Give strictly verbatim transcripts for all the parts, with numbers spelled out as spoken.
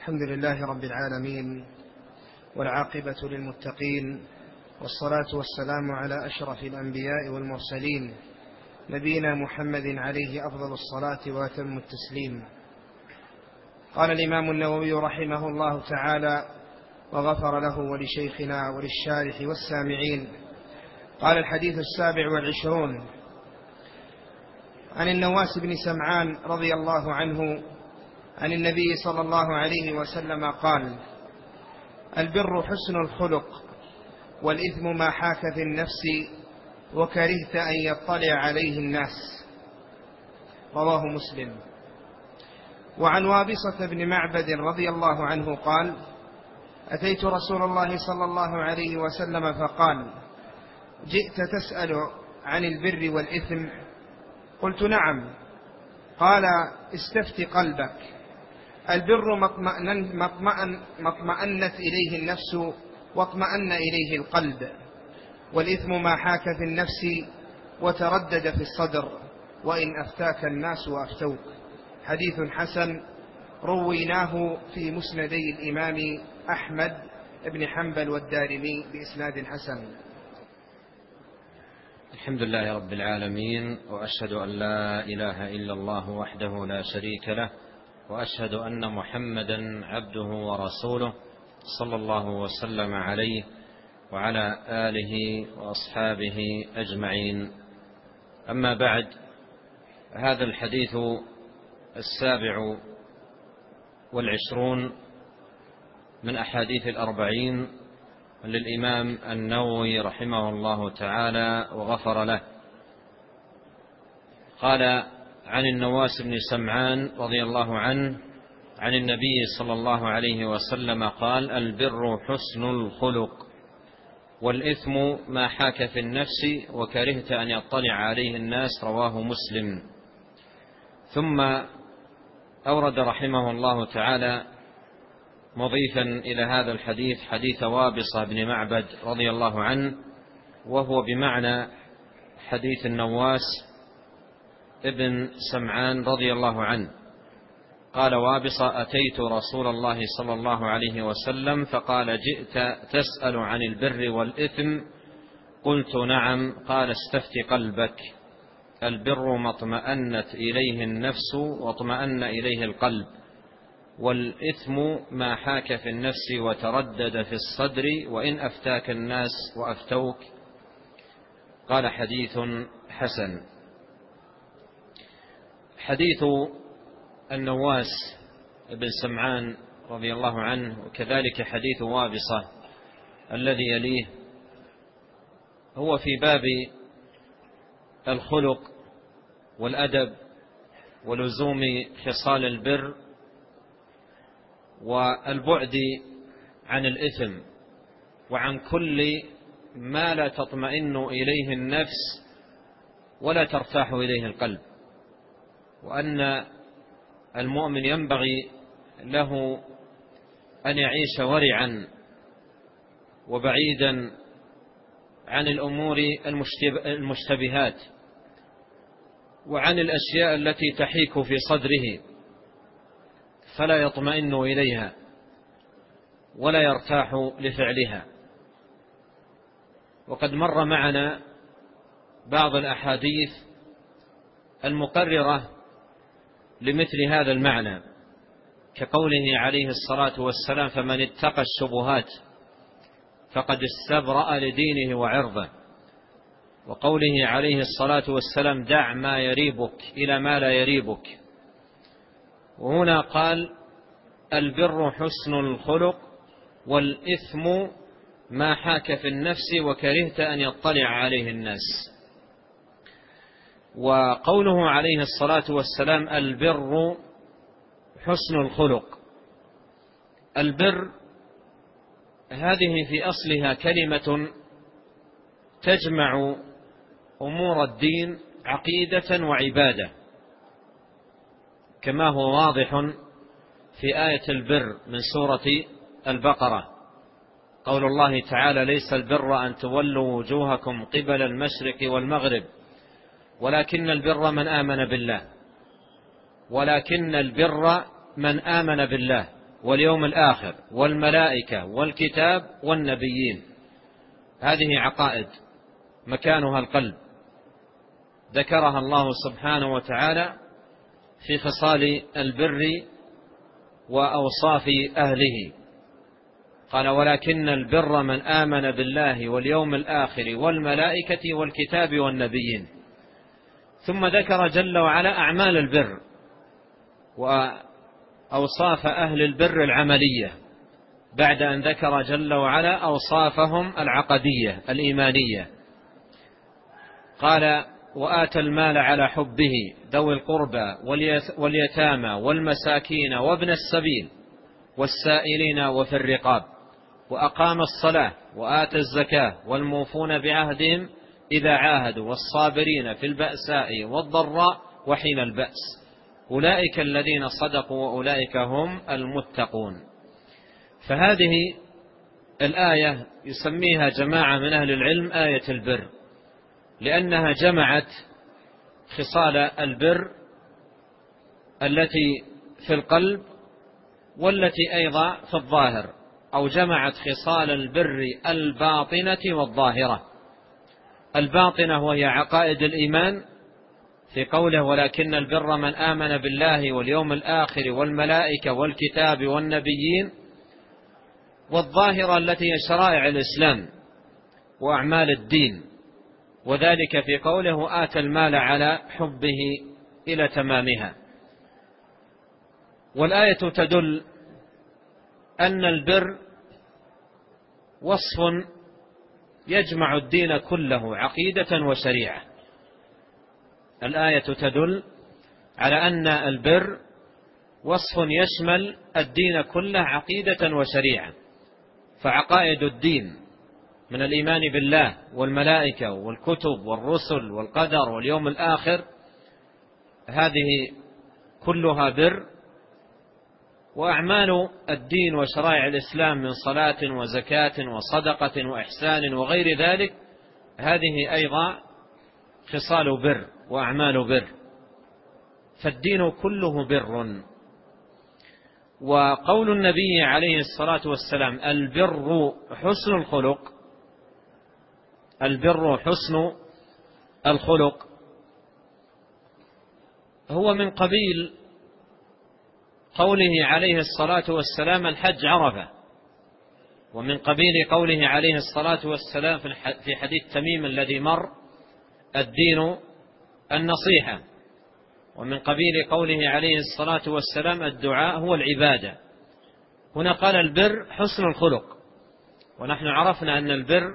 الحمد لله رب العالمين، والعاقبة للمتقين، والصلاة والسلام على أشرف الأنبياء والمرسلين، نبينا محمد عليه أفضل الصلاة وأتم التسليم. قال الإمام النووي رحمه الله تعالى وغفر له ولشيخنا وللشارح والسامعين. قال: الحديث السابع والعشرون عن النواس بن سمعان رضي الله عنه عن النبي صلى الله عليه وسلم قال: البر حسن الخلق، والإثم ما حاك في النفس وكرهت أن يطلع عليه الناس. رواه مسلم. وعن وابصة بن معبد رضي الله عنه قال: أتيت رسول الله صلى الله عليه وسلم فقال: جئت تسأل عن البر والإثم؟ قلت: نعم. قال: استفت قلبك. البر ما اطمأنت إليه النفس واطمأن إليه القلب، والإثم ما حاك في النفس وتردد في الصدر، وإن أفتاك الناس وأفتوك. حديث حسن، رويناه في مسندي الإمام أحمد بن حنبل والدارمي بإسناد حسن. الحمد لله رب العالمين، وأشهد أن لا إله إلا الله وحده لا شريك له، وأشهد أن محمدا عبده ورسوله صلى الله وسلم عليه وعلى آله وأصحابه أجمعين. أما بعد، هذا الحديث السابع والعشرون من أحاديث الأربعين للإمام النووي رحمه الله تعالى وغفر له. قال: عن النواس بن سمعان رضي الله عنه عن النبي صلى الله عليه وسلم قال: البر حسن الخلق، والإثم ما حاك في النفس وكرهت أن يطلع عليه الناس. رواه مسلم. ثم أورد رحمه الله تعالى مضيفا إلى هذا الحديث حديث وابصة بن معبد رضي الله عنه، وهو بمعنى حديث النواس ابن سمعان رضي الله عنه. قال وابصة: أتيت رسول الله صلى الله عليه وسلم فقال: جئت تسأل عن البر والإثم؟ قلت: نعم. قال: استفت قلبك. البر ما اطمأنت إليه النفس واطمأن إليه القلب، والإثم ما حاك في النفس وتردد في الصدر، وإن أفتاك الناس وأفتوك. قال: حديث حسن. حديث النواس بن سمعان رضي الله عنه وكذلك حديث وابصة الذي يليه هو في باب الخلق والأدب ولزوم خصال البر والبعد عن الإثم وعن كل ما لا تطمئن إليه النفس ولا ترتاح إليه القلب، وأن المؤمن ينبغي له أن يعيش ورعا وبعيدا عن الأمور المشتبهات وعن الأشياء التي تحيك في صدره فلا يطمئن إليها ولا يرتاح لفعلها. وقد مر معنا بعض الأحاديث المقررة لمثل هذا المعنى، كقوله عليه الصلاة والسلام: فمن اتقى الشبهات فقد استبرأ لدينه وعرضه، وقوله عليه الصلاة والسلام: دع ما يريبك إلى ما لا يريبك. وهنا قال: البر حسن الخلق، والإثم ما حاك في النفس وكرهت أن يطلع عليه الناس. وقوله عليه الصلاة والسلام: البر حسن الخلق، البر هذه في أصلها كلمة تجمع أمور الدين عقيدة وعبادة، كما هو واضح في آية البر من سورة البقرة، قول الله تعالى: ليس البر أن تولوا وجوهكم قبل المشرق والمغرب ولكن البر من آمن بالله ولكن البر من آمن بالله واليوم الآخر والملائكة والكتاب والنبيين. هذه عقائد مكانها القلب، ذكرها الله سبحانه وتعالى في خصال البر وأوصاف أهله. قال: ولكن البر من آمن بالله واليوم الآخر والملائكة والكتاب والنبيين. ثم ذكر جل وعلا أعمال البر وأوصاف أهل البر العملية، بعد أن ذكر جل وعلا أوصافهم العقدية الإيمانية. قال: وآتى المال على حبه ذوي القربى واليتامى والمساكين وابن السبيل والسائلين وفي الرقاب، وأقام الصلاة وآتى الزكاة والموفون بعهدهم إذا عاهدوا والصابرين في البأساء والضراء وحين البأس، أولئك الذين صدقوا وأولئك هم المتقون. فهذه الآية يسميها جماعة من أهل العلم آية البر، لأنها جمعت خصال البر التي في القلب والتي أيضا في الظاهر، أو جمعت خصال البر الباطنة والظاهرة. الباطنة وهي عقائد الإيمان في قوله: ولكن البر من آمن بالله واليوم الآخر والملائكة والكتاب والنبيين. والظاهرة التي هي شرائع الإسلام وأعمال الدين، وذلك في قوله: آتى المال على حبه إلى تمامها. والآية تدل أن البر وصف يجمع الدين كله عقيدة وشريعة. الآية تدل على أن البر وصف يشمل الدين كله عقيدة وشريعة، فعقائد الدين من الإيمان بالله والملائكة والكتب والرسل والقدر واليوم الآخر هذه كلها بر. وأعمال الدين وشرائع الإسلام من صلاة وزكاة وصدقة وإحسان وغير ذلك هذه أيضا خصال بر وأعمال بر، فالدين كله بر. وقول النبي عليه الصلاة والسلام: البر حسن الخلق، البر حسن الخلق، هو من قبيل قوله عليه الصلاة والسلام: الحج عرفة، ومن قبيل قوله عليه الصلاة والسلام في حديث تميم الذي مر: الدين النصيحة، ومن قبيل قوله عليه الصلاة والسلام: الدعاء هو العبادة. هنا قال البر حسن الخلق، ونحن عرفنا أن البر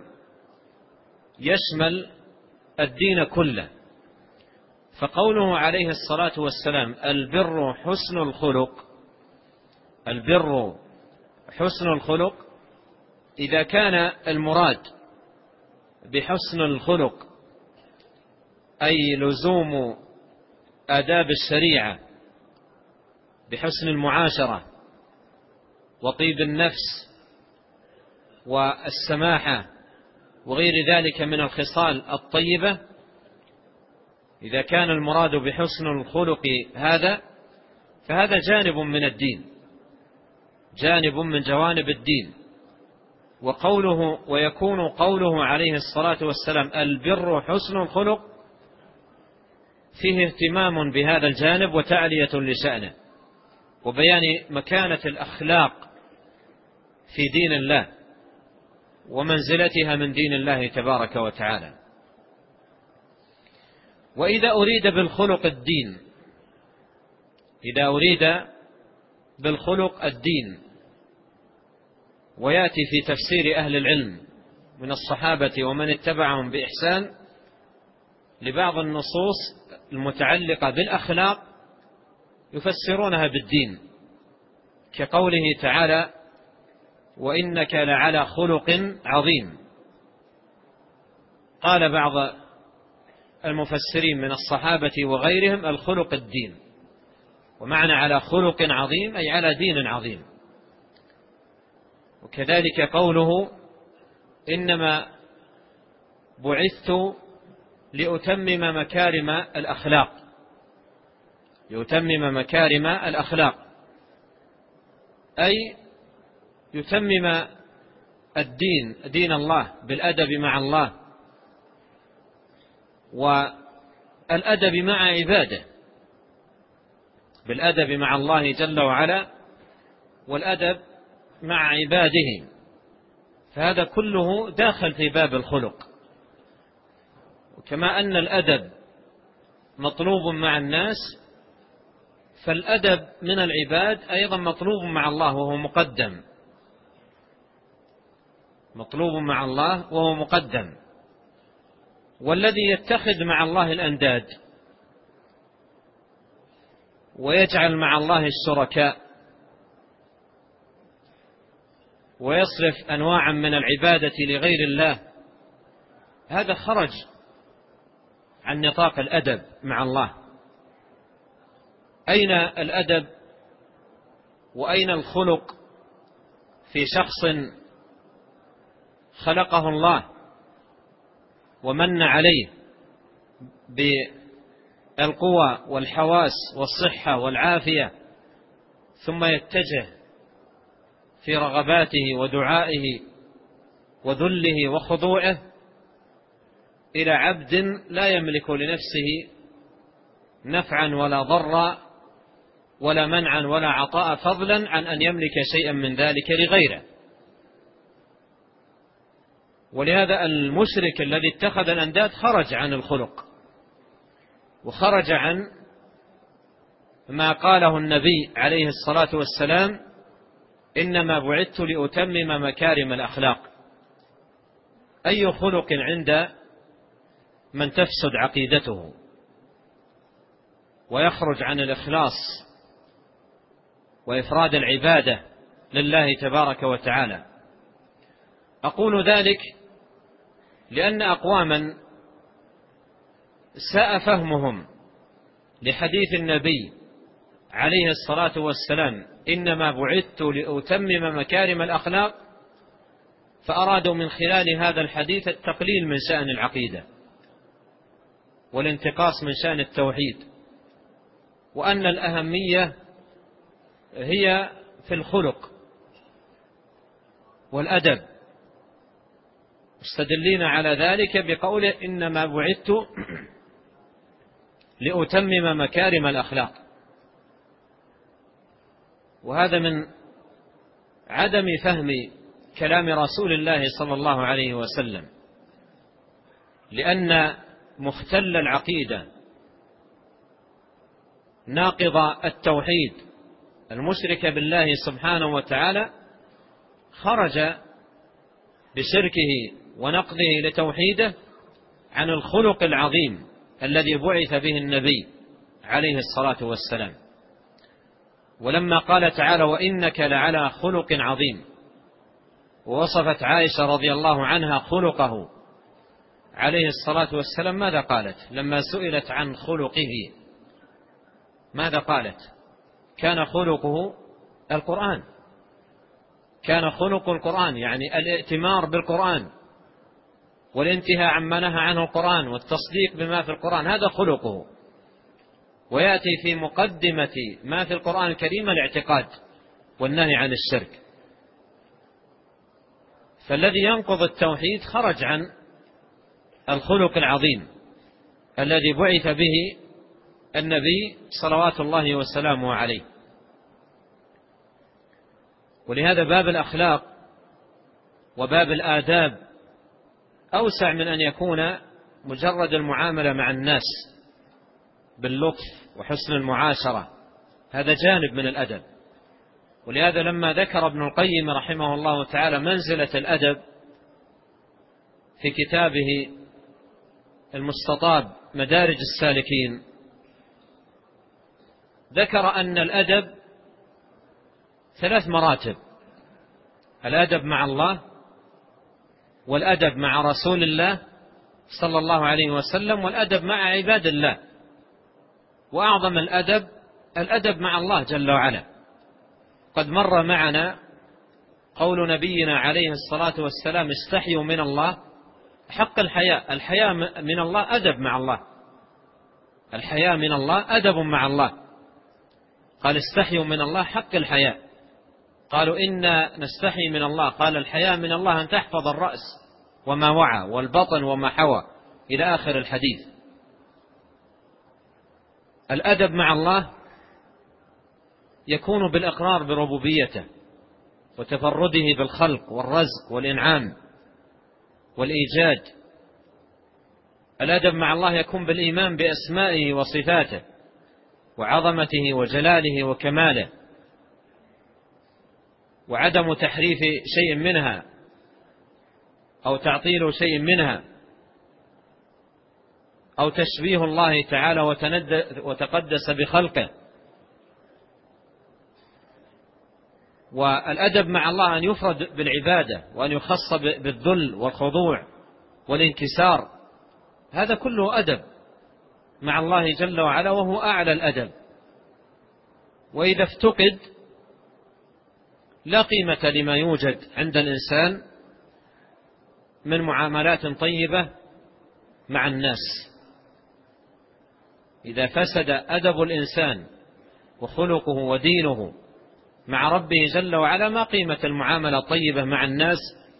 يشمل الدين كله، فقوله عليه الصلاة والسلام: البر حسن الخلق، البر حسن الخلق، إذا كان المراد بحسن الخلق أي لزوم آداب الشريعة بحسن المعاشرة وطيب النفس والسماحة وغير ذلك من الخصال الطيبة، إذا كان المراد بحسن الخلق هذا فهذا جانب من الدين، جانب من جوانب الدين. وقوله ويكون قوله عليه الصلاة والسلام: البر حسن الخلق، فيه اهتمام بهذا الجانب وتعلية لشأنه وبيان مكانة الأخلاق في دين الله ومنزلتها من دين الله تبارك وتعالى. وإذا أريد بالخلق الدين، إذا أريد بالخلق الدين، ويأتي في تفسير أهل العلم من الصحابة ومن اتبعهم بإحسان لبعض النصوص المتعلقة بالأخلاق يفسرونها بالدين، كقوله تعالى: وإنك لعلى خلق عظيم. قال بعض المفسرين من الصحابة وغيرهم: الخلق الدين، ومعنى على خلق عظيم أي على دين عظيم. وكذلك قوله: إنما بعثت لأتمم مكارم الأخلاق، لأتمم مكارم الأخلاق، أي يتمم الدين دين الله بالأدب مع الله والأدب مع عباده، بالأدب مع الله جل وعلا والأدب مع عباده، فهذا كله داخل في باب الخلق. وكما أن الأدب مطلوب مع الناس فالأدب من العباد أيضا مطلوب مع الله وهو مقدم، مطلوب مع الله وهو مقدم. والذي يتخذ مع الله الأنداد ويجعل مع الله الشركاء ويصرف أنواعا من العبادة لغير الله، هذا خرج عن نطاق الأدب مع الله. أين الأدب وأين الخلق في شخص خلقه الله ومن عليه بالقوى والحواس والصحة والعافية، ثم يتجه في رغباته ودعائه وذله وخضوعه إلى عبد لا يملك لنفسه نفعا ولا ضرا ولا منعا ولا عطاء، فضلا عن أن يملك شيئا من ذلك لغيره. ولهذا المشرك الذي اتخذ الأنداد خرج عن الخلق وخرج عن ما قاله النبي عليه الصلاة والسلام: إنما بعثت لأتمم مكارم الأخلاق. أي خلق عند من تفسد عقيدته ويخرج عن الإخلاص وإفراد العبادة لله تبارك وتعالى. أقول ذلك لأن أقواما ساء فهمهم لحديث النبي عليه الصلاة والسلام: إنما بعثت لأتمم مكارم الأخلاق، فأرادوا من خلال هذا الحديث التقليل من شأن العقيدة والانتقاص من شأن التوحيد، وأن الأهمية هي في الخلق والأدب، مستدلين على ذلك بقوله: إنما بعثت لأتمم مكارم الأخلاق. وهذا من عدم فهم كلام رسول الله صلى الله عليه وسلم، لأن مختل العقيدة ناقض التوحيد المشرك بالله سبحانه وتعالى خرج بشركه ونقضه لتوحيده عن الخلق العظيم الذي بعث به النبي عليه الصلاة والسلام. ولما قال تعالى: وإنك لعلى خلق عظيم، ووصفت عائشة رضي الله عنها خلقه عليه الصلاة والسلام، ماذا قالت لما سئلت عن خلقه؟ ماذا قالت؟ كان خلقه القرآن، كان خلق القرآن، يعني الائتمار بالقرآن والانتهاء عما نهى عنه القرآن والتصديق بما في القرآن، هذا خلقه. ويأتي في مقدمة ما في القرآن الكريم الاعتقاد والنهي عن الشرك. فالذي ينقض التوحيد خرج عن الخلق العظيم الذي بعث به النبي صلوات الله وسلامه عليه. ولهذا باب الأخلاق وباب الآداب أوسع من أن يكون مجرد المعاملة مع الناس باللطف وحسن المعاشرة، هذا جانب من الأدب. ولهذا لما ذكر ابن القيم رحمه الله تعالى منزلة الأدب في كتابه المستطاب مدارج السالكين، ذكر أن الأدب ثلاث مراتب: الأدب مع الله، والأدب مع رسول الله صلى الله عليه وسلم، والأدب مع عباد الله. وأعظم الأدب الأدب مع الله جل وعلا. قد مر معنا قول نبينا عليه الصلاة والسلام: استحيوا من الله حق الحياء. الحياء من الله أدب مع الله، الحياء من الله أدب مع الله. قال: استحيوا من الله حق الحياء. قالوا إنا نستحي من الله، قال الحياء من الله أن تحفظ الرأس وما وعى والبطن وما حوى إلى آخر الحديث. الأدب مع الله يكون بالإقرار بربوبيته وتفرده بالخلق والرزق والإنعام والإيجاد. الأدب مع الله يكون بالإيمان بأسمائه وصفاته وعظمته وجلاله وكماله، وعدم تحريف شيء منها أو تعطيل شيء منها أو تشبيه الله تعالى وتقدس بخلقه. والأدب مع الله أن يفرد بالعبادة وأن يخص بالذل والخضوع والانكسار، هذا كله أدب مع الله جل وعلا، وهو أعلى الأدب. وإذا افتقد لا قيمة لما يوجد عند الإنسان من معاملات طيبة مع الناس. إذا فسد أدب الإنسان وخلقه ودينه مع ربه جل وعلا ما قيمة المعاملة الطيبة مع الناس،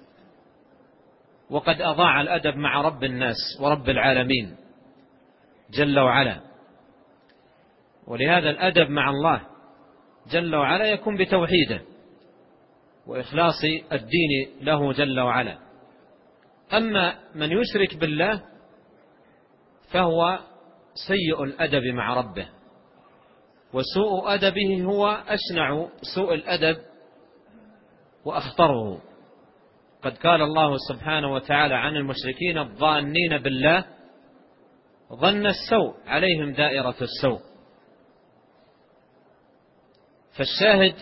وقد أضاع الأدب مع رب الناس ورب العالمين جل وعلا. ولهذا الأدب مع الله جل وعلا يكون بتوحيده وإخلاص الدين له جل وعلا. أما من يشرك بالله فهو سيء الأدب مع ربه، وسوء أدبه هو أشنع سوء الأدب وأخطره. قد قال الله سبحانه وتعالى عن المشركين الظانين بالله ظن السوء عليهم دائرة السوء. فالشاهد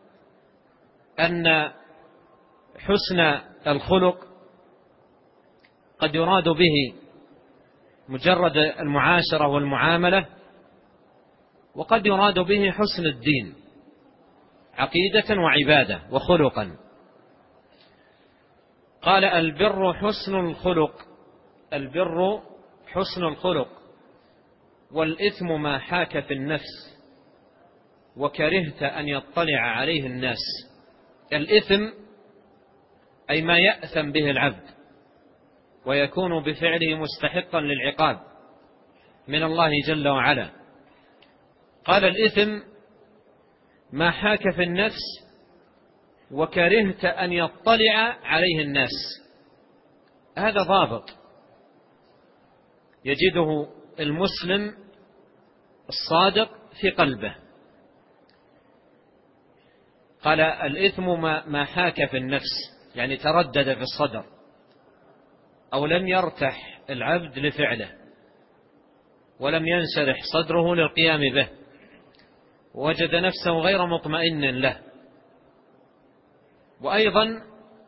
أن حسن الخلق قد يراد به مجرد المعاشرة والمعاملة، وقد يراد به حسن الدين عقيدة وعبادة وخلقا. قال البر حسن الخلق، البر حسن الخلق، والإثم ما حاك في النفس وكرهت أن يطلع عليه الناس. الإثم أي ما يأثم به العبد ويكون بفعله مستحقا للعقاب من الله جل وعلا. قال الإثم ما حاك في النفس وكرهت أن يطلع عليه الناس. هذا ضابط يجده المسلم الصادق في قلبه. قال الإثم ما حاك في النفس، يعني تردد في الصدر أو لم يرتح العبد لفعله ولم ينشرح صدره للقيام به، وجد نفسه غير مطمئن له، وأيضا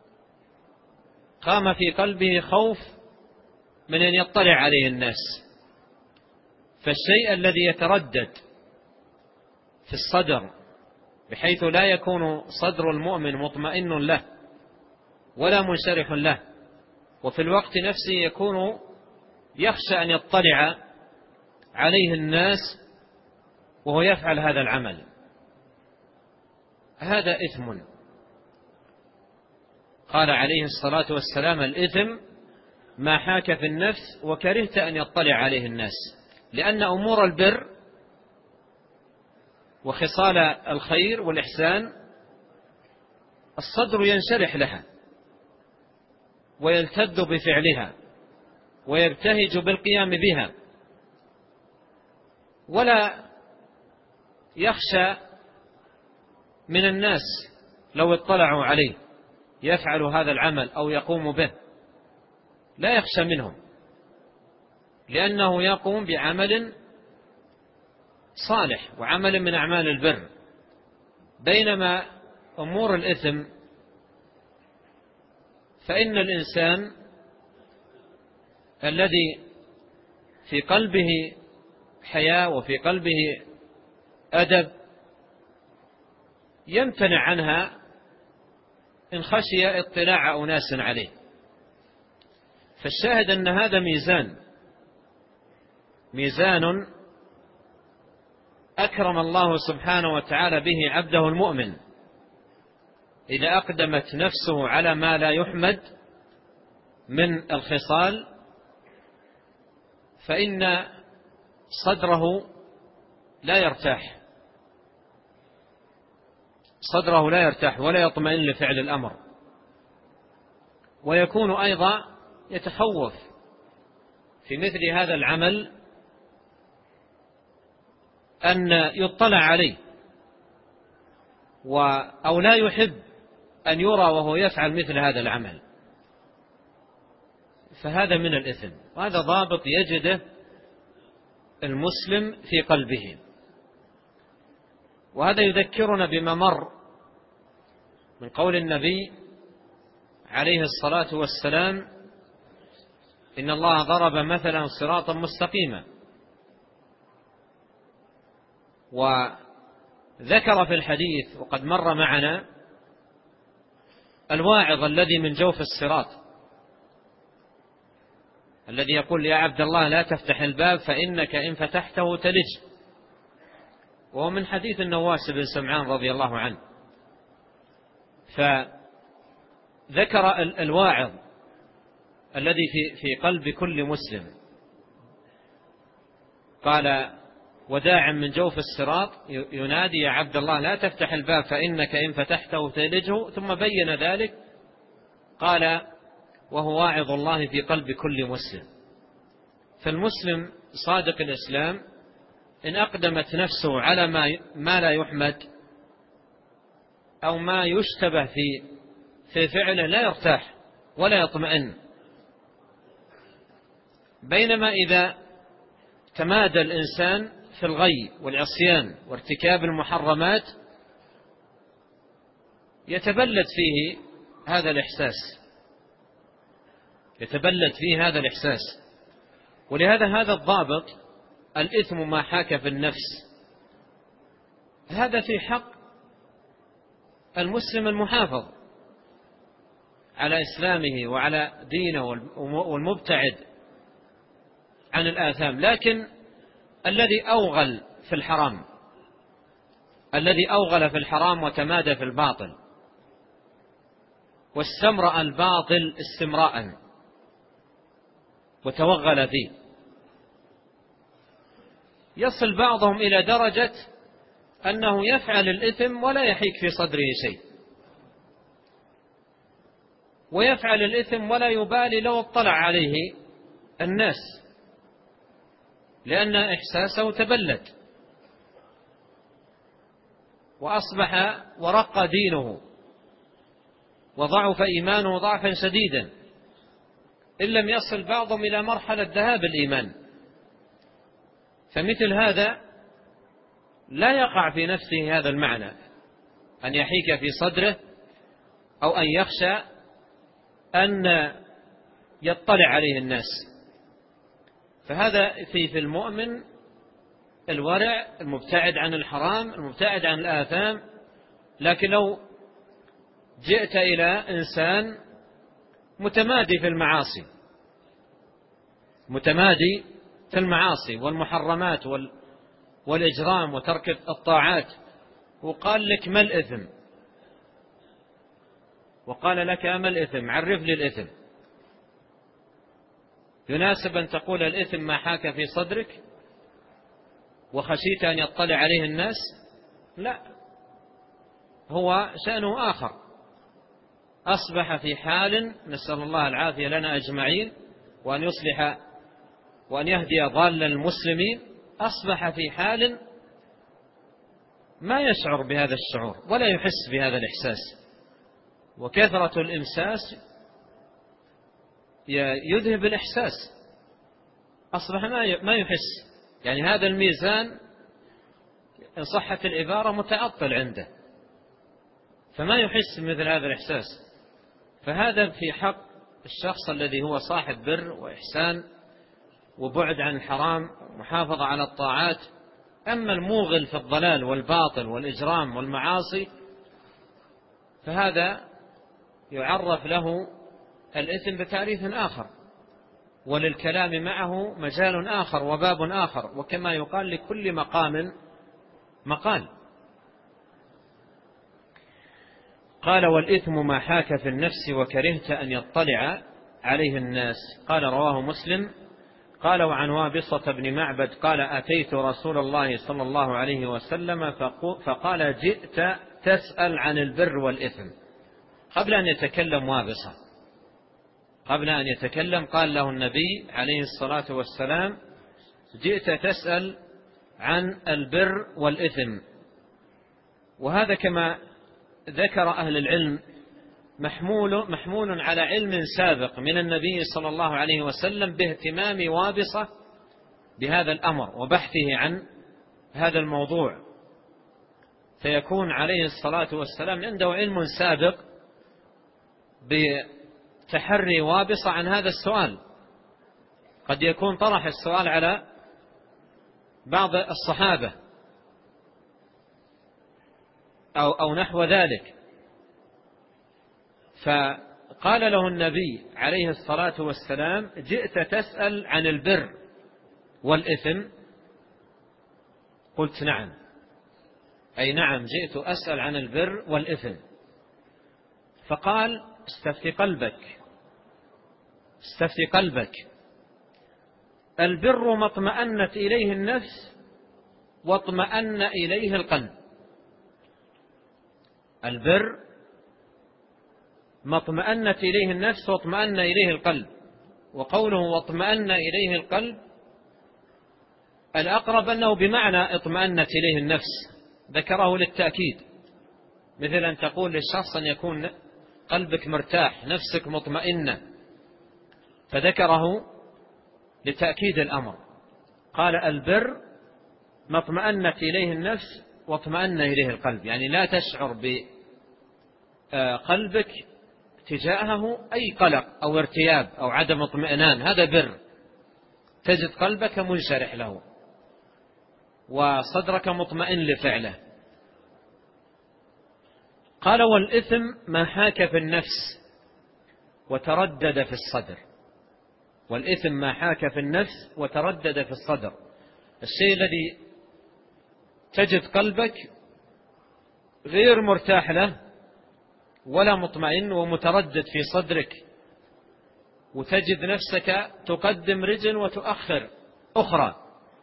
قام في قلبه خوف من أن يطلع عليه الناس. فالشيء الذي يتردد في الصدر بحيث لا يكون صدر المؤمن مطمئن له ولا منشرح له، وفي الوقت نفسه يكون يخشى أن يطلع عليه الناس وهو يفعل هذا العمل، هذا إثم. قال عليه الصلاة والسلام الإثم ما حاك في النفس وكرهت أن يطلع عليه الناس، لأن أمور البر وخصال الخير والإحسان الصدر ينشرح لها ويلتذ بفعلها ويبتهج بالقيام بها، ولا يخشى من الناس لو اطلعوا عليه يفعل هذا العمل أو يقوم به، لا يخشى منهم لأنه يقوم بعمل صالح وعمل من أعمال البر. بينما أمور الإثم فإن الإنسان الذي في قلبه حياء وفي قلبه أدب يمتنع عنها إن خشي اطلاع أناس عليه. فالشاهد أن هذا ميزان ميزان أكرم الله سبحانه وتعالى به عبده المؤمن، إذا أقدمت نفسه على ما لا يحمد من الخصال فإن صدره لا يرتاح صدره لا يرتاح ولا يطمئن لفعل الأمر، ويكون أيضا يتخوف في مثل هذا العمل أن يطلع عليه أو لا يحب أن يرى وهو يفعل مثل هذا العمل، فهذا من الإثم، وهذا ضابط يجده المسلم في قلبه. وهذا يذكرنا بما مر من قول النبي عليه الصلاة والسلام: إن الله ضرب مثلا صراطا مستقيما، وذكر في الحديث وقد مر معنا الواعظ الذي من جوف الصراط الذي يقول: يا عبد الله لا تفتح الباب فإنك إن فتحته تلج، وهو من حديث النواس بن سمعان رضي الله عنه. فذكر الواعظ الذي في في قلب كل مسلم، قال: وداع من جوف الصراط ينادي: يا عبد الله لا تفتح الباب فإنك إن فتحته تلجه، ثم بين ذلك قال: وهو واعظ الله في قلب كل مسلم. فالمسلم صادق الإسلام إن أقدمت نفسه على ما ما لا يحمد أو ما يشتبه في في فعله لا يرتاح ولا يطمئن، بينما إذا تمادى الإنسان في الغي والعصيان وارتكاب المحرمات يتبلد فيه هذا الإحساس يتبلد فيه هذا الإحساس ولهذا هذا الضابط: الإثم ما حاك في النفس، هذا في حق المسلم المحافظ على إسلامه وعلى دينه والمبتعد عن الآثام. لكن الذي أوغل في الحرام الذي أوغل في الحرام وتمادى في الباطل واستمرأ الباطل استمراء وتوغل فيه، يصل بعضهم إلى درجة أنه يفعل الإثم ولا يحيك في صدره شيء، ويفعل الإثم ولا يبالي لو اطلع عليه الناس، لأن إحساسه تبلد وأصبح ورق دينه وضعف إيمانه ضعفا شديدا، إن لم يصل بعضهم إلى مرحلة ذهاب الإيمان. فمثل هذا لا يقع في نفسه هذا المعنى أن يحيك في صدره أو أن يخشى أن يطلع عليه الناس. فهذا في في المؤمن الورع المبتعد عن الحرام المبتعد عن الآثام. لكن لو جئت إلى إنسان متمادي في المعاصي متمادي في المعاصي والمحرمات والإجرام وترك الطاعات، وقال لك ما الإثم، وقال لك ما الإثم، عرف لي الإثم، يناسب أن تقول الإثم ما حاك في صدرك وخشيت أن يطلع عليه الناس؟ لا، هو شأنه آخر، أصبح في حال، نسأل الله العافية لنا أجمعين وأن يصلح وأن يهدي ضال المسلمين، أصبح في حال ما يشعر بهذا الشعور ولا يحس بهذا الإحساس، وكثرة الإمساس يذهب الإحساس، أصبح ما يحس. يعني هذا الميزان إن صحت العبارة متعطل عنده، فما يحس مثل هذا الإحساس. فهذا في حق الشخص الذي هو صاحب بر وإحسان وبعد عن الحرام ومحافظة على الطاعات. أما الموغل في الضلال والباطل والإجرام والمعاصي فهذا يعرف له الإثم بتعريف آخر، وللكلام معه مجال آخر وباب آخر، وكما يقال لكل مقام مقال. قال: والإثم ما حاك في النفس وكرهت أن يطلع عليه الناس. قال: رواه مسلم. قال: وعن وابصة بن معبد قال: أتيت رسول الله صلى الله عليه وسلم فقال: جئت تسأل عن البر والإثم. قبل أن يتكلم وابصة قبل أن يتكلم قال له النبي عليه الصلاة والسلام: جئت تسأل عن البر والإثم. وهذا كما ذكر أهل العلم محمول, محمول على علم سابق من النبي صلى الله عليه وسلم باهتمام وابصة بهذا الأمر وبحثه عن هذا الموضوع، فيكون عليه الصلاة والسلام عنده علم سابق بتحري وابصة عن هذا السؤال. قد يكون طرح السؤال على بعض الصحابة أو, أو نحو ذلك، فقال له النبي عليه الصلاة والسلام: جئت تسأل عن البر والإثم؟ قلت: نعم، أي نعم، جئت أسأل عن البر والإثم. فقال: استفتي قلبك استفتي قلبك البر ما اطمأنت إليه النفس واطمأن إليه القلب. البر ما اطمأنت إليه النفس واطمأن إليه القلب. وقوله واطمأن إليه القلب الأقرب أنه بمعنى اطمأنت إليه النفس، ذكره للتأكيد، مثل أن تقول للشخص أن يكون قلبك مرتاح، نفسك مطمئنة، فذكره لتأكيد الأمر. قال: البر ما اطمأنت إليه النفس واطمأن إليه القلب، يعني لا تشعر بقلبك تجاهه أي قلق أو ارتياب أو عدم اطمئنان، هذا بر. تجد قلبك منشرح له وصدرك مطمئن لفعله. قال: والإثم ما حاك في النفس وتردد في الصدر. والإثم ما حاك في النفس وتردد في الصدر، الشيء الذي تجد قلبك غير مرتاح له ولا مطمئن ومتردد في صدرك، وتجد نفسك تقدم رجل وتؤخر أخرى،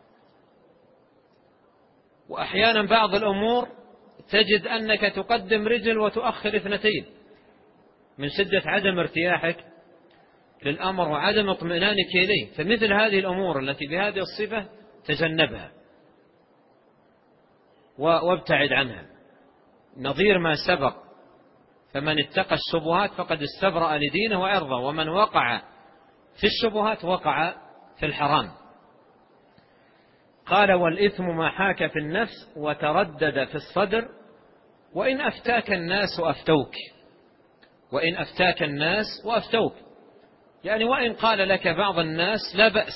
وأحيانا بعض الأمور تجد أنك تقدم رجل وتؤخر اثنتين من شدة عدم ارتياحك للأمر وعدم اطمئنانك إليه. فمثل هذه الأمور التي بهذه الصفة تجنبها وابتعد عنها، نظير ما سبق: فمن اتقى الشبهات فقد استبرأ لدينه وعرضه، ومن وقع في الشبهات وقع في الحرام. قال: والإثم ما حاك في النفس وتردد في الصدر وإن أفتاك الناس وأفتوك. وإن أفتاك الناس وأفتوك، يعني وإن قال لك بعض الناس لا بأس،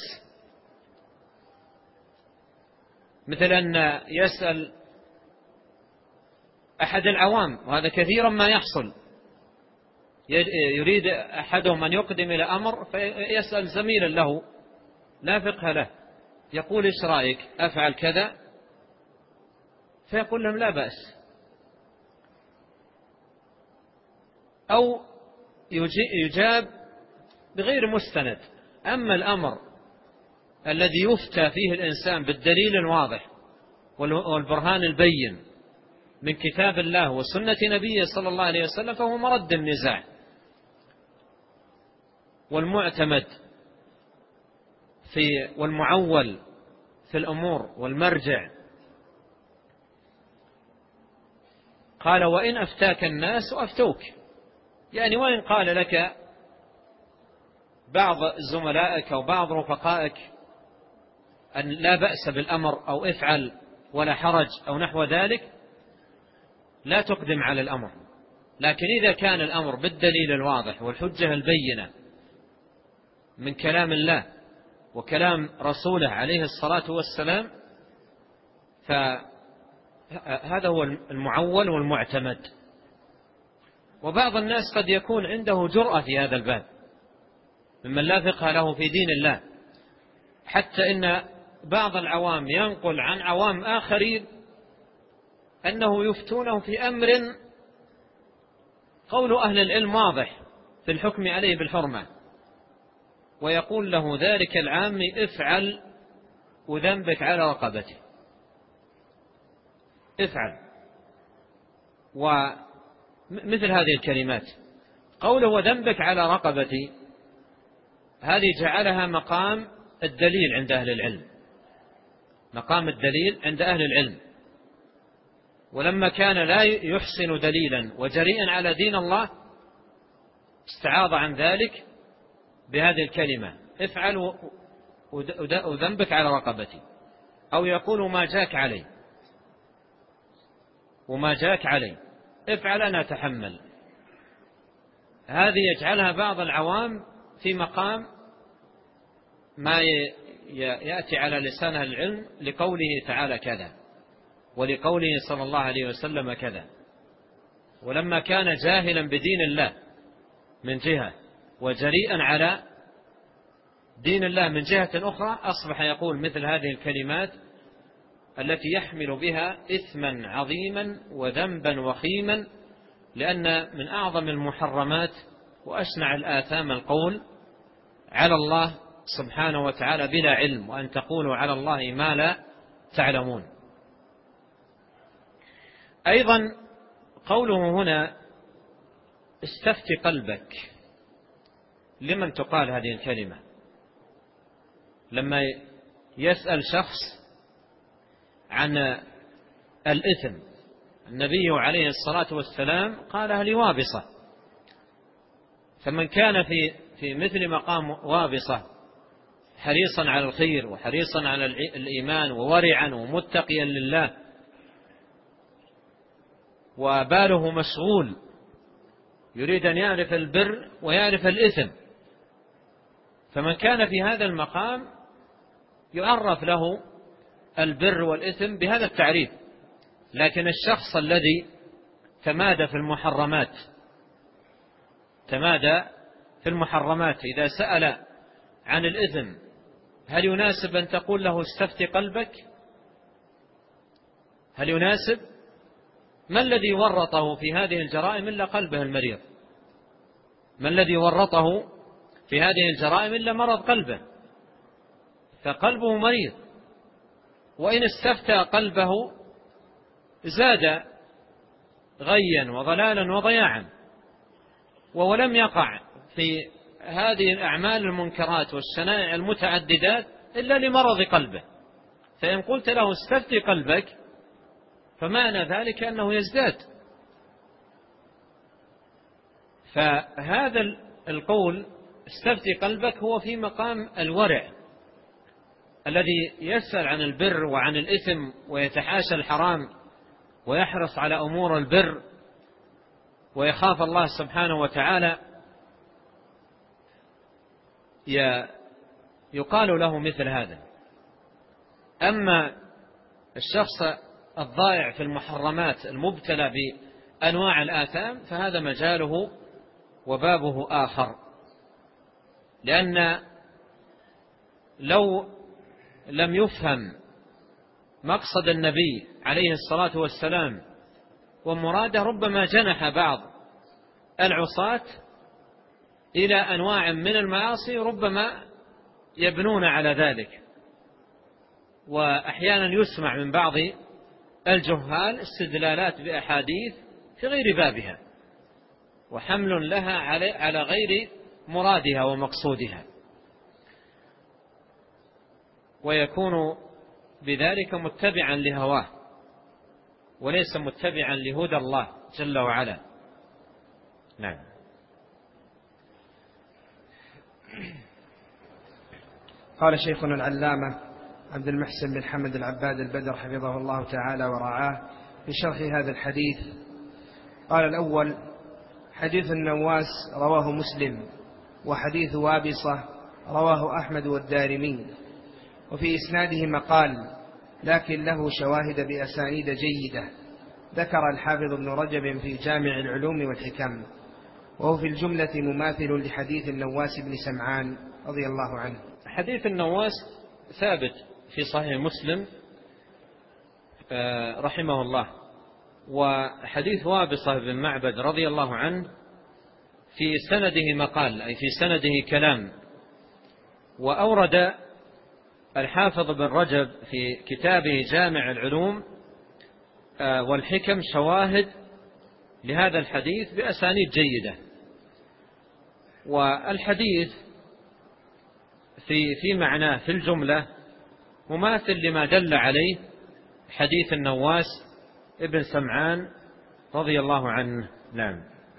مثل أن يسأل أحد العوام، وهذا كثيرا ما يحصل، يريد أحدهم أن يقدم إلى أمر فيسأل زميلا له لا فقه له، يقول: إيش رأيك أفعل كذا؟ فيقول لهم: لا بأس. أو يجاب بغير مستند. أما الأمر الذي يفتى فيه الإنسان بالدليل الواضح والبرهان البين من كتاب الله وسنة نبيه صلى الله عليه وسلم فهو مرد النزاع والمعتمد في والمعول في الأمور والمرجع. قال: وإن أفتاك الناس وأفتوك، يعني وإن قال لك بعض زملائك أو بعض رفقائك أن لا بأس بالأمر أو افعل ولا حرج أو نحو ذلك، لا تقدم على الأمر. لكن إذا كان الأمر بالدليل الواضح والحجة البينة من كلام الله وكلام رسوله عليه الصلاة والسلام فهذا هو المعول والمعتمد. وبعض الناس قد يكون عنده جرأة في هذا الباب ممن لا فقه له في دين الله، حتى إن بعض العوام ينقل عن عوام آخرين أنه يفتونه في أمر قول أهل العلم واضح في الحكم عليه بالحرمة، ويقول له ذلك العام افعل وذنبك على رقبته، افعل. ومثل هذه الكلمات قوله وذنبك على رقبتي، هذه جعلها مقام الدليل عند أهل العلم، مقام الدليل عند أهل العلم. ولما كان لا يحسن دليلا وجريئا على دين الله استعاض عن ذلك بهذه الكلمة افعل وذنبك على رقبتي، أو يقول ما جاك علي، وما جاك علي افعل أنا أتحمل. هذه يجعلها بعض العوام في مقام ما يأتي على لسان العلم لقوله تعالى كذا ولقوله صلى الله عليه وسلم كذا. ولما كان جاهلا بدين الله من جهة وجريئا على دين الله من جهة أخرى أصبح يقول مثل هذه الكلمات التي يحمل بها إثما عظيما وذنبا وخيما، لأن من أعظم المحرمات وأشنع الآثام القول على الله سبحانه وتعالى بلا علم، وأن تقولوا على الله ما لا تعلمون. أيضا قوله هنا استفت قلبك، لمن تقال هذه الكلمة؟ لما يسأل شخص عن الإثم النبي عليه الصلاة والسلام قالها لوابصة، فمن كان في في مثل مقام وابصة حريصا على الخير وحريصا على الإيمان وورعا ومتقيا لله وباله مشغول يريد أن يعرف البر ويعرف الإثم، فمن كان في هذا المقام يعرف له البر والإثم بهذا التعريف. لكن الشخص الذي تمادى في المحرمات تمادى في المحرمات إذا سأل عن الإثم هل يناسب أن تقول له استفت قلبك؟ هل يناسب؟ ما الذي ورطه في هذه الجرائم إلا قلبه المريض؟ ما الذي ورطه في هذه الجرائم إلا مرض قلبه؟ فقلبه مريض، وإن استفتى قلبه زاد غيا وضلالا وضياعا، ولم يقع في هذه الأعمال المنكرات والشنائع المتعددات إلا لمرض قلبه. فإن قلت له استفتي قلبك فمعنى ذلك أنه يزداد. فهذا القول استفتي قلبك هو في مقام الورع الذي يسأل عن البر وعن الإثم ويتحاشى الحرام ويحرص على أمور البر ويخاف الله سبحانه وتعالى، يقال له مثل هذا. أما الشخص الضائع في المحرمات المبتلى بأنواع الآثام فهذا مجاله وبابه آخر، لأن لو لم يفهم مقصد النبي عليه الصلاة والسلام ومراده ربما جنح بعض العصاة إلى أنواع من المعاصي ربما يبنون على ذلك. وأحيانا يسمع من بعض الجهال استدلالات بأحاديث في غير بابها وحمل لها على غير مرادها ومقصودها، ويكون بذلك متبعا لهواه وليس متبعا لهدى الله جل وعلا. نعم. قال شيخنا العلامة عبد المحسن بن حمد العباد البدر حفظه الله تعالى ورعاه في شرح هذا الحديث، قال الأول: حديث النواس رواه مسلم، وحديث وابصة رواه أحمد والدارمي، وفي إسناده مقال لكن له شواهد بأسانيد جيدة، ذكر الحافظ ابن رجب في جامع العلوم والحكم، وهو في الجملة مماثل لحديث النواس بن سمعان رضي الله عنه. حديث النواس ثابت في صحيح مسلم رحمه الله، وحديث وابصة بن معبد رضي الله عنه في سنده مقال، أي في سنده كلام. وأورد الحافظ بن رجب في كتابه جامع العلوم والحكم شواهد لهذا الحديث بأسانيد جيدة. والحديث في في معناه في الجملة مماثل لما دل عليه حديث النواس ابن سمعان رضي الله عنه. نعم.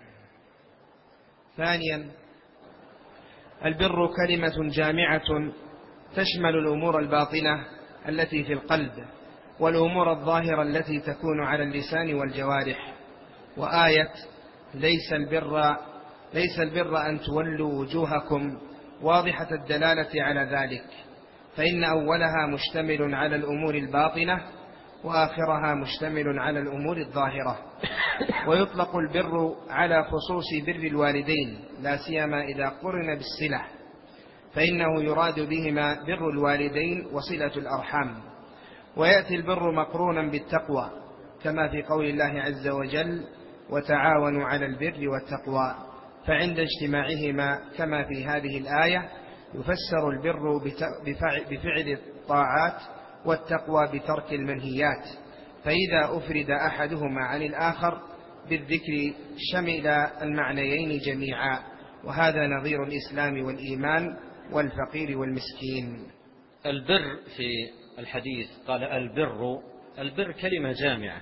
ثانيا، البر كلمة جامعة تشمل الأمور الباطنة التي في القلب والأمور الظاهرة التي تكون على اللسان والجوارح. وآية ليس البر ليس البر أن تولوا وجوهكم واضحة الدلالة على ذلك، فإن أولها مشتمل على الأمور الباطنة وآخرها مشتمل على الأمور الظاهرة. ويطلق البر على خصوص بر الوالدين لا سيما إذا قرن بالصلة، فإنه يراد بهما بر الوالدين وصلة الأرحام. ويأتي البر مقرونا بالتقوى كما في قول الله عز وجل وتعاونوا على البر والتقوى، فعند اجتماعهما كما في هذه الآية يفسر البر بفعل الطاعات والتقوى بترك المنهيات، فإذا أفرد أحدهما عن الآخر بالذكر شمل المعنيين جميعا. وهذا نظير الإسلام والإيمان والفقير والمسكين. البر في الحديث قال البر البر كلمة جامعة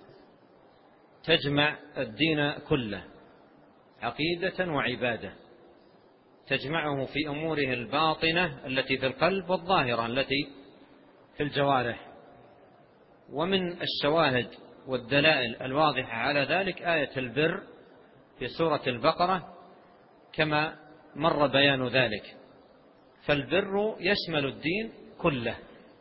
تجمع الدين كله عقيدة وعبادة، تجمعه في أموره الباطنة التي في القلب والظاهرة التي في الجوارح. ومن الشواهد والدلائل الواضحة على ذلك آية البر في سورة البقرة كما مر بيان ذلك. فالبر يشمل الدين كله.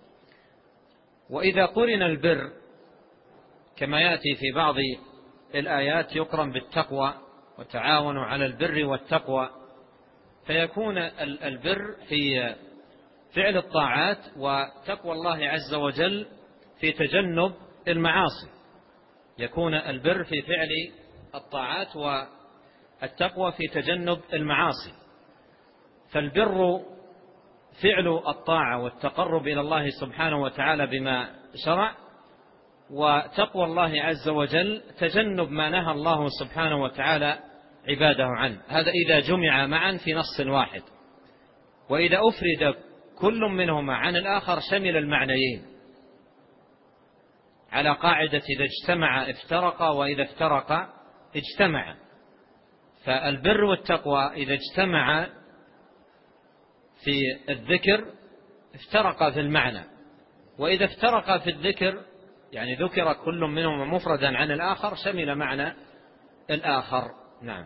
وإذا قرن البر كما يأتي في بعض الآيات يقرن بالتقوى وتعاونوا على البر والتقوى، فيكون البر في فعل الطاعات وتقوى الله عز وجل في تجنب المعاصي. يكون البر في فعل الطاعات والتقوى في تجنب المعاصي. فالبر فعل الطاعة والتقرب إلى الله سبحانه وتعالى بما شرع، وتقوى الله عز وجل تجنب ما نهى الله سبحانه وتعالى عباده عنه. هذا إذا جمع معا في نص واحد. وإذا أفرد كل منهما عن الآخر شمل المعنيين على قاعدة إذا اجتمع افترقا وإذا افترقا اجتمع. فالبر والتقوى إذا اجتمع في الذكر افترقا في المعنى، وإذا افترقا في الذكر يعني ذكر كل منهما مفردا عن الآخر شمل معنى الآخر. نعم.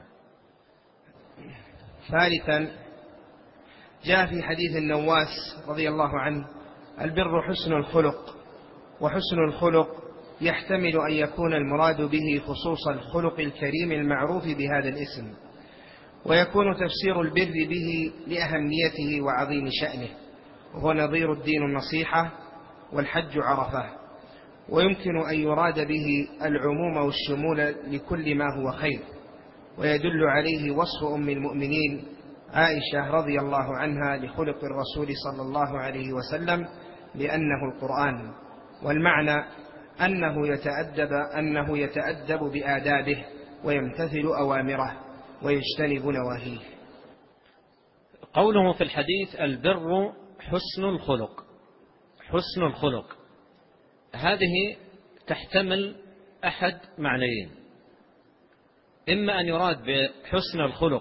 ثالثا، جاء في حديث النواس رضي الله عنه البر حسن الخلق. وحسن الخلق يحتمل أن يكون المراد به خصوص الخلق الكريم المعروف بهذا الاسم، ويكون تفسير البر به لأهميته وعظيم شأنه، وهو نظير الدين النصيحة والحج عرفة. ويمكن أن يراد به العموم والشمول لكل ما هو خير. ويدل عليه وصف أم المؤمنين عائشة رضي الله عنها لخلق الرسول صلى الله عليه وسلم لأنه القرآن. والمعنى أنه يتأدب, أنه يتأدب بآدابه ويمتثل أوامره ويجتنب نواهيه. قوله في الحديث البر حسن الخلق، حسن الخلق هذه تحتمل أحد معنيين: إما أن يراد بحسن الخلق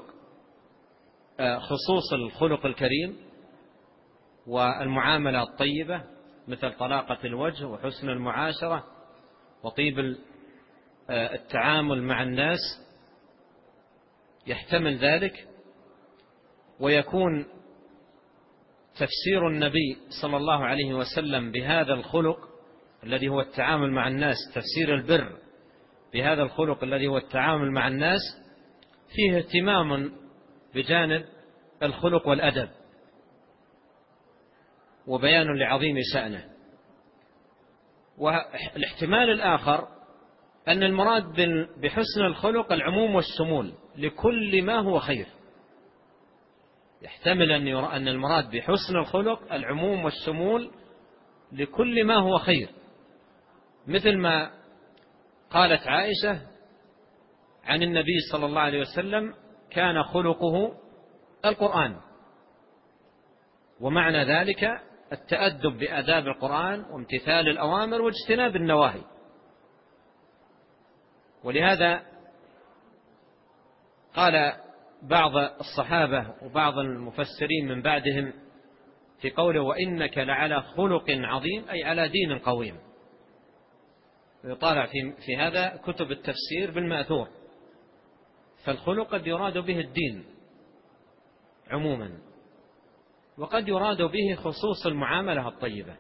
خصوص الخلق الكريم والمعاملة الطيبة مثل طلاقة الوجه وحسن المعاشرة وطيب التعامل مع الناس، يحتمل ذلك. ويكون تفسير النبي صلى الله عليه وسلم بهذا الخلق الذي هو التعامل مع الناس، تفسير البر بهذا الخلق الذي هو التعامل مع الناس، فيه اهتمام بجانب الخلق والأدب وبيان لعظيم شأنه. والاحتمال الآخر أن المراد بحسن الخلق العموم والشمول لكل ما هو خير. يحتمل أن يرى أن المراد بحسن الخلق العموم والشمول لكل ما هو خير، مثل ما قالت عائشة عن النبي صلى الله عليه وسلم: كان خلقه القرآن. ومعنى ذلك التأدب بآداب القرآن وامتثال الأوامر واجتناب النواهي. ولهذا قال بعض الصحابة وبعض المفسرين من بعدهم في قوله: وإنك لعلى خلق عظيم، أي على دين قويم. يطالع في, في هذا كتب التفسير بالمأثور، فالخلق قد يراد به الدين عموما، وقد يراد به خصوص المعاملة الطيبة.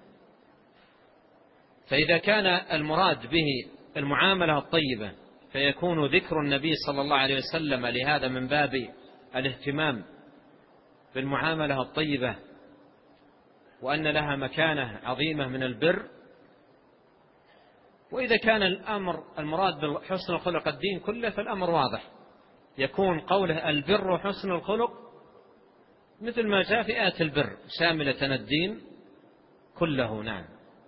فإذا كان المراد به المعاملة الطيبة فيكون ذكر النبي صلى الله عليه وسلم لهذا من باب الاهتمام بالمعاملة الطيبة، وأن لها مكانة عظيمة من البر. وإذا كان الأمر المراد بحسن الخلق الدين كله فالأمر واضح، يكون قوله البر حسن الخلق مثل ما جاء في آية البر شاملة الدين كله. نعم.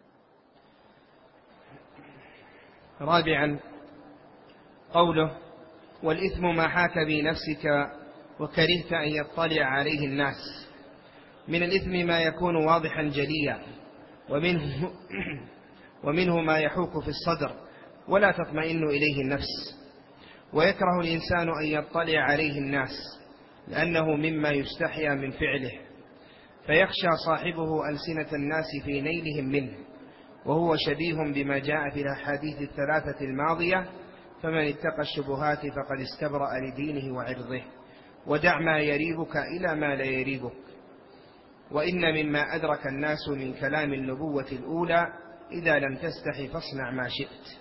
رابعا قوله: والإثم ما حاك بنفسك وكرهت أن يطلع عليه الناس. من الإثم ما يكون واضحا جليا، ومنه, ومنه ما يحوك في الصدر ولا تطمئن إليه النفس، ويكره الإنسان أن يطلع عليه الناس لأنه مما يستحيا من فعله، فيخشى صاحبه ألسنة الناس في نيلهم منه، وهو شبيه بما جاء في الأحاديث الثلاثة الماضية: فمن اتقى الشبهات فقد استبرأ لدينه وعرضه، ودع ما يريبك إلى ما لا يريبك. وإن مما أدرك الناس من كلام النبوة الأولى: إذا لم تستحي فاصنع ما شئت.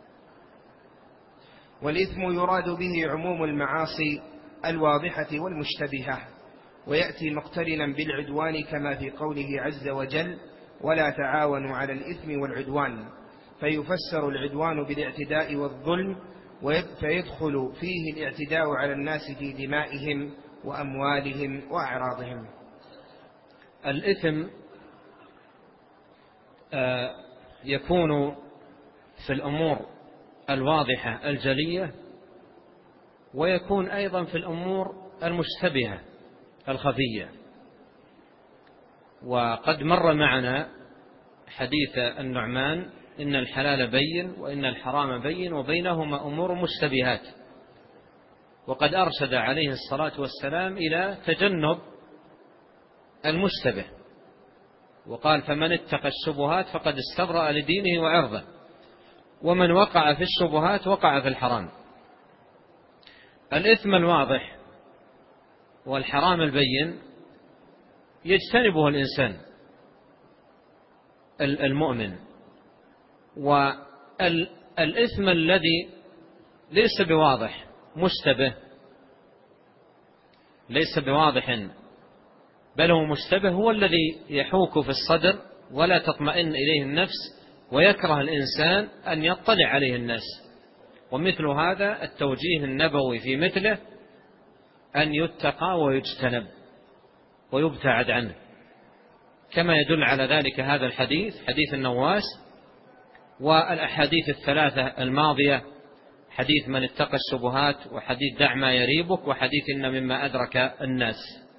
والإثم يراد به عموم المعاصي الواضحة والمشتبهة، ويأتي مقترنا بالعدوان كما في قوله عز وجل: ولا تعاونوا على الإثم والعدوان، فيفسر العدوان بالاعتداء والظلم، فيدخل فيه الاعتداء على الناس في دمائهم وأموالهم وأعراضهم. الإثم يكون في الأمور الواضحة الجلية، ويكون أيضا في الأمور المشتبهة الخفية. وقد مر معنا حديث النعمان: إن الحلال بين وإن الحرام بين وبينهما أمور مشتبهات. وقد أرشد عليه الصلاة والسلام إلى تجنب المشتبه، وقال: فمن اتقى الشبهات فقد استبرأ لدينه وعرضه، ومن وقع في الشبهات وقع في الحرام. الإثم الواضح والحرام البين يجتنبه الإنسان المؤمن، والإثم الذي ليس بواضح مشتبه ليس بواضح بل هو مشتبه هو الذي يحوك في الصدر ولا تطمئن إليه النفس، ويكره الإنسان أن يطلع عليه الناس. ومثل هذا التوجيه النبوي في مثله أن يتقى ويجتنب ويبتعد عنه، كما يدل على ذلك هذا الحديث، حديث النواس، والأحاديث الثلاثة الماضية: حديث من اتقى الشبهات، وحديث دع ما يريبك، وحديث إن مما أدرك الناس.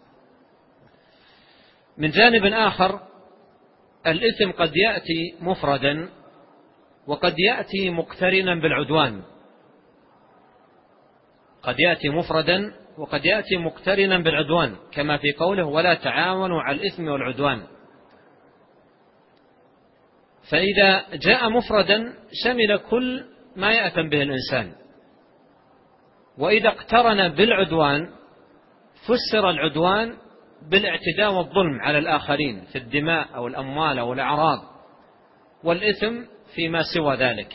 من جانب آخر الإثم قد يأتي مفردا وقد يأتي مقترنا بالعدوان، قد يأتي مفردا وقد يأتي مقترنا بالعدوان، كما في قوله: ولا تعاونوا على الإثم والعدوان. فإذا جاء مفردا شمل كل ما يأثم به الإنسان، وإذا اقترن بالعدوان فسر العدوان بالاعتداء والظلم على الآخرين في الدماء أو الأموال أو الأعراض، والإثم فيما سوى ذلك،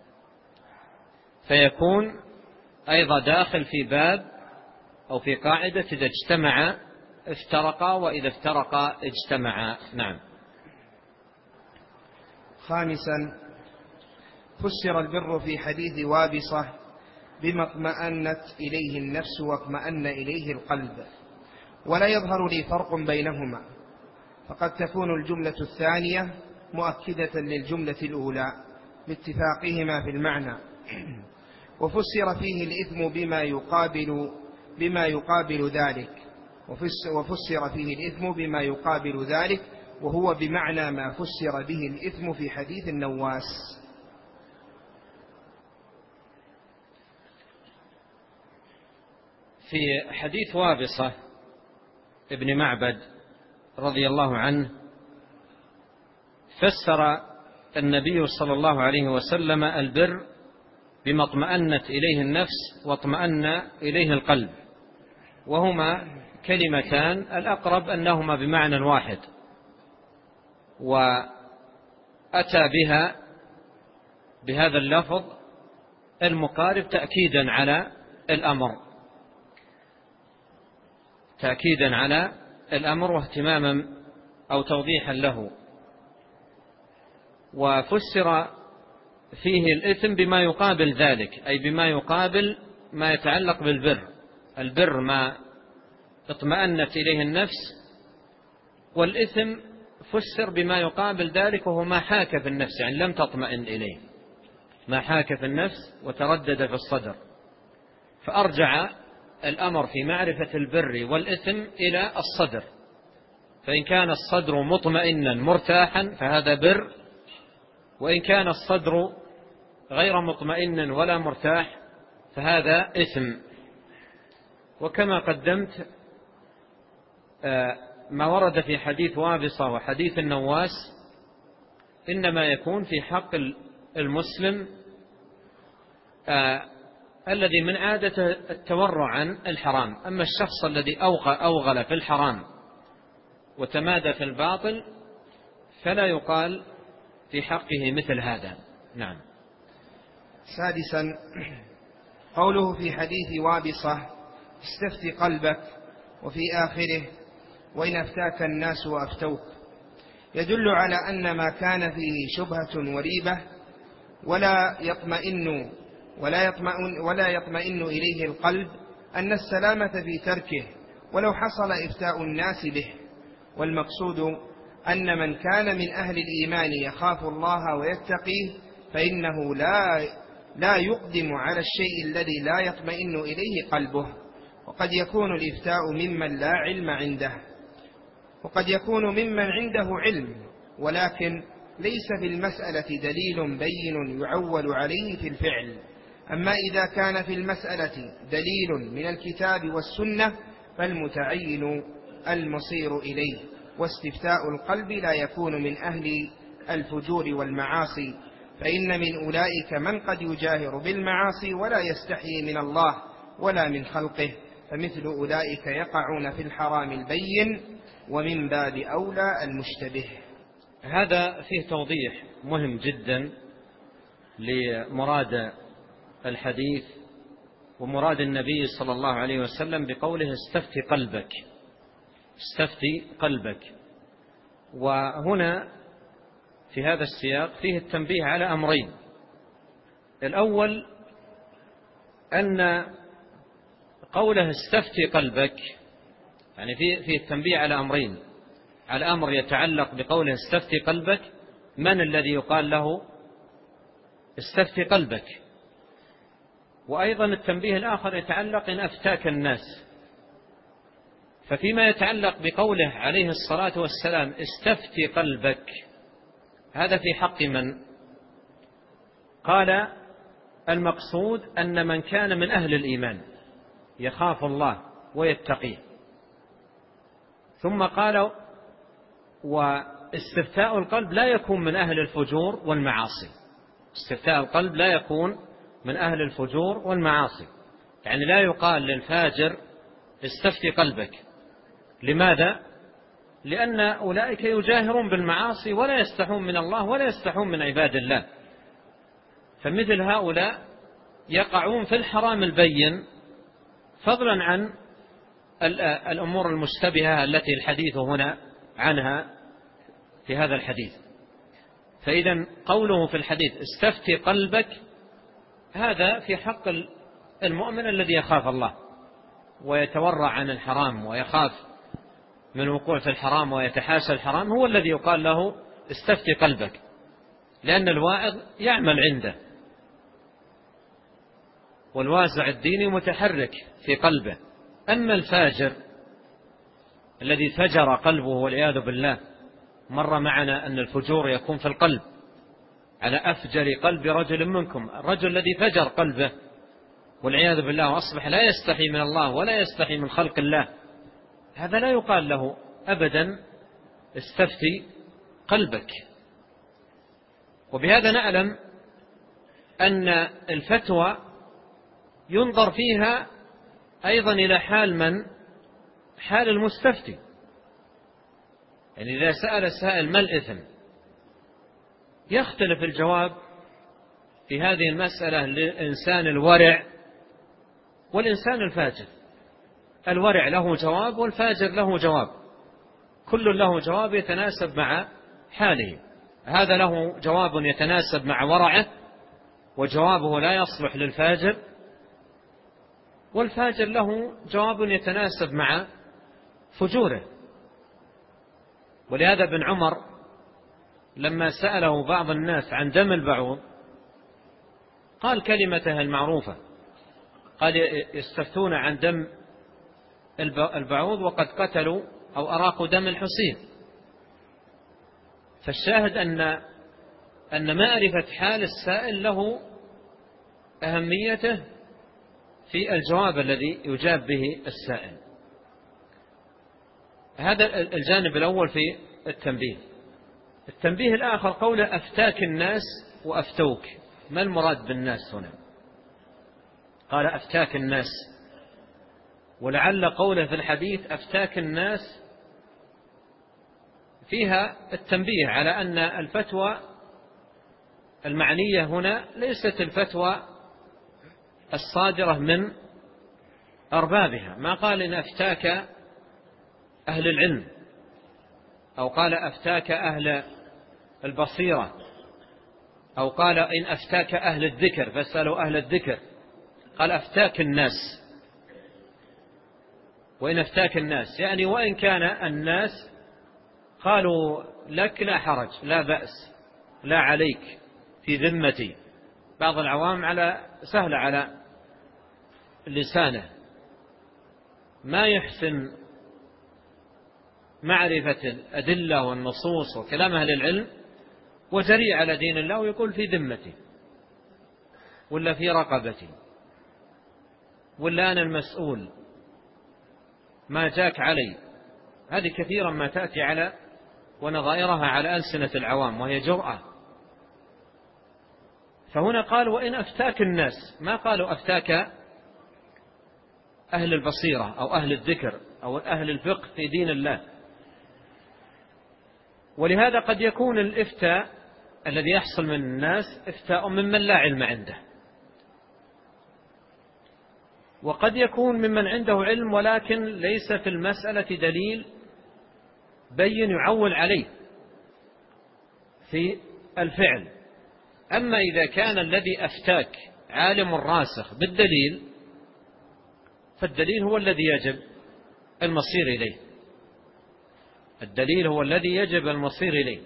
فيكون أيضا داخل في باب أو في قاعدة: إذا اجتمع افترقا وإذا افترقا اجتمعا. نعم. خامسا فسر البر في حديث وابصة بما اطمأنت إليه النفس واطمأن إليه القلب، ولا يظهر لي فرق بينهما، فقد تكون الجملة الثانية مؤكدة للجملة الأولى باتفاقهما في المعنى. وفسر فيه الإثم بما يقابل بما يقابل ذلك وفسر فيه الإثم بما يقابل ذلك وهو بمعنى ما فسر به الإثم في حديث النواس. في حديث وابصة ابن معبد رضي الله عنه فسر النبي صلى الله عليه وسلم البر بما اطمأنت إليه النفس واطمأن إليه القلب، وهما كلمتان الأقرب أنهما بمعنى واحد، وأتى بها بهذا اللفظ المقارب تأكيدا على الأمر تأكيدا على الأمر واهتماما أو توضيحا له. وفسر فيه الإثم بما يقابل ذلك، أي بما يقابل ما يتعلق بالبر. البر ما اطمأنت إليه النفس، والإثم فسر بما يقابل ذلك وهو ما حاك في النفس، يعني لم تطمئن إليه، ما حاك في النفس وتردد في الصدر. فأرجع الأمر في معرفة البر والإثم إلى الصدر، فإن كان الصدر مطمئنا مرتاحا فهذا بر، وإن كان الصدر غير مطمئن ولا مرتاح فهذا إثم. وكما قدمت ما ورد في حديث وابصة وحديث النواس إنما يكون في حق المسلم الذي من عادة التورع عن الحرام. أما الشخص الذي أوغل في الحرام وتمادى في الباطل فلا يقال في حقه مثل هذا. نعم. سادسا، قوله في حديث وابصة استفت قلبك، وفي آخره وإن أفتاك الناس وأفتوك، يدل على أن ما كان فيه شبهة وريبة ولا يطمئن ولا يطمئن ولا يطمئن إليه القلب أن السلامة في تركه ولو حصل إفتاء الناس به. والمقصود أن من كان من أهل الإيمان يخاف الله ويتقيه فإنه لا لا يقدم على الشيء الذي لا يطمئن إليه قلبه. وقد يكون الإفتاء ممن لا علم عنده، وقد يكون ممن عنده علم ولكن ليس في المسألة دليل بين يعول عليه في الفعل. أما إذا كان في المسألة دليل من الكتاب والسنة فالمتعين المصير إليه. واستفتاء القلب لا يكون من أهل الفجور والمعاصي، فإن من أولئك من قد يجاهر بالمعاصي ولا يستحيي من الله ولا من خلقه، فمثل أولئك يقعون في الحرام البين ومن باب أولى المشتبه. هذا فيه توضيح مهم جدا لمراد الحديث ومراد النبي صلى الله عليه وسلم بقوله استفتي قلبك، استفتي قلبك. وهنا في هذا السياق فيه التنبيه على أمرين. الأول أن قوله استفتي قلبك يعني فيه التنبيه على أمرين. على أمر يتعلق بقوله استفتي قلبك، من الذي يقال له استفتي قلبك؟ وأيضا التنبيه الآخر يتعلق إن أفتاك الناس. ففيما يتعلق بقوله عليه الصلاة والسلام استفتي قلبك، هذا في حق من؟ قال المقصود أن من كان من أهل الإيمان يخاف الله ويتقيه. ثم قال واستفتاء القلب لا يكون من أهل الفجور والمعاصي. استفتاء القلب لا يكون من أهل الفجور والمعاصي، يعني لا يقال للفاجر استفتي قلبك. لماذا؟ لأن أولئك يجاهرون بالمعاصي ولا يستحون من الله ولا يستحون من عباد الله، فمثل هؤلاء يقعون في الحرام البين، فضلا عن الأمور المشتبهة التي الحديث هنا عنها في هذا الحديث. فإذا قوله في الحديث استفتي قلبك هذا في حق المؤمن الذي يخاف الله ويتورع عن الحرام ويخاف من وقوع في الحرام ويتحاشى الحرام، هو الذي يقال له استفتي قلبك، لأن الواعظ يعمل عنده، والوازع الديني متحرك في قلبه. أما الفاجر الذي فجر قلبه والعياذ بالله، مر معنا أن الفجور يكون في القلب، على أفجر قلب رجل منكم، الرجل الذي فجر قلبه والعياذ بالله وأصبح لا يستحي من الله ولا يستحي من خلق الله، هذا لا يقال له أبدا استفتي قلبك. وبهذا نعلم أن الفتوى ينظر فيها أيضا إلى حال من؟ حال المستفتي. يعني إذا سأل السائل ما الإثم، يختلف الجواب في هذه المسألة للإنسان الورع والإنسان الفاجر. الورع له جواب والفاجر له جواب، كل له جواب يتناسب مع حاله. هذا له جواب يتناسب مع ورعه وجوابه لا يصلح للفاجر، والفاجر له جواب يتناسب مع فجوره. ولهذا ابن عمر لما سأله بعض الناس عن دم البعوض قال كلمته المعروفة، قال يستفتون عن دم البعوض وقد قتلوا أو أراقوا دم الحصين. فالشاهد أن أن معرفة حال السائل له أهميته في الجواب الذي يجاب به السائل. هذا الجانب الأول في التنبيه. التنبيه الآخر قوله أفتاك الناس وأفتوك، ما المراد بالناس هنا؟ قال أفتاك الناس، ولعل قوله في الحديث أفتاك الناس فيها التنبيه على أن الفتوى المعنية هنا ليست الفتوى الصادرة من أربابها. ما قال إن أفتاك أهل العلم، أو قال أفتاك أهل البصيرة، أو قال إن أفتاك أهل الذكر فاسألوا أهل الذكر، قال أفتاك الناس. وإن أفتاك الناس يعني وإن كان الناس قالوا لك لا حرج لا بأس لا عليك في ذمتي، بعض العوام على سهل على لسانه ما يحسن معرفة الأدلة والنصوص وكلام أهل العلم وجريء على دين الله ويقول في ذمتي ولا في رقبتي ولا أنا المسؤول ما جاك علي. هذه كثيرا ما تأتي على ونظائرها على ألسنة العوام وهي جرأة. فهنا قال وإن أفتاك الناس، ما قالوا أفتاك أهل البصيرة أو أهل الذكر أو أهل الفقه في دين الله. ولهذا قد يكون الإفتاء الذي يحصل من الناس إفتاء ممن لا علم عنده، وقد يكون ممن عنده علم ولكن ليس في المسألة دليل بين يعول عليه في الفعل. أما إذا كان الذي أفتاك عالم راسخ بالدليل فالدليل هو الذي يجب المصير إليه، الدليل هو الذي يجب المصير إليه.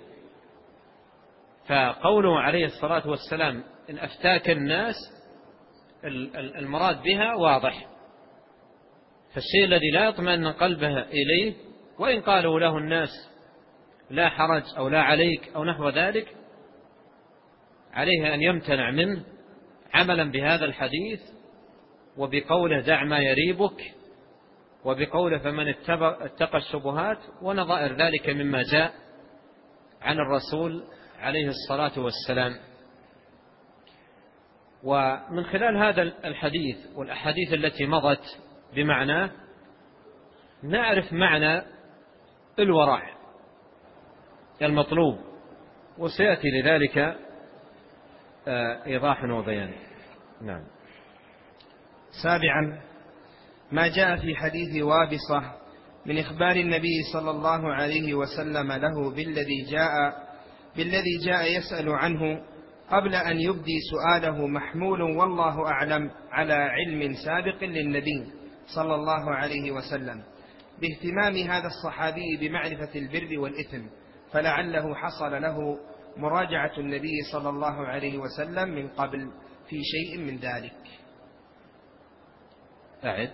فقوله عليه الصلاة والسلام إن أفتاك الناس المراد بها واضح، فالشيء الذي لا يطمئن قلبه إليه وإن قالوا له الناس لا حرج أو لا عليك أو نحو ذلك عليه أن يمتنع منه عملا بهذا الحديث وبقوله دع ما يريبك وبقوله فمن اتقى الشبهات ونظائر ذلك مما جاء عن الرسول عليه الصلاة والسلام. ومن خلال هذا الحديث والأحاديث التي مضت بمعناه نعرف معنى الورع المطلوب، وسيأتي لذلك إيضاح وبيان. نعم. سابعا ما جاء في حديث وابصة من إخبار النبي صلى الله عليه وسلم له بالذي جاء بالذي جاء يسأل عنه قبل أن يبدي سؤاله محمول والله أعلم على علم سابق للنبي صلى الله عليه وسلم باهتمام هذا الصحابي بمعرفة البر والإثم، فلعله حصل له مراجعة النبي صلى الله عليه وسلم من قبل في شيء من ذلك. أعد.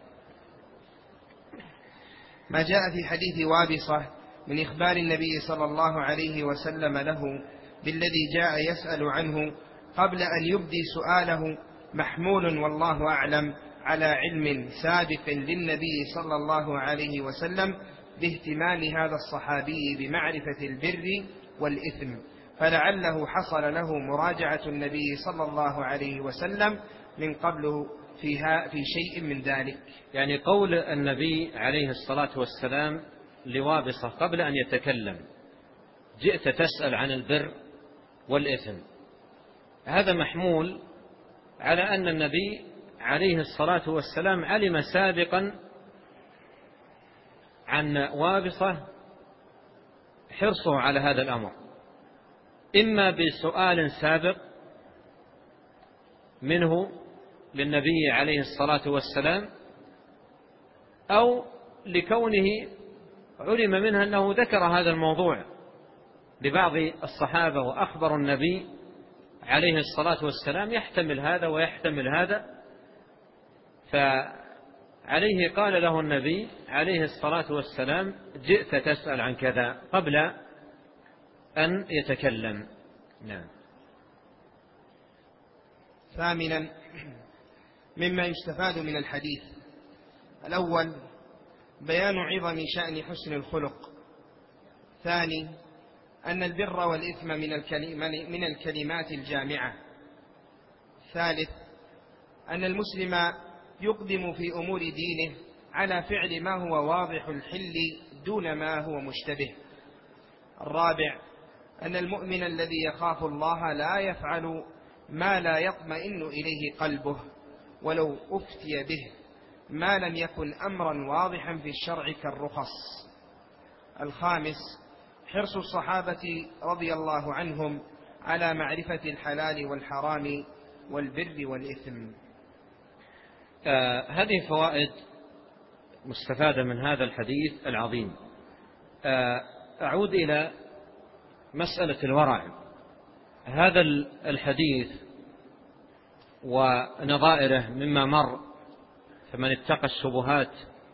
ما جاء في حديث وابصة من إخبار النبي صلى الله عليه وسلم له بالذي جاء يسأل عنه قبل أن يبدي سؤاله محمول والله أعلم على علم سابق للنبي صلى الله عليه وسلم باهتمام هذا الصحابي بمعرفة البر والإثم، فلعله حصل له مراجعة النبي صلى الله عليه وسلم من قبله فيها في شيء من ذلك. يعني قول النبي عليه الصلاة والسلام لوابصة قبل أن يتكلم جئت تسأل عن البر والإثم، هذا محمول على أن النبي عليه الصلاة والسلام علم سابقا عن وابصة حرصه على هذا الأمر، إما بسؤال سابق منه للنبي عليه الصلاة والسلام، أو لكونه علم منها أنه ذكر هذا الموضوع لبعض الصحابة وأخبر النبي عليه الصلاة والسلام، يحتمل هذا ويحتمل هذا، فعليه قال له النبي عليه الصلاة والسلام جئت تسأل عن كذا قبل أن يتكلم. نعم. ثامنا مما يستفاد من الحديث: الأول بيان عظم شأن حسن الخلق. ثاني أن البر والإثم من الكلمات الجامعة. ثالث أن المسلم يقدم في أمور دينه على فعل ما هو واضح الحل دون ما هو مشتبه. الرابع أن المؤمن الذي يخاف الله لا يفعل ما لا يطمئن إليه قلبه ولو أفتي به ما لم يكن أمرا واضحا في الشرع كالرخص. الخامس حرص الصحابة رضي الله عنهم على معرفة الحلال والحرام والبر والإثم. آه هذه فوائد مستفادة من هذا الحديث العظيم. آه أعود إلى مسألة الورع. هذا الحديث ونظائره مما مر، فمن اتقى الشبهات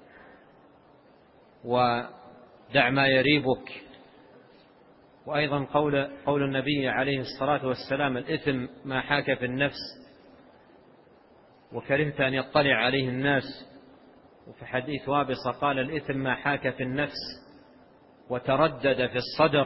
ودع ما يريبك، وأيضا قول, قول النبي عليه الصلاة والسلام الإثم ما حاك في النفس وكرهت أن يطلع عليه الناس، وفي حديث وابصة قال الإثم ما حاك في النفس وتردد في الصدر،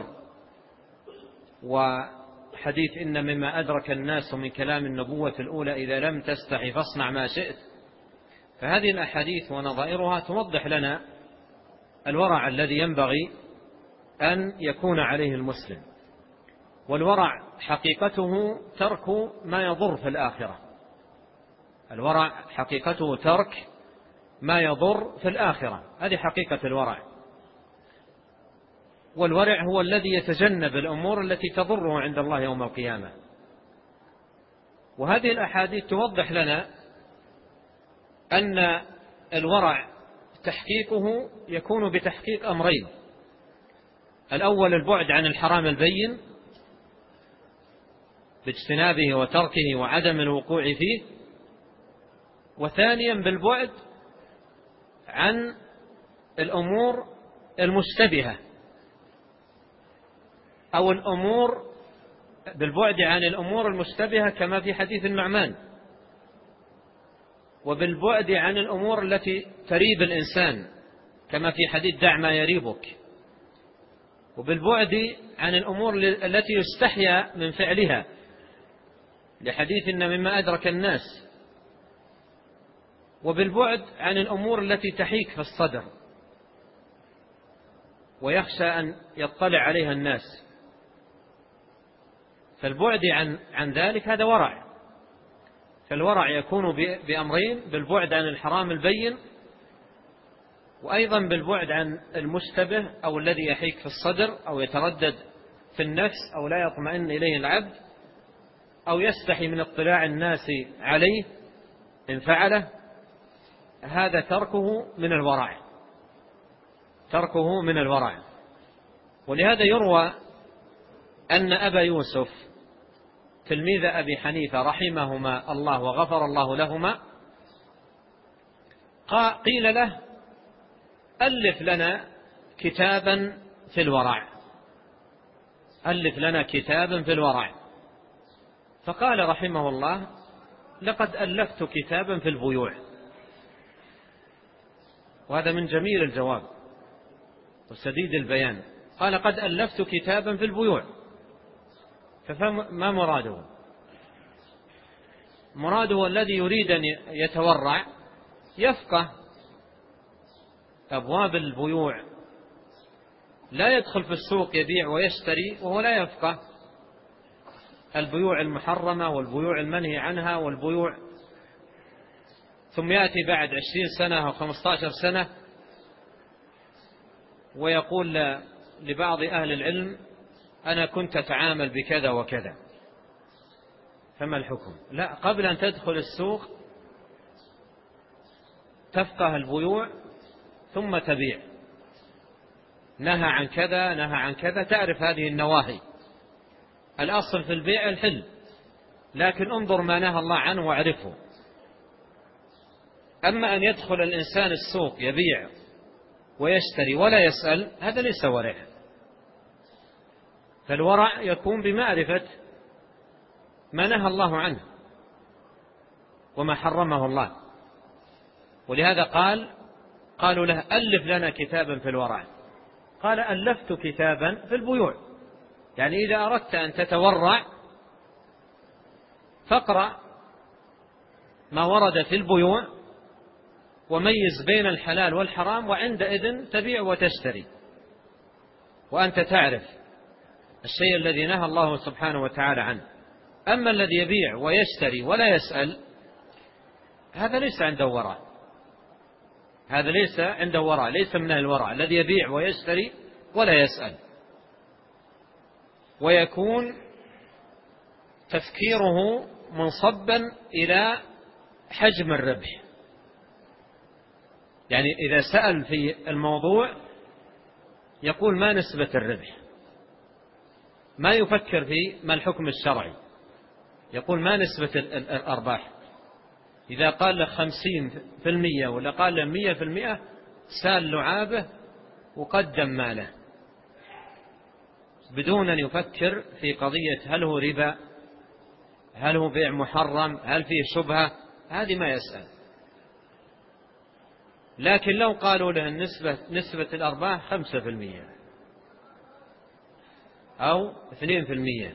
وحديث إن مما أدرك الناس من كلام النبوة الأولى إذا لم تستحي فاصنع ما شئت. فهذه الأحاديث ونظائرها توضح لنا الورع الذي ينبغي أن يكون عليه المسلم. والورع حقيقته ترك ما يضر في الآخرة. الورع حقيقته ترك ما يضر في الآخرة، هذه حقيقة الورع. والورع هو الذي يتجنب الأمور التي تضره عند الله يوم القيامة. وهذه الأحاديث توضح لنا أن الورع تحقيقه يكون بتحقيق أمرين: الأول البعد عن الحرام البين باجتنابه وتركه وعدم الوقوع فيه، وثانيا بالبعد عن الأمور المشتبهة أو الأمور بالبعد عن الأمور المشتبهة كما في حديث النعمان، وبالبعد عن الأمور التي تريب الإنسان كما في حديث دع ما يريبك، وبالبعد عن الأمور التي يستحيا من فعلها لحديث إن مما أدرك الناس، وبالبعد عن الأمور التي تحيك في الصدر ويخشى أن يطلع عليها الناس. فالبعد عن عن ذلك هذا ورع. فالورع يكون بأمرين: بالبعد عن الحرام البين، وأيضا بالبعد عن المشتبه أو الذي يحيك في الصدر أو يتردد في النفس أو لا يطمئن إليه العبد أو يستحي من اطلاع الناس عليه إن فعله، هذا تركه من الورع، تركه من الورع. ولهذا يروى أن أبا يوسف تلميذ أبي حنيفة رحمهما الله وغفر الله لهما قيل له: ألف لنا كتابا في الورع، ألف لنا كتابا في الورع. فقال رحمه الله: لقد ألفت كتابا في البيوع. وهذا من جميل الجواب وسديد البيان. قال: قد ألفت كتابا في البيوع. فما مراده؟ مراده الذي يريد أن يتورع يفقه أبواب البيوع، لا يدخل في السوق يبيع ويشتري وهو لا يفقه البيوع المحرمة والبيوع المنهي عنها والبيوع، ثم يأتي بعد عشرين سنة أو خمسة عشر سنة ويقول لبعض أهل العلم: أنا كنت أتعامل بكذا وكذا، فما الحكم؟ لا، قبل أن تدخل السوق تفقه البيوع ثم تبيع. نهى عن كذا، نهى عن كذا، تعرف هذه النواهي. الأصل في البيع الحل، لكن انظر ما نهى الله عنه واعرفه. أما أن يدخل الإنسان السوق يبيع ويشتري ولا يسأل، هذا ليس ورع. فالورع يكون بمعرفة ما نهى الله عنه وما حرمه الله. ولهذا قال قالوا له: ألف لنا كتابا في الورع. قال: ألفت كتابا في البيوع. يعني إذا أردت أن تتورع فاقرأ ما ورد في البيوع وميز بين الحلال والحرام، وعندئذ تبيع وتشتري وأنت تعرف الشيء الذي نهى الله سبحانه وتعالى عنه. أما الذي يبيع ويشتري ولا يسأل، هذا ليس عنده ورع، هذا ليس عنده ورع، ليس من الورع الذي يبيع ويشتري ولا يسأل. ويكون تفكيره منصبا إلى حجم الربح، يعني إذا سأل في الموضوع يقول: ما نسبة الربح؟ ما يفكر في ما الحكم الشرعي، يقول: ما نسبة الأرباح؟ إذا قال له خمسين في المية ولا قال له مية في المئة، سال لعابه وقدم ماله بدون أن يفكر في قضية هل هو ربا، هل هو بيع محرم، هل فيه شبهة، هذه ما يسأل. لكن لو قالوا له النسبة نسبة الأرباح خمسة في المية أو اثنين في المية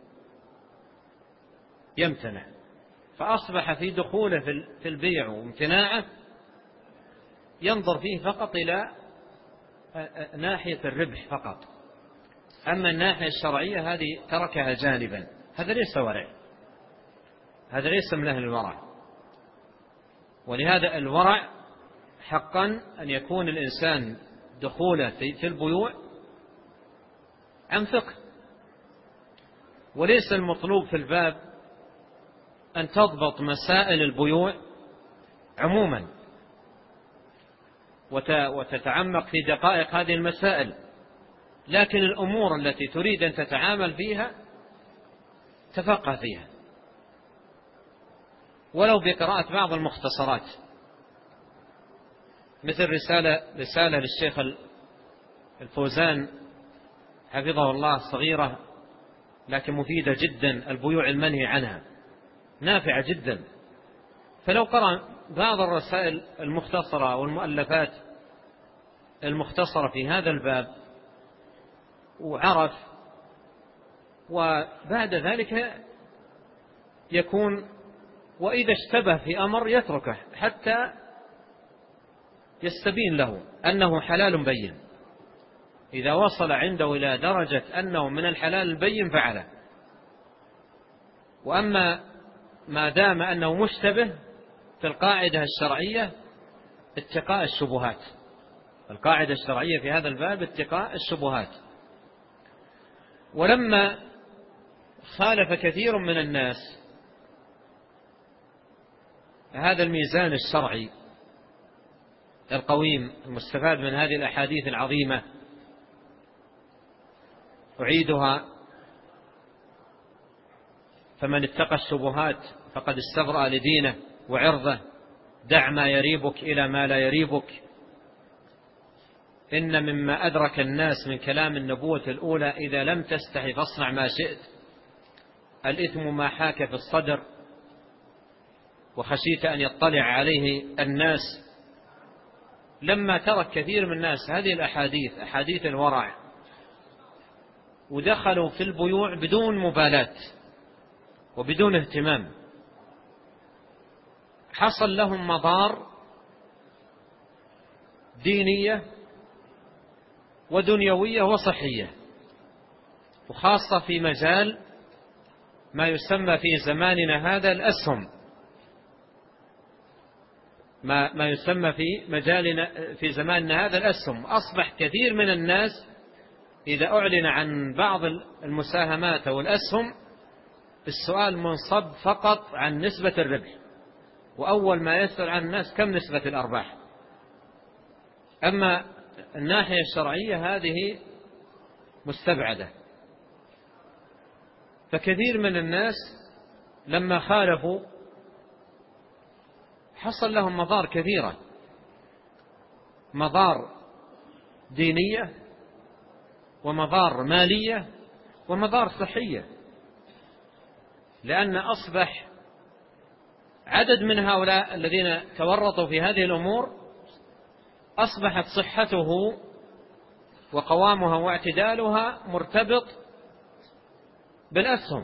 يمتنع، فأصبح في دخوله في البيع وامتناعه ينظر فيه فقط إلى ناحية الربح فقط. أما الناحية الشرعية هذه تركها جانبا. هذا ليس ورع، هذا ليس من أهل الورع. ولهذا الورع حقا أن يكون الإنسان دخوله في البيوع عن فقه. وليس المطلوب في الباب أن تضبط مسائل البيوع عموما وتتعمق في دقائق هذه المسائل، لكن الأمور التي تريد أن تتعامل فيها تفقه فيها، ولو بقراءة بعض المختصرات، مثل رسالة, رسالة للشيخ الفوزان حفظه الله صغيرة لكن مفيدة جدا، البيوع المنهي عنها، نافعة جدا. فلو قرأ بعض الرسائل المختصرة والمؤلفات المختصرة في هذا الباب وعرف، وبعد ذلك يكون وإذا اشتبه في أمر يتركه حتى يستبين له أنه حلال بين. إذا وصل عنده إلى درجة أنه من الحلال البين فعله. وأما ما دام أنه مشتبه في القاعدة الشرعية اتقاء الشبهات، القاعدة الشرعية في هذا الباب اتقاء الشبهات. ولما خالف كثير من الناس هذا الميزان الشرعي القويم المستفاد من هذه الأحاديث العظيمة، أعيدها: فمن اتقى الشبهات فقد استبرأ لدينه وعرضه، دع ما يريبك إلى ما لا يريبك. إن مما أدرك الناس من كلام النبوة الأولى: إذا لم تستحي فاصنع ما شئت، الإثم ما حاك في الصدر وخشيت أن يطلع عليه الناس. لما ترك كثير من الناس هذه الأحاديث، أحاديث الورع، ودخلوا في البيوع بدون مبالاة وبدون اهتمام، حصل لهم مضار دينية ودنيوية وصحية، وخاصة في مجال ما يسمى في زماننا هذا الأسهم، ما ما يسمى في مجالنا في زماننا هذا الأسهم. أصبح كثير من الناس إذا أعلن عن بعض المساهمات أو الأسهم السؤال منصب فقط عن نسبة الربح، وأول ما يسأل عن الناس كم نسبة الأرباح. أما الناحية الشرعية هذه مستبعدة. فكثير من الناس لما خالفوا حصل لهم مضار كثيرة، مضار دينية ومضار مالية ومضار صحية، لأن أصبح عدد من هؤلاء الذين تورطوا في هذه الأمور أصبحت صحته وقوامها واعتدالها مرتبط بالأسهم.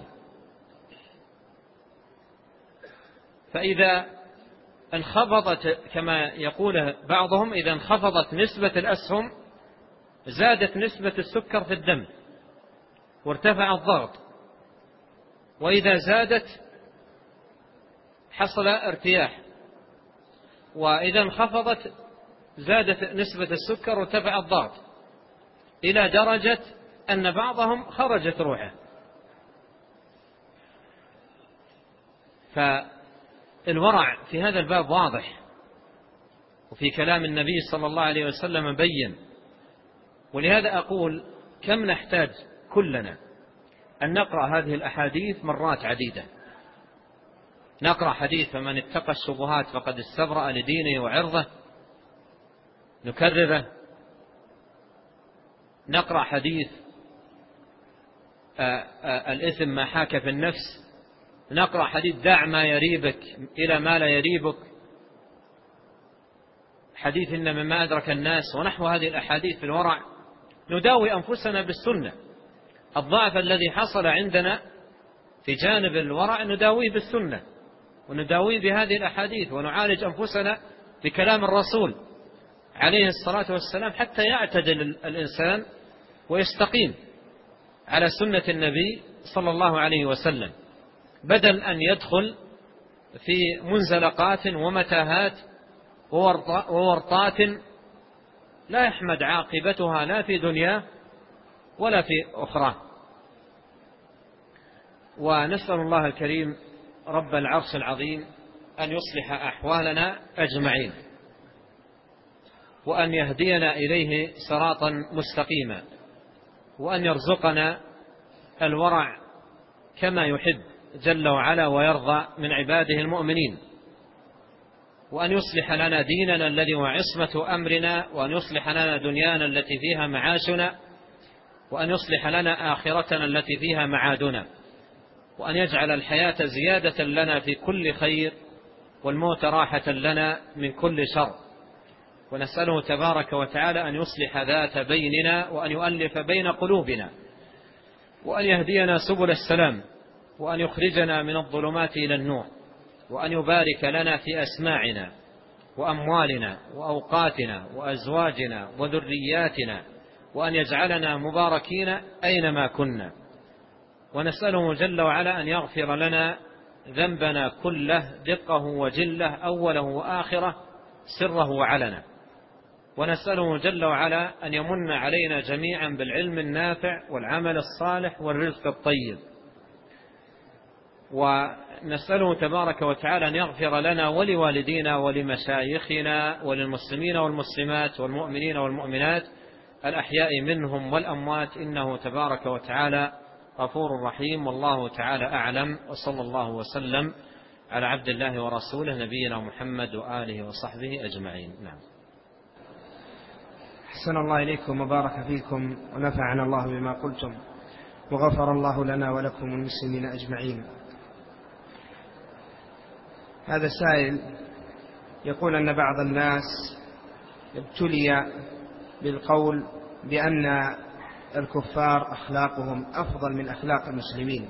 فإذا انخفضت كما يقول بعضهم إذا انخفضت نسبة الأسهم زادت نسبة السكر في الدم وارتفع الضغط، وإذا زادت حصل ارتياح، وإذا انخفضت زادت نسبة السكر وارتفع الضغط، إلى درجة أن بعضهم خرجت روحه. فالورع في هذا الباب واضح، وفي كلام النبي صلى الله عليه وسلم بين. ولهذا أقول كم نحتاج كلنا أن نقرأ هذه الأحاديث مرات عديدة. نقرأ حديث فمن اتقى الشبهات فقد استبرأ لدينه وعرضه، نكرره. نقرأ حديث آآ آآ الإثم ما حاك في النفس، نقرأ حديث دع ما يريبك إلى ما لا يريبك، حديث إن مما أدرك الناس، ونحو هذه الأحاديث في الورع. نداوي أنفسنا بالسنة. الضعف الذي حصل عندنا في جانب الورع نداويه بالسنة، ونداويه بهذه الأحاديث، ونعالج أنفسنا بكلام الرسول عليه الصلاة والسلام حتى يعتدل الإنسان ويستقيم على سنة النبي صلى الله عليه وسلم، بدل أن يدخل في منزلقات ومتاهات وورطات لا يحمد عاقبتها لا في دنياه ولا في أخرى. ونسأل الله الكريم رب العرش العظيم أن يصلح أحوالنا أجمعين، وأن يهدينا إليه صراطا مستقيما، وأن يرزقنا الورع كما يحب جل وعلا ويرضى من عباده المؤمنين، وأن يصلح لنا ديننا الذي هو عصمة أمرنا، وأن يصلح لنا دنيانا التي فيها معاشنا، وأن يصلح لنا آخرتنا التي فيها معادنا، وأن يجعل الحياة زيادة لنا في كل خير والموت راحة لنا من كل شر. ونسأله تبارك وتعالى أن يصلح ذات بيننا، وأن يؤلف بين قلوبنا، وأن يهدينا سبل السلام، وأن يخرجنا من الظلمات إلى النور، وأن يبارك لنا في أسماعنا وأموالنا وأوقاتنا وأزواجنا وذرياتنا، وأن يجعلنا مباركين أينما كنا. ونسأله جل وعلا أن يغفر لنا ذنبنا كله، دقه وجله، أوله وآخره، سره وعلنه. ونسأله جل وعلا أن يمن علينا جميعا بالعلم النافع والعمل الصالح والرزق الطيب، ونسأله تبارك وتعالى أن يغفر لنا ولوالدينا ولمشايخنا وللمسلمين والمسلمات والمؤمنين والمؤمنات الأحياء منهم والأموات، إنه تبارك وتعالى غفور رحيم. والله تعالى أعلم، وصلى الله وسلم على عبد الله ورسوله نبينا محمد وآله وصحبه أجمعين. نعم. أحسن الله إليكم وبارك فيكم ونفعنا الله بما قلتم، وغفر الله لنا ولكم المسلمين أجمعين. هذا سائل يقول أن بعض الناس ابتلي بالقول بأن الكفار أخلاقهم أفضل من أخلاق المسلمين،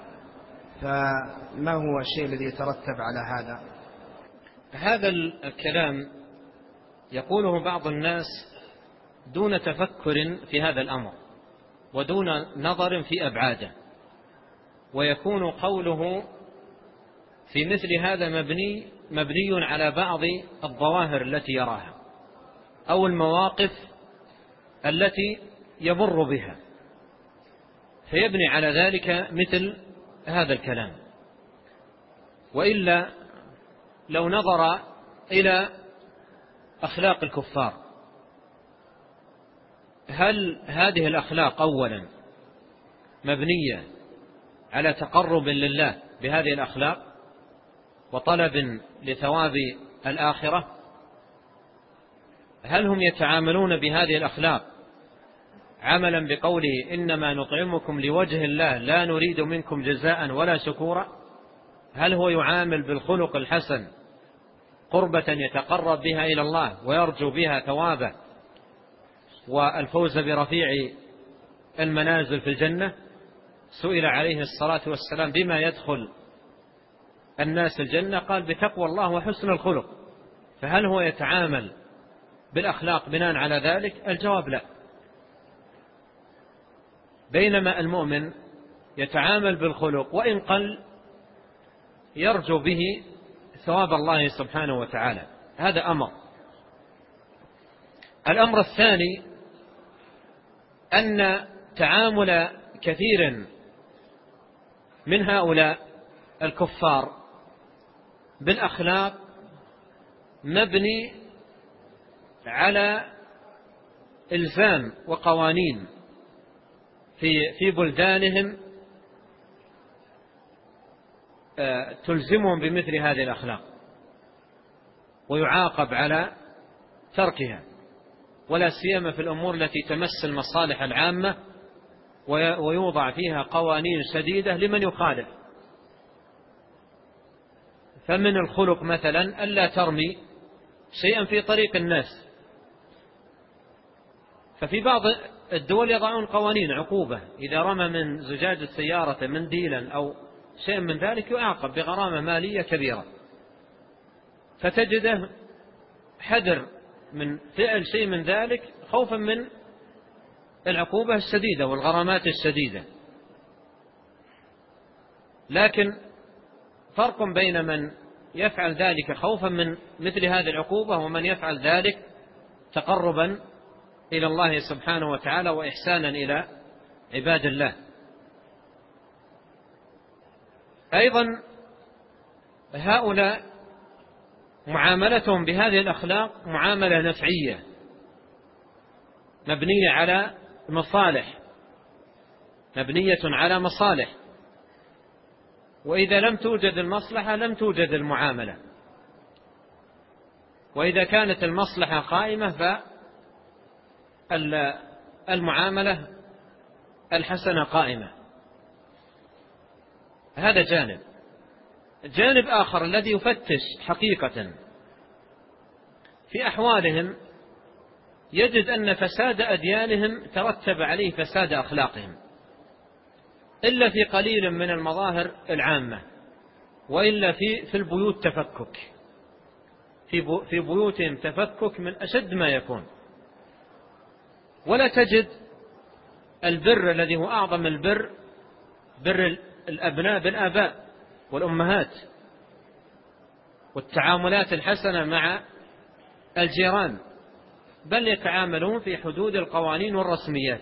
فما هو الشيء الذي يترتب على هذا؟ هذا الكلام يقوله بعض الناس دون تفكر في هذا الأمر ودون نظر في أبعاده، ويكون قوله في مثل هذا مبني مبني على بعض الظواهر التي يراها أو المواقف التي يمر بها، فيبني على ذلك مثل هذا الكلام. وإلا لو نظر إلى أخلاق الكفار، هل هذه الأخلاق أولا مبنية على تقرب لله بهذه الأخلاق وطلب لثواب الآخرة؟ هل هم يتعاملون بهذه الأخلاق عملا بقوله إنما نطعمكم لوجه الله لا نريد منكم جزاء ولا شكورا؟ هل هو يعامل بالخلق الحسن قربة يتقرب بها إلى الله ويرجو بها ثوابه والفوز برفيع المنازل في الجنة؟ سئل عليه الصلاة والسلام بما يدخل الناس الجنة، قال بتقوى الله وحسن الخلق. فهل هو يتعامل بالأخلاق بناء على ذلك؟ الجواب لا. بينما المؤمن يتعامل بالخلق وإن قل يرجو به ثواب الله سبحانه وتعالى. هذا أمر. الأمر الثاني أن تعامل كثير من هؤلاء الكفار بالأخلاق مبني على إلزام وقوانين في في بلدانهم تلزمهم بمثل هذه الأخلاق، ويعاقب على تركها، ولا سيما في الأمور التي تمس المصالح العامة، ويوضع فيها قوانين شديدة لمن يخالف. فمن الخلق مثلا ألا ترمي شيئا في طريق الناس، ففي بعض الدول يضعون قوانين عقوبة إذا رمى من زجاج السيارة منديلا أو شيء من ذلك يعاقب بغرامة مالية كبيرة، فتجده حذر من فعل شيء من ذلك خوفا من العقوبة الشديدة والغرامات الشديدة. لكن فرق بين من يفعل ذلك خوفا من مثل هذه العقوبة ومن يفعل ذلك تقربا إلى الله سبحانه وتعالى وإحسانا إلى عباد الله. أيضا هؤلاء معاملتهم بهذه الأخلاق معاملة نفعية مبنية على مصالح مبنية على مصالح، وإذا لم توجد المصلحة لم توجد المعاملة، وإذا كانت المصلحة قائمة فالمعاملة الحسنة قائمة. هذا جانب. جانب آخر الذي يفتش حقيقة في أحوالهم يجد أن فساد أديانهم ترتب عليه فساد أخلاقهم، إلا في قليل من المظاهر العامة، وإلا في في البيوت تفكك، في في بيوتهم تفكك من أشد ما يكون. ولا تجد البر الذي هو أعظم البر بر الأبناء بالآباء والأمهات، والتعاملات الحسنة مع الجيران بل يتعاملون في حدود القوانين والرسميات.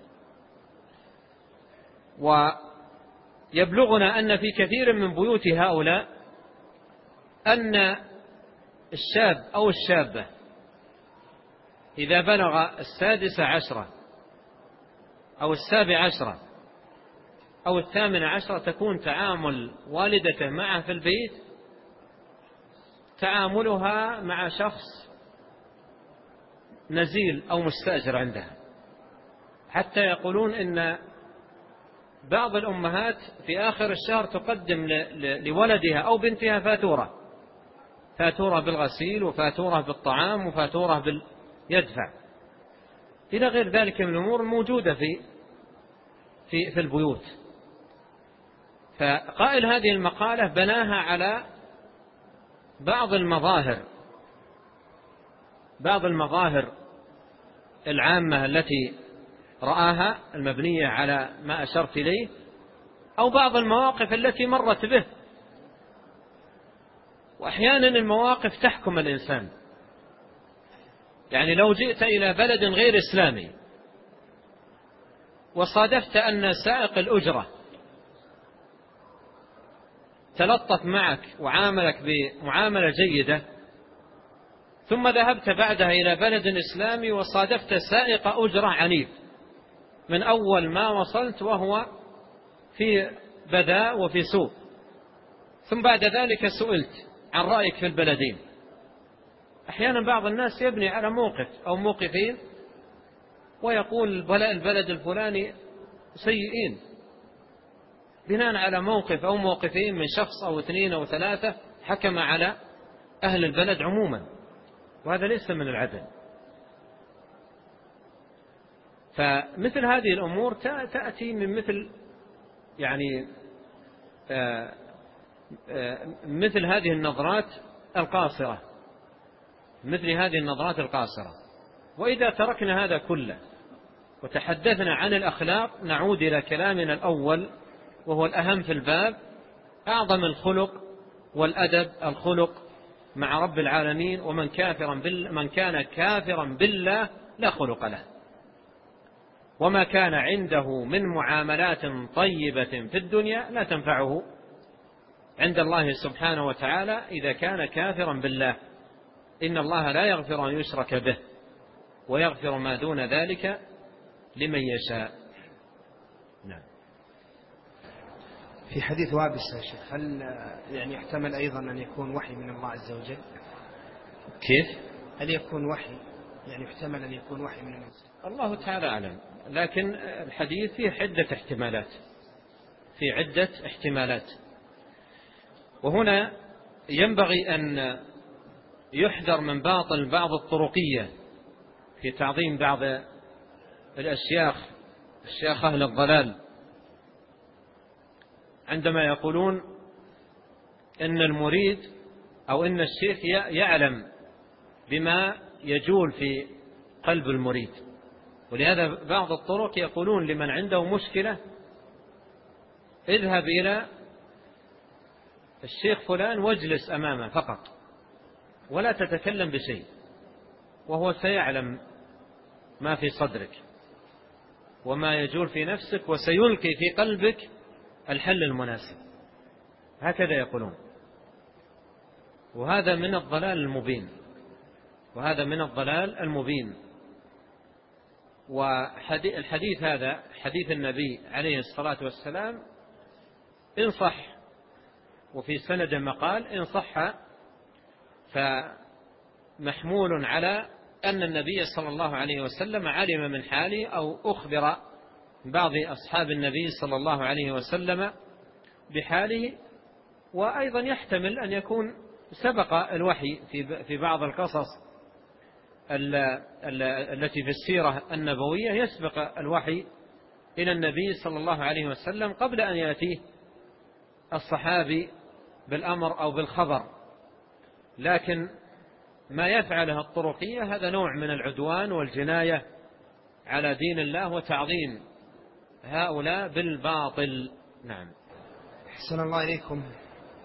ويبلغنا أن في كثير من بيوت هؤلاء أن الشاب أو الشابة إذا بلغ السادس عشرة أو السابع عشرة أو الثامن عشرة تكون تعامل والدته معه في البيت تعاملها مع شخص نزيل أو مستأجر عندها، حتى يقولون إن بعض الأمهات في آخر الشهر تقدم لولدها أو بنتها فاتورة فاتورة بالغسيل وفاتورة بالطعام وفاتورة بال... يدفع إلى غير ذلك من الأمور الموجودة في في في البيوت. فقائل هذه المقالة بناها على بعض المظاهر بعض المظاهر العامة التي رآها المبنية على ما أشرت إليه، أو بعض المواقف التي مرت به. وأحيانا المواقف تحكم الإنسان، يعني لو جئت إلى بلد غير إسلامي وصادفت أن سائق الأجرة تلطف معك وعاملك بمعاملة جيدة، ثم ذهبت بعدها إلى بلد إسلامي وصادفت سائق أجرة عنيف من أول ما وصلت وهو في بذاء وفي سوء، ثم بعد ذلك سئلت عن رأيك في البلدين. أحيانا بعض الناس يبني على موقف أو موقفين ويقول البلد الفلاني سيئين بناء على موقف أو موقفين من شخص أو اثنين أو ثلاثة حكم على أهل البلد عموما، وهذا ليس من العدل. فمثل هذه الأمور تأتي من مثل يعني آآ آآ مثل هذه النظرات القاصرة مثل هذه النظرات القاصرة. وإذا تركنا هذا كله وتحدثنا عن الأخلاق نعود إلى كلامنا الأول وهو الأهم في الباب: أعظم الخلق والأدب الخلق مع رب العالمين، ومن كافرا بال من كان كافرا بالله لا خلق له، وما كان عنده من معاملات طيبة في الدنيا لا تنفعه عند الله سبحانه وتعالى إذا كان كافرا بالله. إن الله لا يغفر أن يشرك به ويغفر ما دون ذلك لمن يشاء. نعم. في حديث وابس يا شيخ، هل يعني يحتمل أيضا أن يكون وحي من الله عز وجل؟ كيف؟ هل يكون وحي، يعني يحتمل أن يكون وحي من الله؟ الله تعالى أعلم، لكن الحديث فيه عدة احتمالات في عدة احتمالات وهنا ينبغي أن يحذر من باطل بعض الطرقية في تعظيم بعض الأشياخ الشيخ أهل الضلال، عندما يقولون إن المريد أو إن الشيخ يعلم بما يجول في قلب المريد. ولهذا بعض الطرق يقولون لمن عنده مشكلة: اذهب إلى الشيخ فلان واجلس أمامه فقط ولا تتكلم بشيء، وهو سيعلم ما في صدرك وما يجول في نفسك وسيلقي في قلبك الحل المناسب. هكذا يقولون، وهذا من الضلال المبين وهذا من الضلال المبين والحديث هذا حديث النبي عليه الصلاة والسلام إن صح، وفي سند مقال إن صح فمحمول على أن النبي صلى الله عليه وسلم علم من حاله أو أخبر بعض أصحاب النبي صلى الله عليه وسلم بحاله. وأيضا يحتمل أن يكون سبق الوحي في بعض القصص التي في السيرة النبوية، يسبق الوحي إلى النبي صلى الله عليه وسلم قبل أن يأتيه الصحابي بالأمر أو بالخبر. لكن ما يفعله الطرقية هذا نوع من العدوان والجناية على دين الله وتعظيم هؤلاء بالباطل. نعم. أحسن الله إليكم.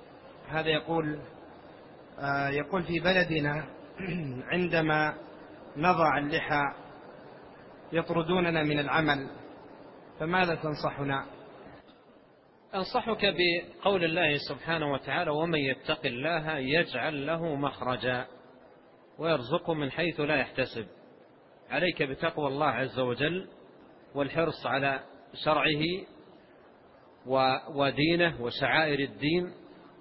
هذا يقول آه يقول في بلدنا عندما نضع اللحى يطردوننا من العمل، فماذا تنصحنا؟ أنصحك بقول الله سبحانه وتعالى: ومن يتق الله يجعل له مخرجا ويرزقه من حيث لا يحتسب. عليك بتقوى الله عز وجل والحرص على شرعه ودينه وشعائر الدين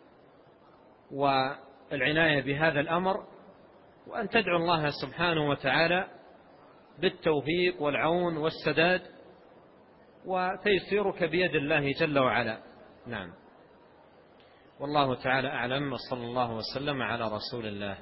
والعناية بهذا الأمر، وأن تدعو الله سبحانه وتعالى بالتوفيق والعون والسداد، وتيسيرك بيد الله جل وعلا. نعم، والله تعالى أعلم، وصلى الله وسلم على رسول الله.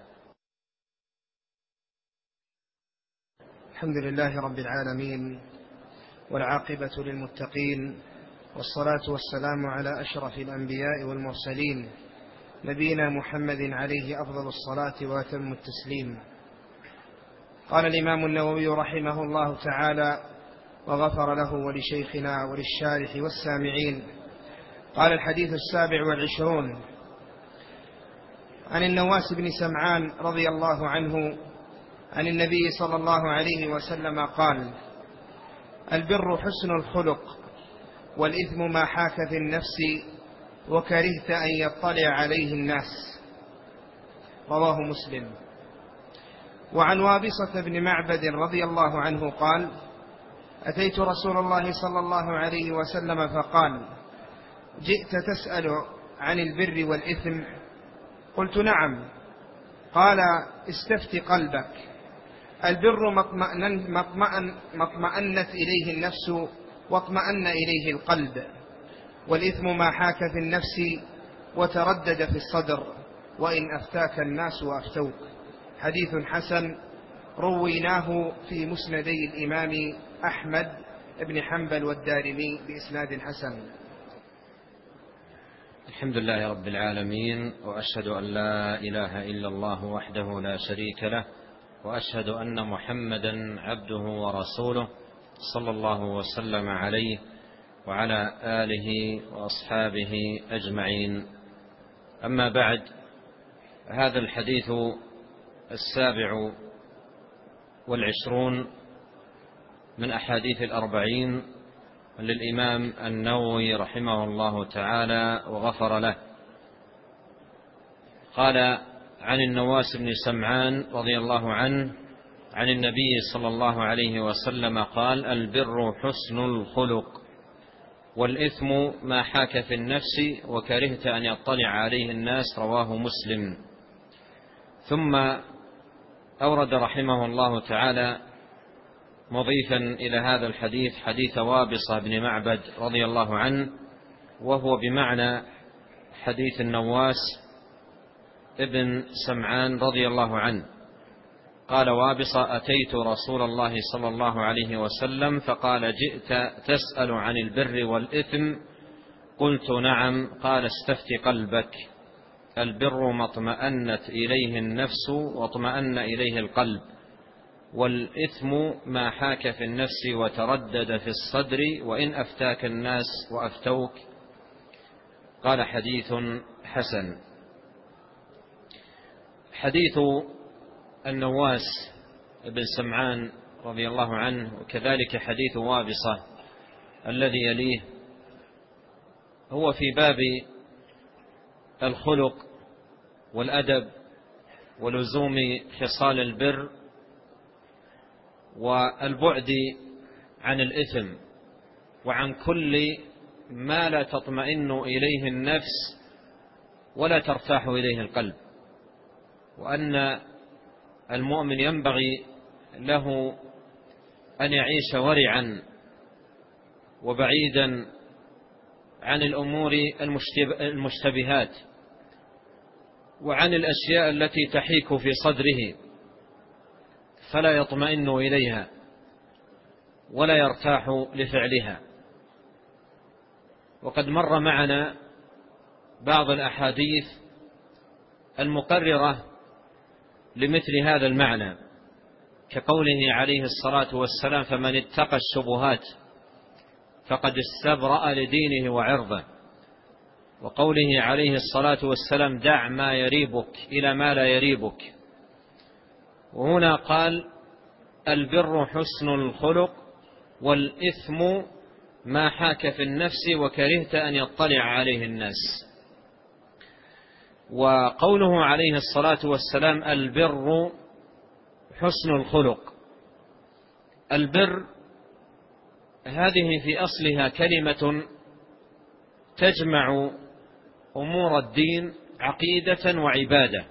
الحمد لله رب العالمين، والعاقبة للمتقين، والصلاة والسلام على أشرف الأنبياء والمرسلين، نبينا محمد عليه أفضل الصلاة وأتم التسليم. قال الإمام النووي رحمه الله تعالى وغفر له ولشيخنا وللشارح والسامعين. قال: الحديث السابع والعشرون عن النواس بن سمعان رضي الله عنه عن النبي صلى الله عليه وسلم قال: البر حسن الخلق، والإثم ما حاك في النفس وكرهت أن يطلع عليه الناس. رواه مسلم. وعن وابصة بن معبد رضي الله عنه قال: أتيت رسول الله صلى الله عليه وسلم فقال: جئت تسأل عن البر والإثم؟ قلت: نعم. قال: استفت قلبك. البر ما اطمأنت إليه النفس واطمأن إليه القلب، والإثم ما حاك في النفس وتردد في الصدر، وإن أفتاك الناس وأفتوك. حديث حسن، رويناه في مسندي الإمام أحمد بن حنبل والدارمي بإسناد حسن. الحمد لله رب العالمين، وأشهد أن لا إله إلا الله وحده لا شريك له، وأشهد أن محمدا عبده ورسوله، صلى الله وسلم عليه وعلى آله وأصحابه أجمعين. أما بعد، هذا الحديث السابع والعشرون من أحاديث الأربعين للإمام النووي رحمه الله تعالى وغفر له. قال: عن النواس بن سمعان رضي الله عنه عن النبي صلى الله عليه وسلم قال: البر حسن الخلق، والإثم ما حاك في النفس وكرهت أن يطلع عليه الناس. رواه مسلم. ثم أورد رحمه الله تعالى مضيفا إلى هذا الحديث حديث وابصة بن معبد رضي الله عنه، وهو بمعنى حديث النواس ابن سمعان رضي الله عنه. قال وابصة: أتيت رسول الله صلى الله عليه وسلم فقال: جئت تسأل عن البر والإثم؟ قلت: نعم. قال: استفت قلبك. البر ما اطمأنت إليه النفس واطمأن إليه القلب، والإثم ما حاك في النفس وتردد في الصدر، وإن أفتاك الناس وأفتوك. قال: حديث حسن. حديث النواس بن سمعان رضي الله عنه وكذلك حديث وابصة الذي يليه هو في باب الخلق والأدب ولزوم خصال البر والبعد عن الإثم وعن كل ما لا تطمئن إليه النفس ولا ترتاح إليه القلب، وأن المؤمن ينبغي له أن يعيش ورعا وبعيدا عن الأمور المشتبهات وعن الأشياء التي تحيك في صدره فلا يطمئن إليها ولا يرتاح لفعلها. وقد مر معنا بعض الأحاديث المقررة لمثل هذا المعنى، كقوله عليه الصلاة والسلام: فمن اتقى الشبهات فقد استبرأ لدينه وعرضه. وقوله عليه الصلاة والسلام: دع ما يريبك إلى ما لا يريبك. وهنا قال: البر حسن الخلق والإثم ما حاك في النفس وكرهت أن يطلع عليه الناس. وقوله عليه الصلاة والسلام البر حسن الخلق، البر هذه في أصلها كلمة تجمع أمور الدين عقيدة وعبادة،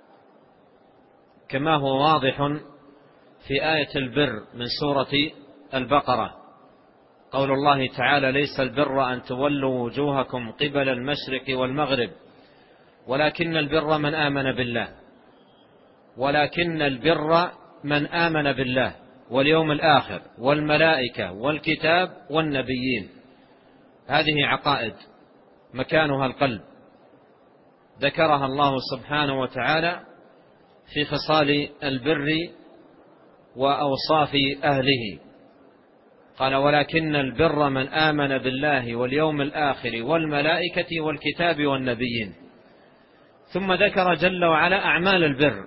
كما هو واضح في آية البر من سورة البقرة، قول الله تعالى ليس البر أن تولوا وجوهكم قبل المشرق والمغرب ولكن البر من آمن بالله ولكن البر من آمن بالله واليوم الآخر والملائكة والكتاب والنبيين. هذه عقائد مكانها القلب، ذكرها الله سبحانه وتعالى في خصال البر وأوصاف أهله، قال ولكن البر من آمن بالله واليوم الآخر والملائكة والكتاب والنبيين. ثم ذكر جل وعلا أعمال البر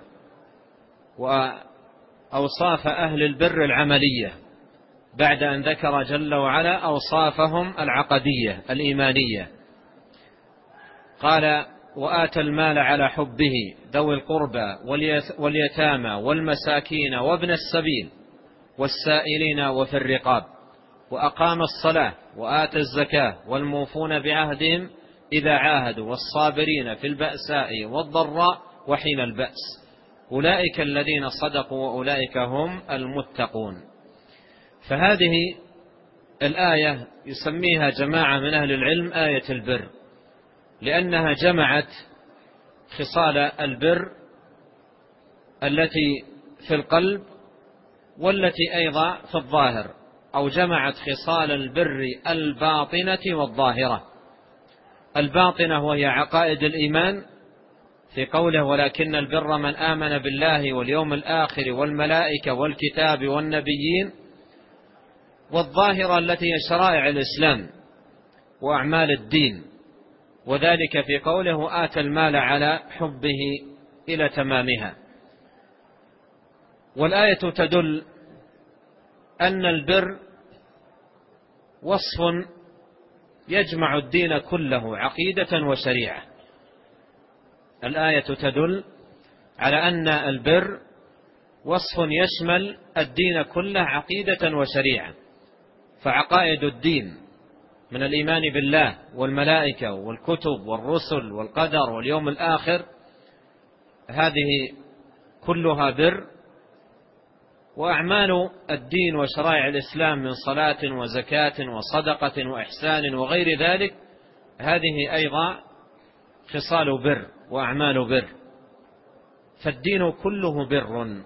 وأوصاف أهل البر العملية، بعد أن ذكر جل وعلا أوصافهم العقدية الإيمانية، قال وآتى المال على حبه ذوي القربى واليتامى والمساكين وابن السبيل والسائلين وفي الرقاب وأقام الصلاة وآتى الزكاة والموفون بعهدهم إذا عاهدوا والصابرين في البأساء والضراء وحين البأس أولئك الذين صدقوا وأولئك هم المتقون. فهذه الآية يسميها جماعة من أهل العلم آية البر، لأنها جمعت خصال البر التي في القلب والتي أيضا في الظاهر، أو جمعت خصال البر الباطنة والظاهرة. الباطنة وهي عقائد الإيمان في قوله ولكن البر من آمن بالله واليوم الآخر والملائكة والكتاب والنبيين، والظاهرة التي هي شرائع الإسلام وأعمال الدين، وذلك في قوله آتى المال على حبه إلى تمامها. والآية تدل أن البر وصف يجمع الدين كله عقيدة وشريعة. الآية تدل على أن البر وصف يشمل الدين كله عقيدة وشريعة، فعقائد الدين من الإيمان بالله والملائكة والكتب والرسل والقدر واليوم الآخر هذه كلها بر، وأعمال الدين وشرائع الإسلام من صلاة وزكاة وصدقة وإحسان وغير ذلك هذه أيضا خصال بر وأعمال بر، فالدين كله بر.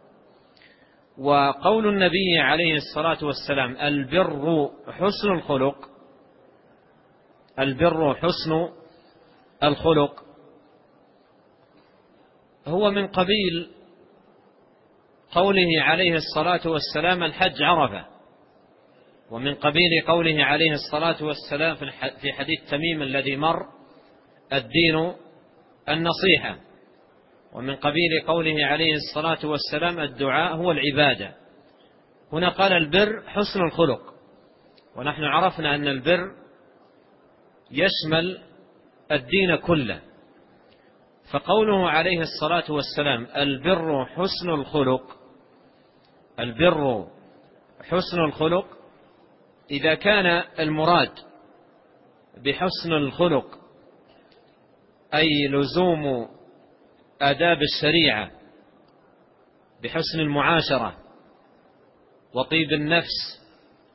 وقول النبي عليه الصلاة والسلام البر حسن الخلق، البر حسن الخلق هو من قبيل قوله عليه الصلاة والسلام الحج عرفة، ومن قبيل قوله عليه الصلاة والسلام في حديث تميم الذي مر الدين النصيحة، ومن قبيل قوله عليه الصلاة والسلام الدعاء هو العبادة. هنا قال البر حسن الخلق، ونحن عرفنا أن البر يشمل الدين كله، فقوله عليه الصلاة والسلام البر حسن الخلق، البر حسن الخلق، إذا كان المراد بحسن الخلق أي لزوم آداب الشريعة بحسن المعاشرة وطيب النفس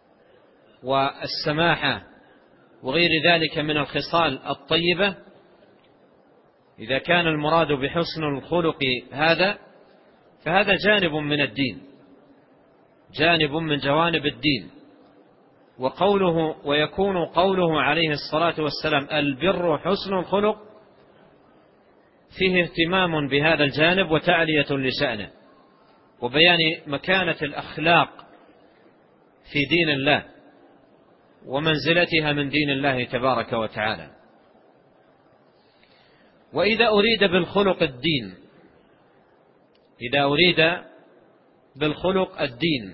والسماحة وغير ذلك من الخصال الطيبة، إذا كان المراد بحسن الخلق هذا فهذا جانب من الدين، جانب من جوانب الدين. وقوله ويكون قوله عليه الصلاة والسلام البر حسن الخلق فيه اهتمام بهذا الجانب وتعلية لشأنه وبيان مكانة الأخلاق في دين الله ومنزلتها من دين الله تبارك وتعالى. وإذا أريد بالخلق الدين، إذا أريد بالخلق الدين.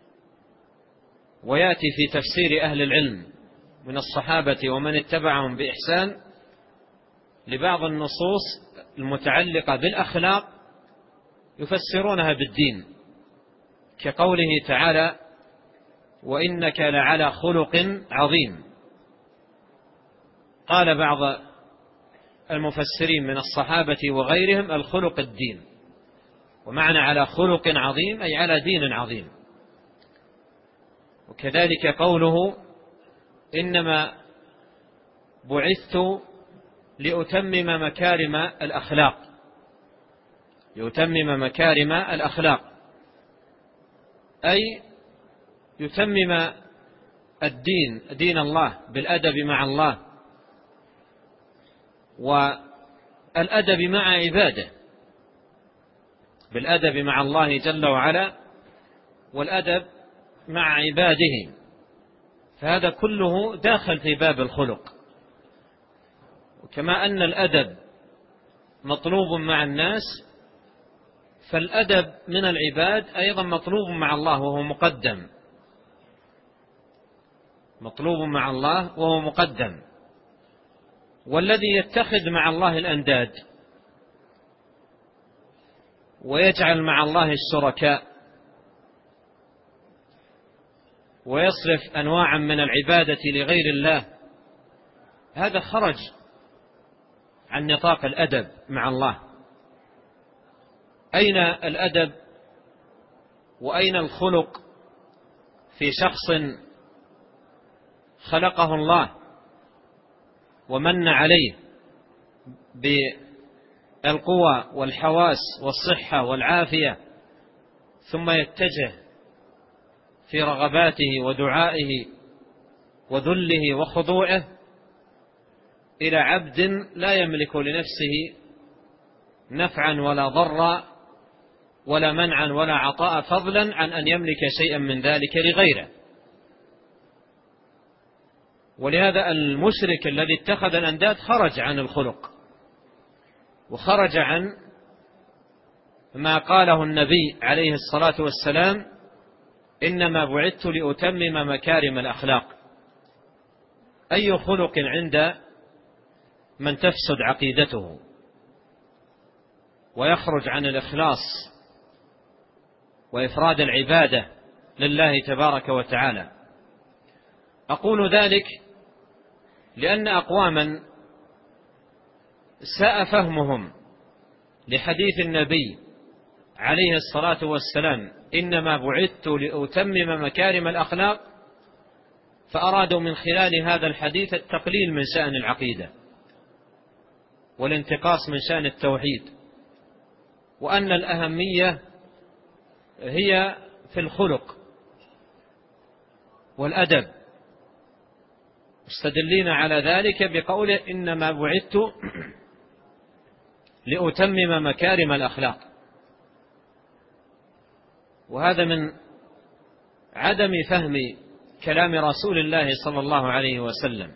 ويأتي في تفسير أهل العلم من الصحابة ومن اتبعهم بإحسان لبعض النصوص المتعلقة بالأخلاق يفسرونها بالدين، كقوله تعالى: وإنك لعلى خلق عظيم. قال بعض المفسرين من الصحابة وغيرهم: الخلق الدين، ومعنى على خلق عظيم أي على دين عظيم. وكذلك قوله: إنما بعثت لأتمم مكارم الأخلاق، لأتمم مكارم الأخلاق أي يتمم الدين، دين الله، بالأدب مع الله والأدب مع عباده، بالأدب مع الله جل وعلا والأدب مع عباده. فهذا كله داخل في باب الخلق. وكما أن الأدب مطلوب مع الناس، فالأدب من العباد أيضا مطلوب مع الله وهو مقدم، مطلوب مع الله وهو مقدم. والذي يتخذ مع الله الأنداد ويجعل مع الله الشركاء ويصرف أنواعا من العبادة لغير الله، هذا خرج عن نطاق الأدب مع الله. أين الأدب وأين الخلق في شخص خلقه الله ومن عليه بالقوى والحواس والصحة والعافية، ثم يتجه في رغباته ودعائه وذله وخضوعه إلى عبد لا يملك لنفسه نفعا ولا ضرا ولا منعا ولا عطاء، فضلا عن أن يملك شيئا من ذلك لغيره. ولهذا المشرك الذي اتخذ الأنداد خرج عن الخلق، وخرج عن ما قاله النبي عليه الصلاة والسلام: إنما بعثت لأتمم مكارم الأخلاق. أي خلق عند من تفسد عقيدته ويخرج عن الإخلاص وإفراد العبادة لله تبارك وتعالى. أقول ذلك لأن أقواما ساء فهمهم لحديث النبي عليه الصلاة والسلام: إنما بعثت لأتمم مكارم الأخلاق، فأرادوا من خلال هذا الحديث التقليل من شأن العقيدة والانتقاص من شأن التوحيد، وأن الأهمية هي في الخلق والأدب، مستدلين على ذلك بقوله: إنما بعثت لأتمم مكارم الأخلاق. وهذا من عدم فهم كلام رسول الله صلى الله عليه وسلم،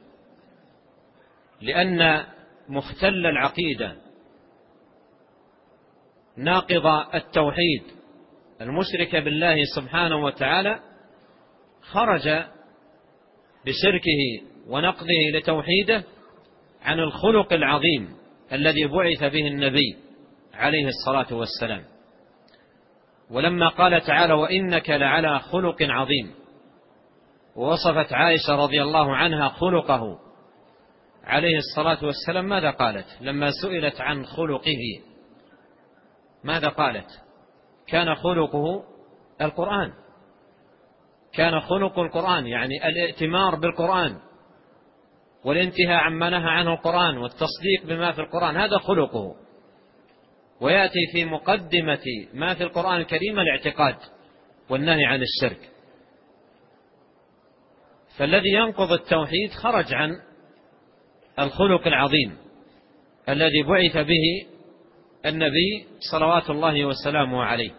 لأن مختل العقيدة ناقض التوحيد المشرك بالله سبحانه وتعالى خرج بشركه ونقضه لتوحيده عن الخلق العظيم الذي بعث به النبي عليه الصلاة والسلام. ولما قال تعالى: وإنك لعلى خلق عظيم، ووصفت عائشة رضي الله عنها خلقه عليه الصلاة والسلام، ماذا قالت لما سئلت عن خلقه؟ ماذا قالت؟ كان خلقه القرآن، كان خلق القرآن، يعني الائتمار بالقرآن والانتهاء عما نهى عنه القرآن والتصديق بما في القرآن، هذا خلقه. ويأتي في مقدمة ما في القرآن الكريم الاعتقاد والنهي عن الشرك. فالذي ينقض التوحيد خرج عن الخلق العظيم الذي بعث به النبي صلوات الله وسلامه عليه.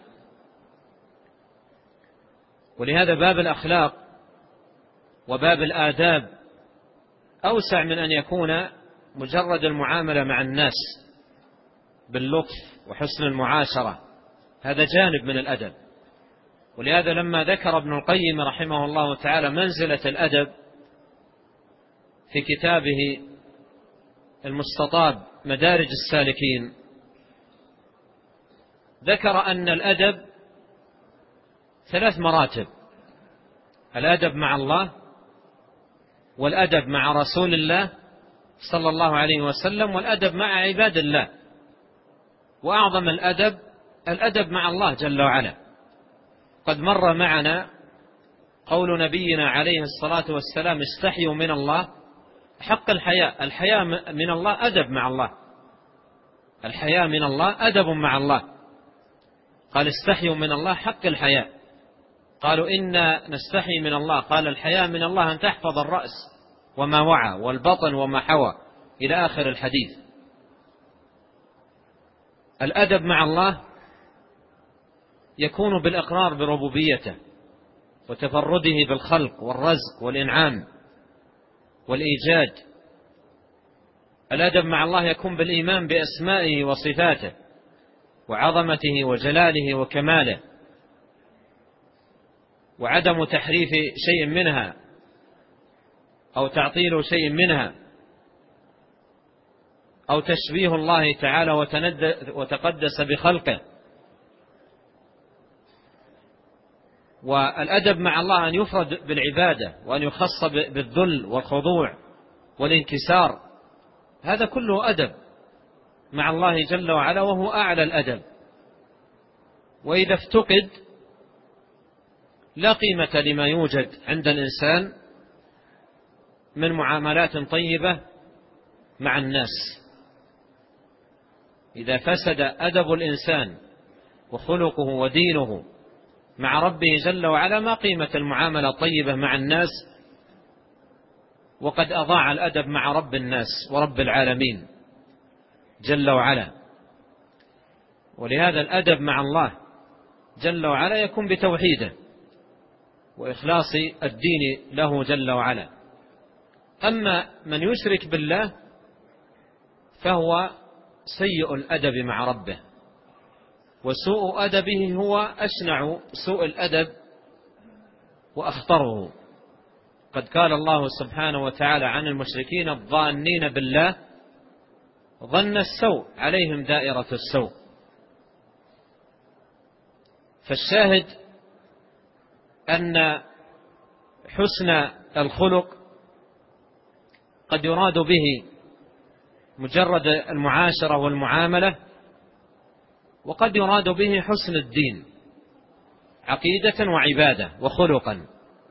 ولهذا باب الأخلاق وباب الآداب أوسع من أن يكون مجرد المعاملة مع الناس باللطف وحسن المعاشرة، هذا جانب من الأدب. ولهذا لما ذكر ابن القيم رحمه الله تعالى منزلة الأدب في كتابه المستطاب مدارج السالكين، ذكر أن الأدب ثلاث مراتب: الأدب مع الله، والأدب مع رسول الله صلى الله عليه وسلم، والأدب مع عباد الله. وأعظم الأدب الأدب مع الله جل وعلا. قد مر معنا قول نبينا عليه الصلاة والسلام: استحيوا من الله حق الحياء. الحياء من الله أدب مع الله، الحياء من الله أدب مع الله. قال: استحيوا من الله حق الحياء. قالوا: إنا نستحي من الله. قال: الحياء من الله أن تحفظ الرأس وما وعى والبطن وما حوى، إلى آخر الحديث. الأدب مع الله يكون بالإقرار بربوبيته وتفرده بالخلق والرزق والإنعام والإيجاد. الأدب مع الله يكون بالإيمان بأسمائه وصفاته وعظمته وجلاله وكماله، وعدم تحريف شيء منها أو تعطيل شيء منها أو تشبيه الله تعالى وتقدس بخلقه. والأدب مع الله أن يفرد بالعبادة وأن يخص بالذل والخضوع والانكسار، هذا كله أدب مع الله جل وعلا، وهو أعلى الأدب. وإذا افتقد لا قيمة لما يوجد عند الإنسان من معاملات طيبة مع الناس. إذا فسد أدب الإنسان وخلقه ودينه مع ربه جل وعلا ما قيمة المعاملة الطيبة مع الناس، وقد أضاع الأدب مع رب الناس ورب العالمين جل وعلا. ولهذا الأدب مع الله جل وعلا يكون بتوحيده وإخلاص الدين له جل وعلا. أما من يشرك بالله فهو سيء الأدب مع ربه، وسوء أدبه هو أشنع سوء الأدب وأخطره. قد قال الله سبحانه وتعالى عن المشركين: الظانين بالله ظن السوء عليهم دائرة السوء. فالشاهد أن حسن الخلق قد يراد به مجرد المعاشرة والمعاملة، وقد يراد به حسن الدين عقيدة وعبادة وخلقا.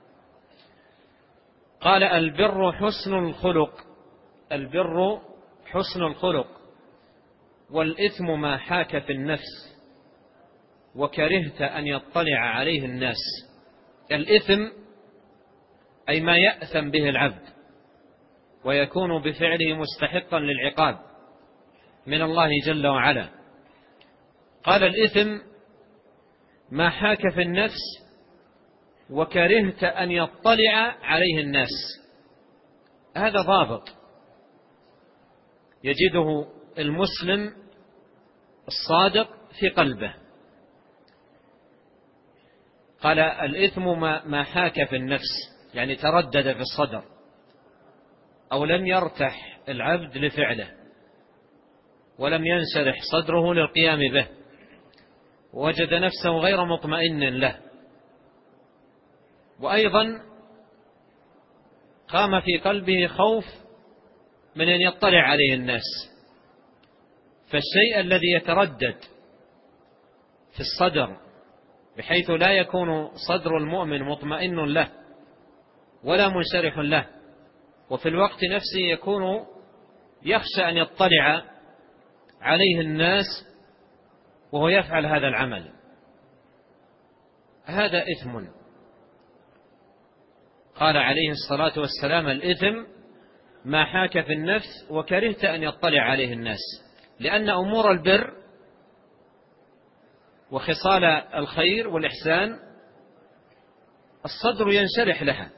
قال: البر حسن الخلق. البر حسن الخلق، والإثم ما حاك في النفس وكرهت أن يطلع عليه الناس. الإثم أي ما يأثم به العبد ويكون بفعله مستحقا للعقاب من الله جل وعلا. قال: الإثم ما حاك في النفس وكرهت أن يطلع عليه الناس. هذا ضابط يجده المسلم الصادق في قلبه. قال: الإثم ما حاك في النفس، يعني تردد في الصدر أو لم يرتح العبد لفعله ولم ينشرح صدره للقيام به، ووجد نفسه غير مطمئن له، وأيضا قام في قلبه خوف من أن يطلع عليه الناس. فالشيء الذي يتردد في الصدر بحيث لا يكون صدر المؤمن مطمئن له ولا منشرح له، وفي الوقت نفسه يكون يخشى أن يطلع عليه الناس وهو يفعل هذا العمل، هذا إثم. قال عليه الصلاة والسلام: الإثم ما حاك في النفس وكرهت أن يطلع عليه الناس. لأن أمور البر وخصال الخير والإحسان الصدر ينشرح لها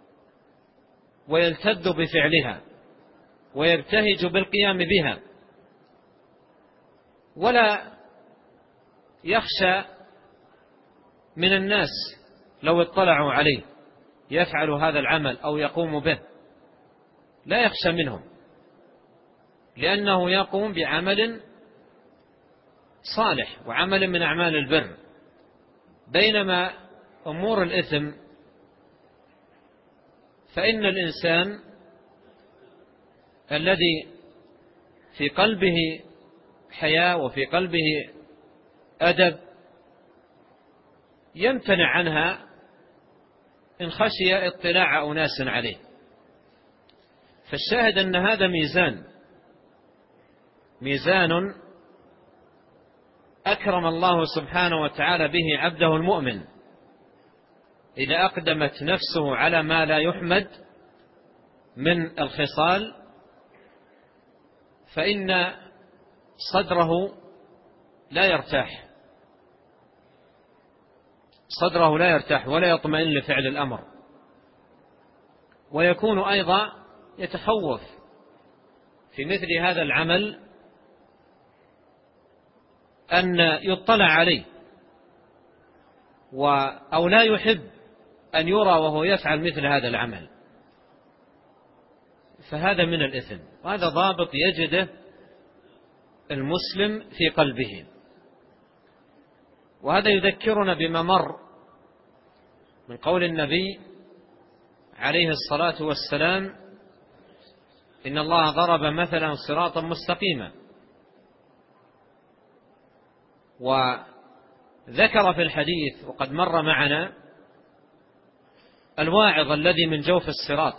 ويلتذ بفعلها ويبتهج بالقيام بها، ولا يخشى من الناس لو اطلعوا عليه يفعل هذا العمل أو يقوم به لا يخشى منهم، لأنه يقوم بعمل صالح وعمل من أعمال البر. بينما أمور الإثم فإن الإنسان الذي في قلبه حياء وفي قلبه أدب يمتنع عنها إن خشي اطلاع أناس عليه. فالشاهد أن هذا ميزان ميزان أكرم الله سبحانه وتعالى به عبده المؤمن إذا أقدمت نفسه على ما لا يحمد من الخصال، فإن صدره لا يرتاح صدره لا يرتاح ولا يطمئن لفعل الأمر، ويكون أيضا يتخوف في مثل هذا العمل أن يطلع عليه أو لا يحب أن يرى وهو يفعل مثل هذا العمل، فهذا من الإثم. وهذا ضابط يجده المسلم في قلبه. وهذا يذكرنا بما مر من قول النبي عليه الصلاة والسلام: إن الله ضرب مثلا صراطا مستقيما. وذكر في الحديث وقد مر معنا الواعظ الذي من جوف الصراط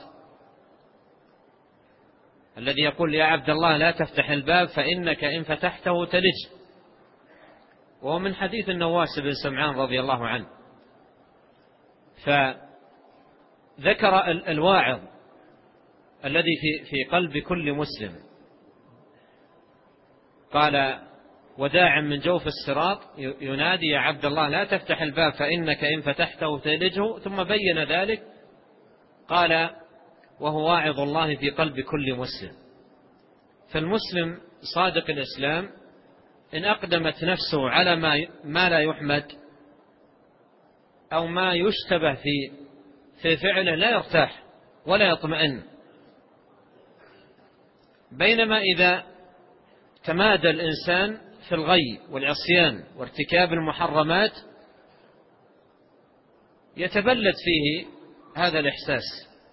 الذي يقول: يا عبد الله لا تفتح الباب فإنك إن فتحته تلج. وهو من حديث النواس بن سمعان رضي الله عنه. فذكر الواعظ الذي في في قلب كل مسلم، قال: وداع من جوف الصراط ينادي: يا عبد الله لا تفتح الباب فإنك إن فتحته تلجه. ثم بين ذلك قال: وهو واعظ الله في قلب كل مسلم. فالمسلم صادق الإسلام إن أقدمت نفسه على ما ما لا يحمد أو ما يشتبه في في فعله لا يرتاح ولا يطمئن. بينما إذا تمادى الإنسان في الغي والعصيان وارتكاب المحرمات يتبلد فيه هذا الإحساس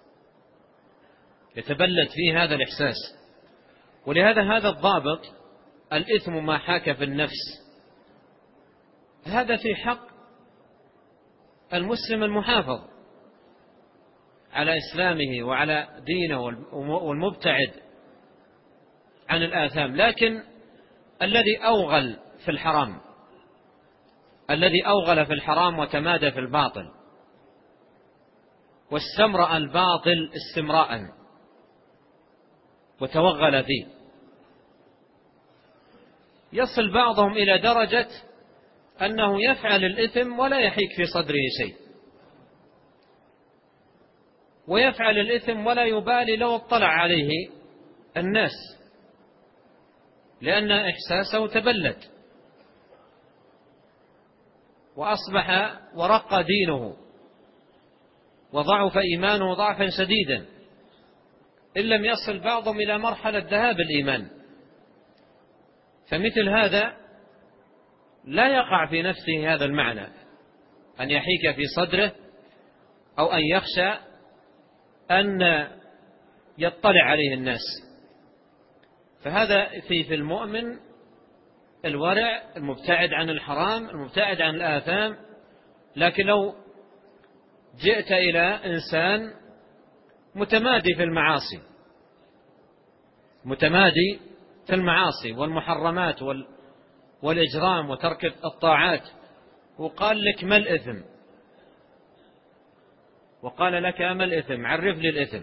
يتبلد فيه هذا الإحساس ولهذا هذا الضابط: الإثم ما حاك في النفس، هذا في حق المسلم المحافظ على إسلامه وعلى دينه والمبتعد عن الآثام. لكن الذي أوغل في الحرام الذي أوغل في الحرام وتمادى في الباطل واستمرأ الباطل استمراء وتوغل فيه، يصل بعضهم إلى درجة أنه يفعل الإثم ولا يحيك في صدره شيء، ويفعل الإثم ولا يبالي لو اطلع عليه الناس، لأن إحساسه تبلد وأصبح ورق دينه وضعف إيمانه ضعفا شديدا، إن لم يصل بعضهم إلى مرحلة ذهاب الإيمان. فمثل هذا لا يقع في نفسه هذا المعنى أن يحيك في صدره أو أن يخشى أن يطلع عليه الناس. فهذا في في المؤمن الورع المبتعد عن الحرام المبتعد عن الآثام. لكن لو جئت إلى إنسان متمادي في المعاصي متمادي في المعاصي والمحرمات والإجرام وترك الطاعات، وقال لك ما الإثم، وقال لك ما الإثم، عرف لي الإثم،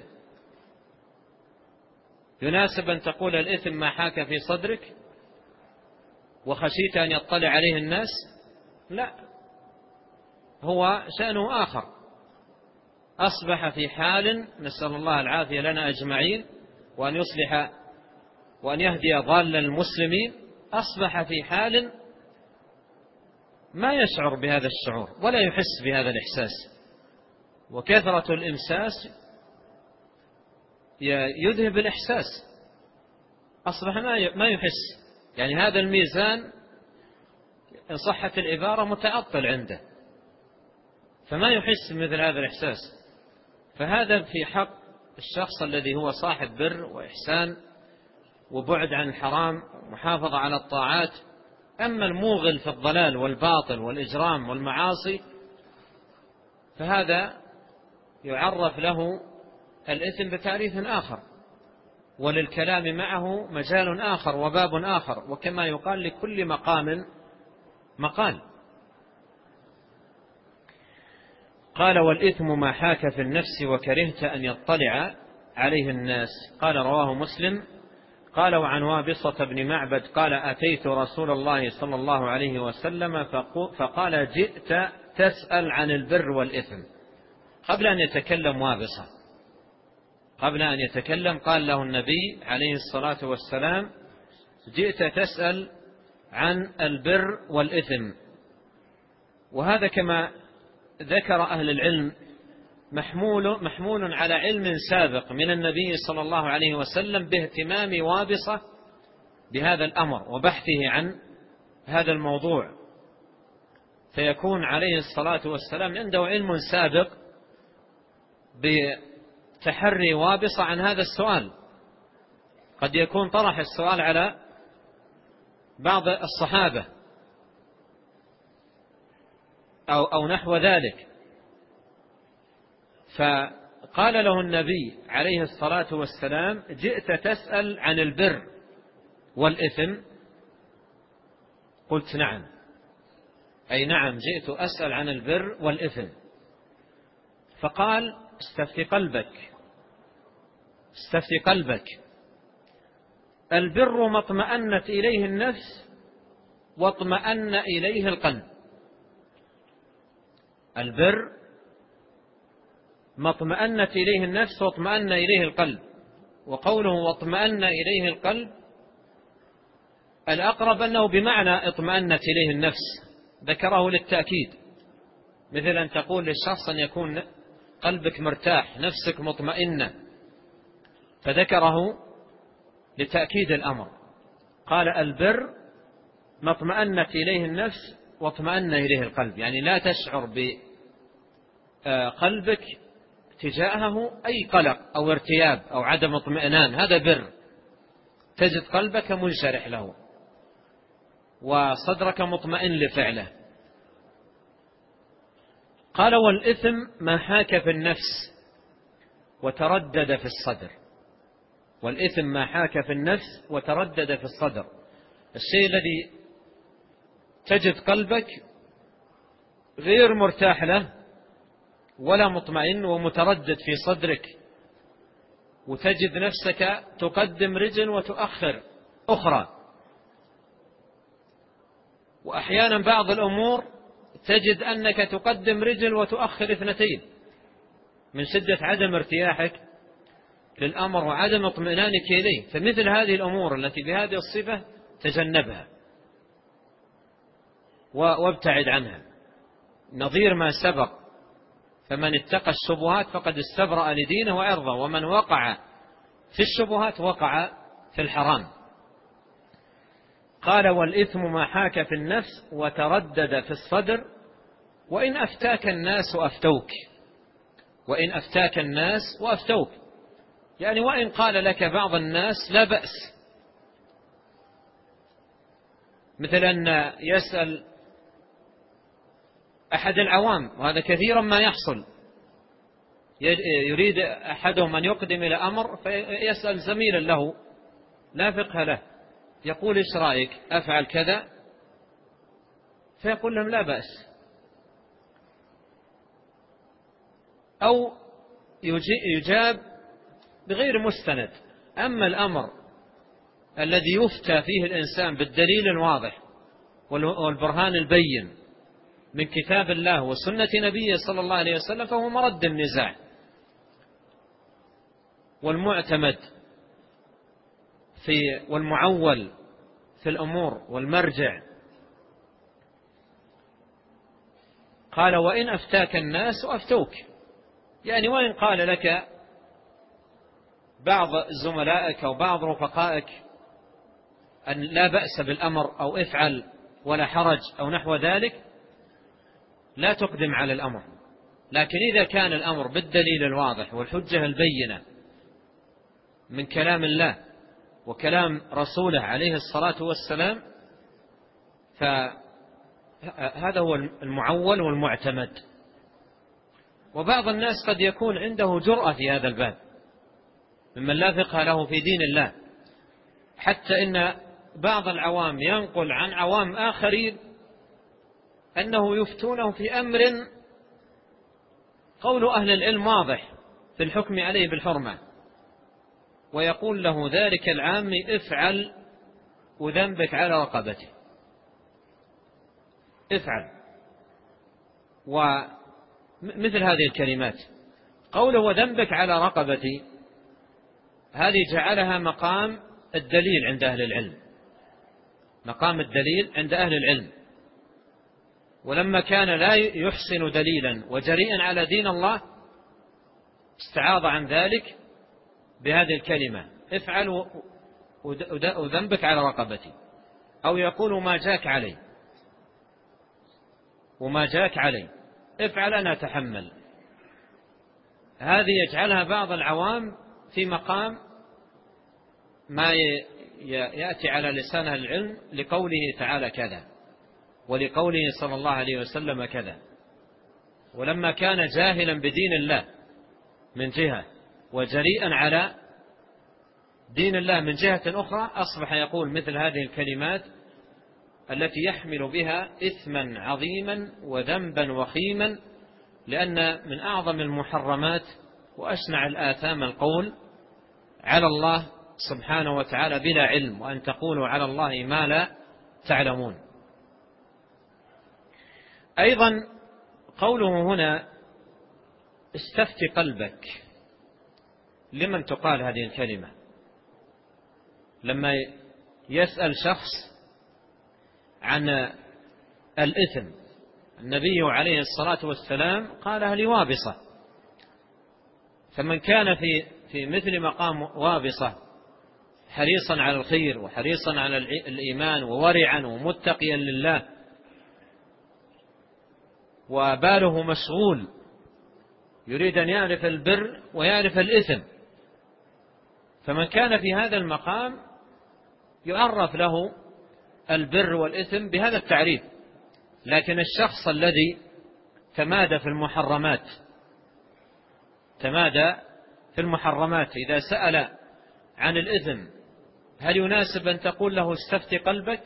يناسب أن تقول الإثم ما حاك في صدرك وخشيت أن يطلع عليه الناس؟ لا، هو شأنه آخر، أصبح في حال، نسأل الله العافية لنا أجمعين وأن يصلح وأن يهدي ضال المسلمين، أصبح في حال ما يشعر بهذا الشعور ولا يحس بهذا الإحساس، وكثرة الإمساس يذهب الإحساس، أصبح ما يحس. يعني هذا الميزان إن صحت العبارة متعطل عنده، فما يحس مثل هذا الإحساس. فهذا في حق الشخص الذي هو صاحب بر وإحسان وبعد عن الحرام ومحافظة على الطاعات. أما الموغل في الضلال والباطل والإجرام والمعاصي فهذا يعرف له الإثم بتعريف آخر، وللكلام معه مجال آخر وباب آخر، وكما يقال لكل مقام مقال. قال: والإثم ما حاك في النفس وكرهت أن يطلع عليه الناس. قال: رواه مسلم. قال: وعن وابصة بن معبد قال: أتيت رسول الله صلى الله عليه وسلم فقال: جئت تسأل عن البر والإثم. قبل أن يتكلم وابصة قبل أن يتكلم قال له النبي عليه الصلاة والسلام: جئت تسأل عن البر والإثم. وهذا كما ذكر أهل العلم محمول, محمول على علم سابق من النبي صلى الله عليه وسلم باهتمام وابصة بهذا الأمر وبحثه عن هذا الموضوع، فيكون عليه الصلاة والسلام عنده علم سابق بتحري وابصة عن هذا السؤال. قد يكون طرح السؤال على بعض الصحابة أو, أو نحو ذلك، فقال له النبي عليه الصلاة والسلام: جئت تسأل عن البر والإثم؟ قلت: نعم، أي نعم، جئت أسأل عن البر والإثم. فقال: استفتي قلبك استفتي قلبك البر ما اطمأنت إليه النفس واطمأن إليه القلب. البر ما اطمأنت إليه النفس واطمأن إليه القلب. وقوله واطمأن إليه القلب الأقرب أنه بمعنى اطمأنت إليه النفس، ذكره للتأكيد، مثل أن تقول للشخص أن يكون قلبك مرتاح، نفسك مطمئنة، فذكره لتأكيد الأمر. قال: البر ما اطمأنت إليه النفس واطمأن إليه القلب، يعني لا تشعر بقلبك تجاهه أي قلق أو ارتياب أو عدم اطمئنان، هذا بر. تجد قلبك منشرح له وصدرك مطمئن لفعله. قال: والإثم ما حاك في النفس وتردد في الصدر. والإثم ما حاك في النفس وتردد في الصدر، الشيء الذي تجد قلبك غير مرتاح له ولا مطمئن ومتردد في صدرك، وتجد نفسك تقدم رجل وتؤخر أخرى، وأحيانا بعض الأمور تجد أنك تقدم رجل وتؤخر اثنتين من شدة عدم ارتياحك للأمر وعدم اطمئنانك إليه. فمثل هذه الأمور التي بهذه الصفة تجنبها وابتعد عنها، نظير ما سبق: فمن اتقى الشبهات فقد استبرأ لدينه وعرضه، ومن وقع في الشبهات وقع في الحرام. قال: والإثم ما حاك في النفس وتردد في الصدر وإن أفتاك الناس وأفتوك. وإن أفتاك الناس وأفتوك، يعني وإن قال لك بعض الناس لا بأس، مثل أن يسأل أحد العوام، وهذا كثيرا ما يحصل، يريد أحدهم أن يقدم إلى أمر فيسأل زميلا له لا فقه له، يقول: إيش رأيك أفعل كذا؟ فيقول لهم: لا بأس. أو يجاب بغير مستند. أما الأمر الذي يفتى فيه الإنسان بالدليل الواضح والبرهان البين من كتاب الله وسنة نبيه صلى الله عليه وسلم فهو مرد النزاع والمعتمد في والمعول في الأمور والمرجع. قال وإن أفتاك الناس أفتوك، يعني وإن قال لك بعض زملائك أو بعض رفقائك أن لا بأس بالأمر أو افعل ولا حرج أو نحو ذلك، لا تقدم على الأمر. لكن إذا كان الأمر بالدليل الواضح والحجة البينة من كلام الله وكلام رسوله عليه الصلاة والسلام، فهذا هو المعول والمعتمد. وبعض الناس قد يكون عنده جرأة في هذا الباب ممن لا فقه له في دين الله، حتى إن بعض العوام ينقل عن عوام آخرين أنه يفتونه في أمر قول أهل العلم واضح في الحكم عليه بالحرمة، ويقول له ذلك العام افعل وذنبك على رقبته، افعل. ومثل هذه الكلمات قوله وذنبك على رقبتي، هذه جعلها مقام الدليل عند أهل العلم، مقام الدليل عند أهل العلم. ولما كان لا يحسن دليلا وجريئا على دين الله استعاض عن ذلك بهذه الكلمة افعل وذنبك على رقبتي، أو يقول ما جاك علي وما جاك علي، افعل أنا أتحمل. هذه يجعلها بعض العوام في مقام ما يأتي على لسان العلم لقوله تعالى كذا ولقوله صلى الله عليه وسلم كذا. ولما كان جاهلا بدين الله من جهة وجريئا على دين الله من جهة أخرى، أصبح يقول مثل هذه الكلمات التي يحمل بها إثما عظيما وذنبا وخيما، لأن من أعظم المحرمات وأشنع الآثام القول على الله سبحانه وتعالى بلا علم، وأن تقولوا على الله ما لا تعلمون. أيضا قوله هنا استفت قلبك، لمن تقال هذه الكلمة؟ لما يسأل شخص عن الإثم، النبي عليه الصلاة والسلام قالها لوابصة، فمن كان في في مثل مقام وابصة حريصا على الخير وحريصا على الإيمان وورعا ومتقيا لله وباله مشغول يريد أن يعرف البر ويعرف الإثم، فمن كان في هذا المقام يعرف له البر والإثم بهذا التعريف. لكن الشخص الذي تمادى في المحرمات تمادى في المحرمات إذا سأل عن الإثم، هل يناسب أن تقول له استفت قلبك؟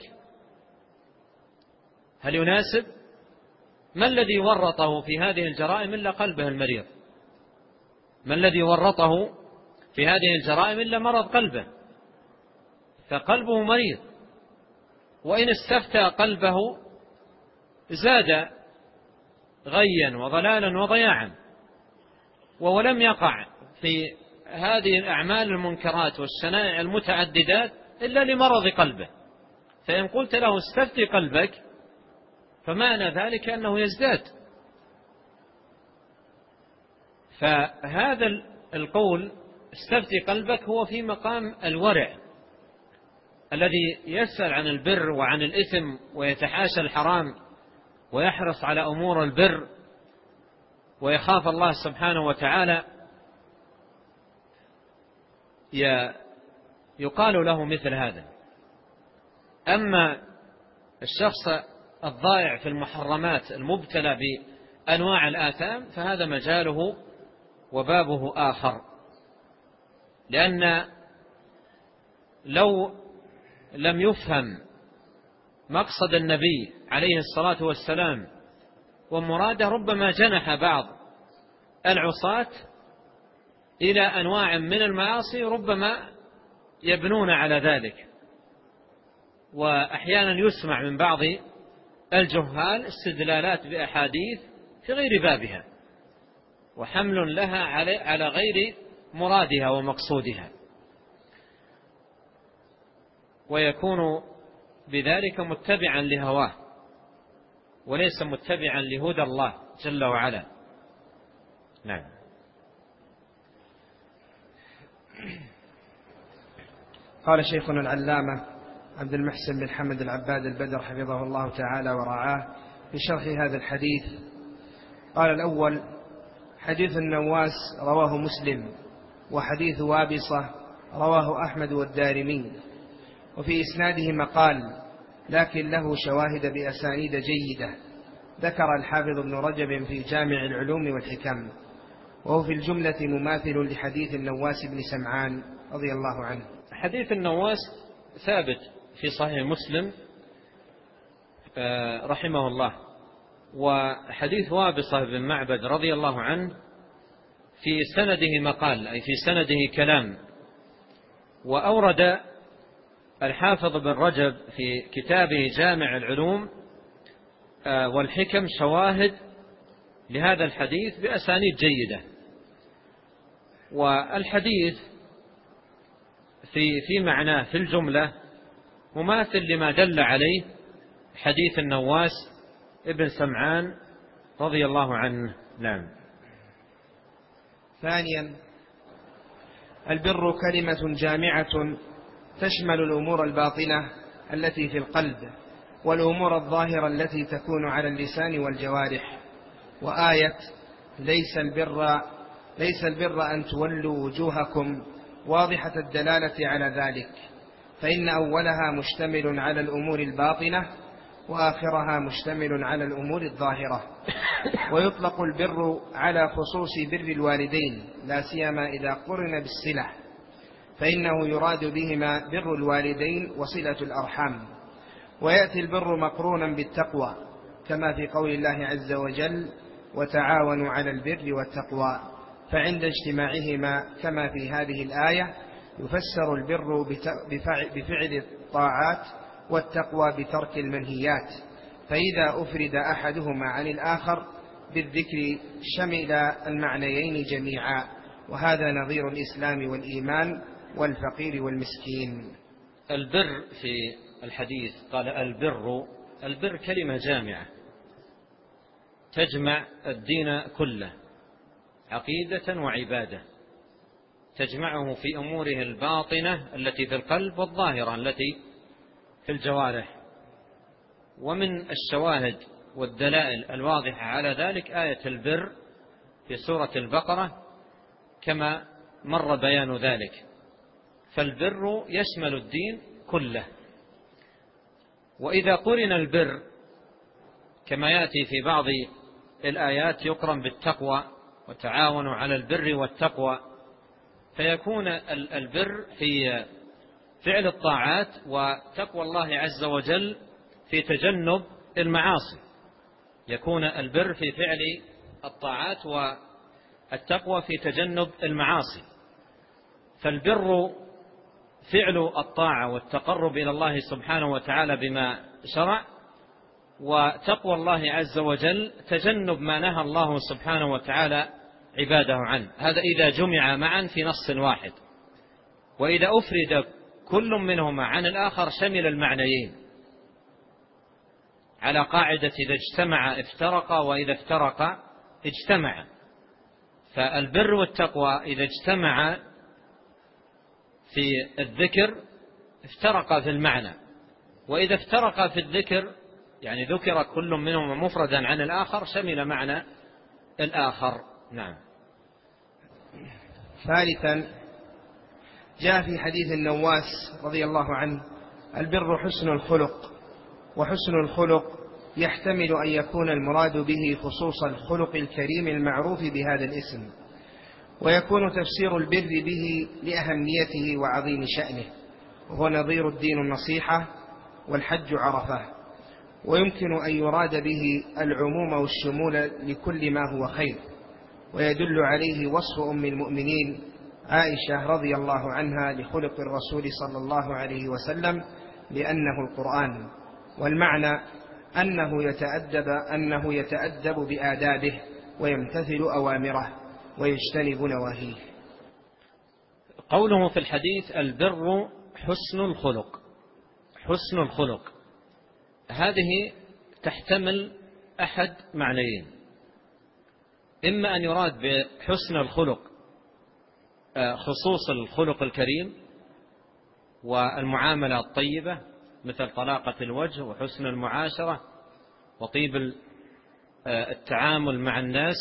هل يناسب؟ ما الذي ورطه في هذه الجرائم إلا قلبه المريض؟ ما الذي ورطه في هذه الجرائم إلا مرض قلبه؟ فقلبه مريض، وإن استفتى قلبه زاد غيا وضلالا وضياعا، وهو لم يقع في هذه الأعمال المنكرات والشنائع المتعددات إلا لمرض قلبه. فإن قلت له استفتي قلبك فمعنى ذلك أنه يزداد. فهذا القول استفتي قلبك هو في مقام الورع الذي يسأل عن البر وعن الإثم ويتحاشى الحرام ويحرص على أمور البر ويخاف الله سبحانه وتعالى، يقال له مثل هذا. أما الشخص الضائع في المحرمات المبتلى بأنواع الآثام فهذا مجاله وبابه آخر، لأن لو لم يفهم مقصد النبي عليه الصلاة والسلام ومراده ربما جنح بعض العصاة إلى أنواع من المعاصي ربما يبنون على ذلك. وأحيانا يسمع من بعض الجهال استدلالات بأحاديث في غير بابها وحمل لها على غير مرادها ومقصودها، ويكون بذلك متبعا لهواه وليس متبعا لهدى الله جل وعلا. نعم. قال شيخنا العلامة عبد المحسن بن حمد العباد البدر حفظه الله تعالى ورعاه في شرح هذا الحديث، قال: الأول حديث النواس رواه مسلم، وحديث وابصة رواه أحمد والدارمي، وفي إسناده مقال لكن له شواهد بأسانيد جيدة، ذكر الحافظ ابن رجب في جامع العلوم والحكم، وهو في الجملة مماثل لحديث النواس بن سمعان رضي الله عنه. حديث النواس ثابت في صحيح مسلم رحمه الله. وحديث وابصة بن معبد رضي الله عنه في سنده مقال، أي في سنده كلام. وأورد الحافظ بن رجب في كتابه جامع العلوم والحكم شواهد لهذا الحديث بأسانيد جيدة. والحديث في في معناه في الجملة مماثل لما دل عليه حديث النواس ابن سمعان رضي الله عنه. نعم. ثانيا، البر كلمة جامعة تشمل الأمور الباطنة التي في القلب والأمور الظاهرة التي تكون على اللسان والجوارح. وآية ليس البر ليس البر أن تولوا وجوهكم واضحة الدلالة على ذلك، فإن أولها مشتمل على الأمور الباطنة وآخرها مشتمل على الأمور الظاهرة. ويطلق البر على خصوص بر الوالدين لا سيما إذا قرن بالصلة، فإنه يراد بهما بر الوالدين وصلة الأرحام. ويأتي البر مقرونا بالتقوى كما في قول الله عز وجل: وتعاونوا على البر والتقوى، فعند اجتماعهما كما في هذه الآية يفسر البر بفعل الطاعات والتقوى بترك المنهيات، فإذا أفرد أحدهما عن الآخر بالذكر شمل المعنيين جميعا، وهذا نظير الإسلام والإيمان والفقير والمسكين. البر في الحديث قال البر البر كلمة جامعة تجمع الدين كله، عقيدة وعبادة، تجمعه في أموره الباطنة التي في القلب والظاهرة التي في الجوارح. ومن الشواهد والدلائل الواضحة على ذلك آية البر في سورة البقرة كما مر بيان ذلك. فالبر يشمل الدين كله. وإذا قرن البر كما يأتي في بعض الآيات يقرن بالتقوى: وتعاونوا على البر والتقوى، فيكون البر في فعل الطاعات وتقوى الله عز وجل في تجنب المعاصي. يكون البر في فعل الطاعات والتقوى في تجنب المعاصي. فالبر فعل الطاعة والتقرب إلى الله سبحانه وتعالى بما شرع، وتقوى الله عز وجل تجنب ما نهى الله سبحانه وتعالى عباده عنه. هذا إذا جمع معا في نص واحد. وإذا أفرد كل منهما عن الآخر شمل المعنيين، على قاعدة إذا اجتمع افترقا وإذا افترقا اجتمع. فالبر والتقوى إذا اجتمع في الذكر افترقا في المعنى، وإذا افترقا في الذكر يعني ذكر كل منهما مفردا عن الآخر شمل معنى الآخر. نعم. ثالثا، جاء في حديث النواس رضي الله عنه: البر حسن الخلق. وحسن الخلق يحتمل أن يكون المراد به خصوص الخلق الكريم المعروف بهذا الاسم، ويكون تفسير البر به لأهميته وعظيم شأنه، وهو نظير الدين النصيحة والحج عرفة. ويمكن أن يراد به العموم والشمول لكل ما هو خير. ويدل عليه وصف أم المؤمنين عائشة رضي الله عنها لخلق الرسول صلى الله عليه وسلم لأنه القرآن. والمعنى أنه يتأدب, أنه يتأدب بآدابه ويمتثل أوامره ويجتنب نواهيه. قوله في الحديث البر حسن الخلق، حسن الخلق هذه تحتمل أحد معنيين: إما أن يراد بحسن الخلق خصوص الخلق الكريم والمعاملة الطيبة، مثل طلاقة الوجه وحسن المعاشرة وطيب التعامل مع الناس،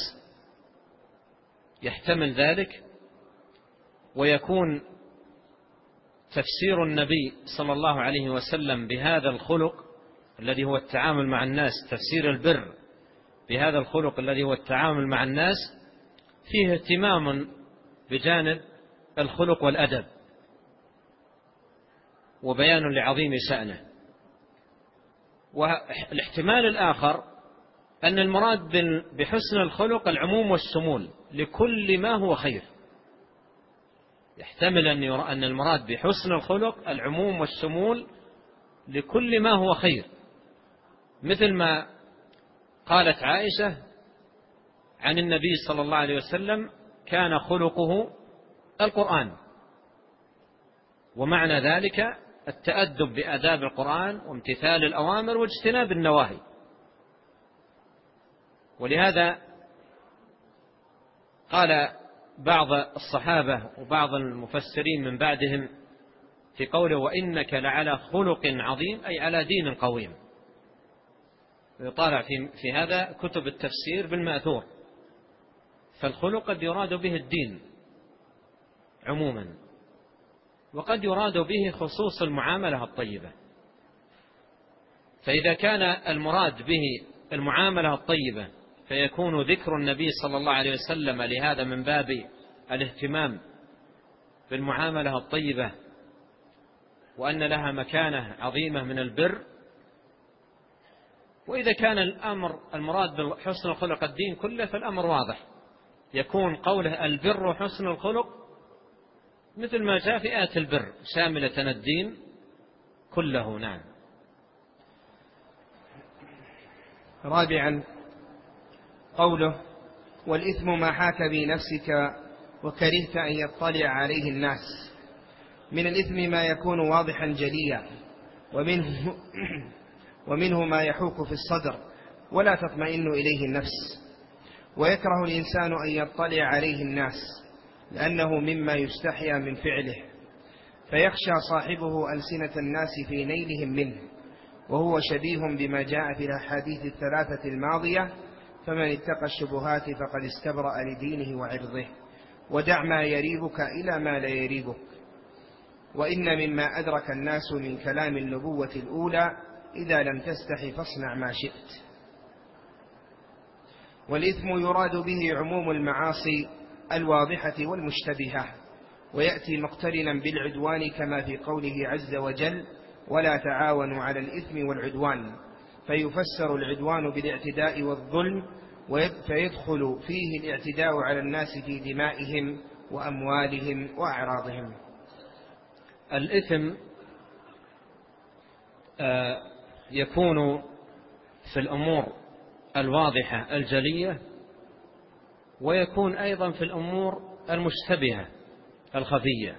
يحتمل ذلك، ويكون تفسير النبي صلى الله عليه وسلم بهذا الخلق الذي هو التعامل مع الناس، تفسير البر بهذا الخلق الذي هو التعامل مع الناس، فيه اهتمام بجانب الخلق والأدب وبيان لعظيم شأنه. والاحتمال الآخر أن المراد بحسن الخلق العموم والشمول لكل ما هو خير. يحتمل أن يرى أن المراد بحسن الخلق العموم والشمول لكل ما هو خير، مثل ما قالت عائشة عن النبي صلى الله عليه وسلم: كان خلقه القرآن. ومعنى ذلك التأدب بآداب القرآن وامتثال الأوامر واجتناب النواهي. ولهذا قال بعض الصحابة وبعض المفسرين من بعدهم في قوله: وإنك لعلى خلق عظيم، أي على دين قويم. يطالع في, في هذا كتب التفسير بالمأثور، فالخلق قد يراد به الدين عموما، وقد يراد به خصوص المعاملة الطيبة. فإذا كان المراد به المعاملة الطيبة فيكون ذكر النبي صلى الله عليه وسلم لهذا من باب الاهتمام بالمعاملة الطيبة وأن لها مكانة عظيمة من البر. وإذا كان الأمر المراد بحسن الخلق الدين كله فالأمر واضح، يكون قوله البر حسن الخلق مثل ما جاء في آية البر شاملة الدين كله. نعم. رابعا قوله: والإثم ما حاك بنفسك وكرهت أن يطلع عليه الناس. من الإثم ما يكون واضحا جليا، ومنه, ومنه ما يحوك في الصدر ولا تطمئن إليه النفس، ويكره الإنسان أن يطلع عليه الناس لأنه مما يستحيا من فعله، فيخشى صاحبه ألسنة الناس في نيلهم منه، وهو شبيه بما جاء في الأحاديث الثلاثة الماضية: فمن اتقى الشبهات فقد استبرأ لدينه وعرضه، ودع ما يريبك إلى ما لا يريبك. وإن مما أدرك الناس من كلام النبوة الأولى: إذا لم تستحي فاصنع ما شئت. والإثم يراد به عموم المعاصي الواضحة والمشتبهة، ويأتي مقترنا بالعدوان كما في قوله عز وجل: ولا تعاونوا على الإثم والعدوان، فيفسر العدوان بالاعتداء والظلم، فيدخل فيه الاعتداء على الناس في دمائهم وأموالهم وأعراضهم. الإثم يكون في الأمور الواضحة الجلية، ويكون أيضا في الأمور المشتبهة الخفية.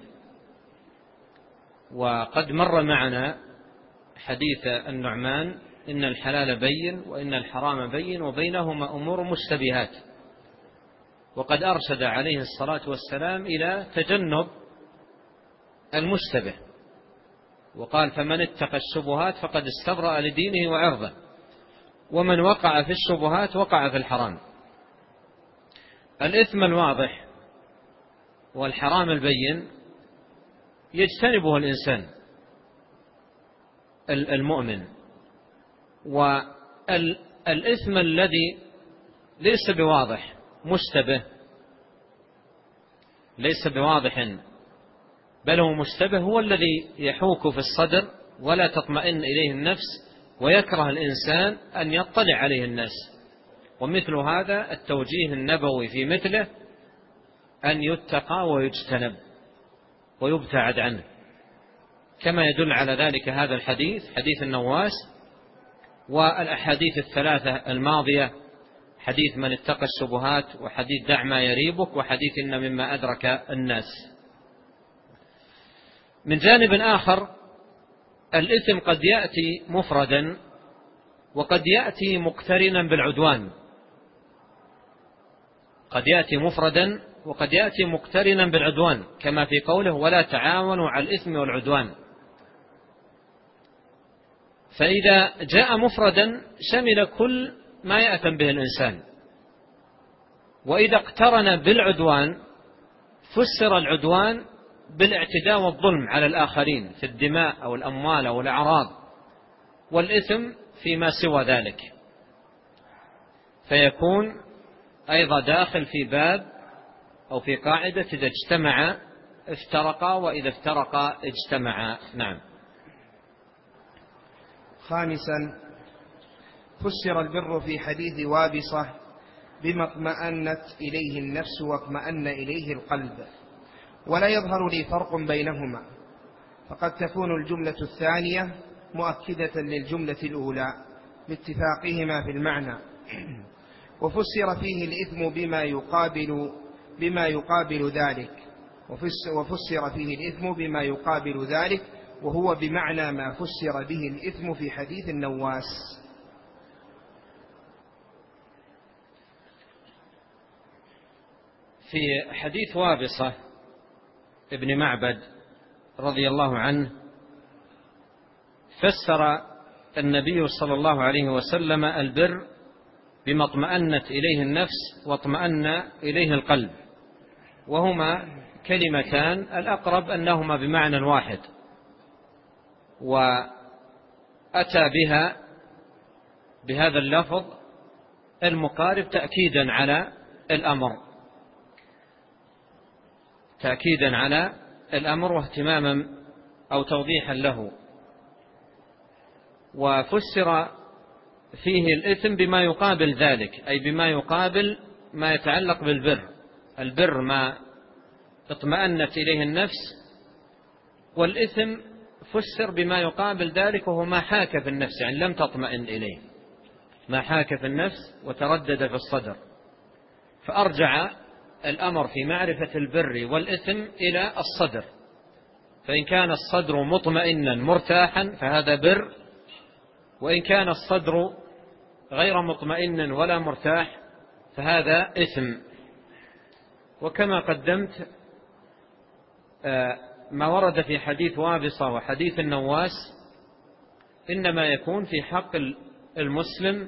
وقد مر معنا حديث النعمان: إن الحلال بين وإن الحرام بين وبينهما أمور مشتبهات. وقد أرشد عليه الصلاة والسلام إلى تجنب المشتبه، وقال: فمن اتقى الشبهات فقد استبرأ لدينه وعرضه، ومن وقع في الشبهات وقع في الحرام. الإثم الواضح والحرام البين يجتنبه الإنسان المؤمن، والإثم الذي ليس بواضح مشتبه، ليس بواضح بل هو مشتبه، هو الذي يحوك في الصدر ولا تطمئن إليه النفس، ويكره الإنسان أن يطلع عليه الناس. ومثل هذا التوجيه النبوي في مثله أن يتقى ويجتنب ويبتعد عنه، كما يدل على ذلك هذا الحديث، حديث النواس، والأحاديث الثلاثة الماضية: حديث من اتقى الشبهات، وحديث دع ما يريبك، وحديث إن مما أدرك الناس. من جانب آخر الإثم قد يأتي مفردا وقد يأتي مقترنا بالعدوان، قد يأتي مفردا وقد يأتي مقترنا بالعدوان، كما في قوله ولا تعاونوا على الإثم والعدوان. فإذا جاء مفردا شمل كل ما يأتم به الإنسان، وإذا اقترن بالعدوان فسر العدوان بالاعتداء والظلم على الآخرين في الدماء أو الأموال أو الأعراض، والإثم فيما سوى ذلك، فيكون أيضا داخل في باب أو في قاعدة إذا اجتمع افترقا وإذا افترقا اجتمعا. نعم. خامسا، فسر البر في حديث وابصة بما اطمأنت إليه النفس واطمأن إليه القلب، ولا يظهر لي فرق بينهما، فقد تكون الجملة الثانية مؤكدة للجملة الأولى باتفاقهما في المعنى. وفسر فيه الإثم بما يقابل بما يقابل ذلك وفسر فيه الإثم بما يقابل ذلك وهو بمعنى ما فسر به الإثم في حديث النواس. في حديث وابصة ابن معبد رضي الله عنه فسر النبي صلى الله عليه وسلم البر بما اطمأنت إليه النفس واطمأن إليه القلب، وهما كلمتان الأقرب أنهما بمعنى واحد، وأتى بها بهذا اللفظ المقارب تأكيدا على الأمر تأكيدا على الأمر واهتماما أو توضيحا له. وفسر فيه الإثم بما يقابل ذلك، أي بما يقابل ما يتعلق بالبر. البر ما اطمأنت إليه النفس، والإثم فسر بما يقابل ذلك وهو ما حاك في النفس، يعني لم تطمئن إليه، ما حاك في النفس وتردد في الصدر. فأرجع الأمر في معرفة البر والإثم إلى الصدر، فإن كان الصدر مطمئنا مرتاحا فهذا بر، وإن كان الصدر غير مطمئن ولا مرتاح فهذا إثم. وكما قدمت ما ورد في حديث وابصة وحديث النواس إنما يكون في حق المسلم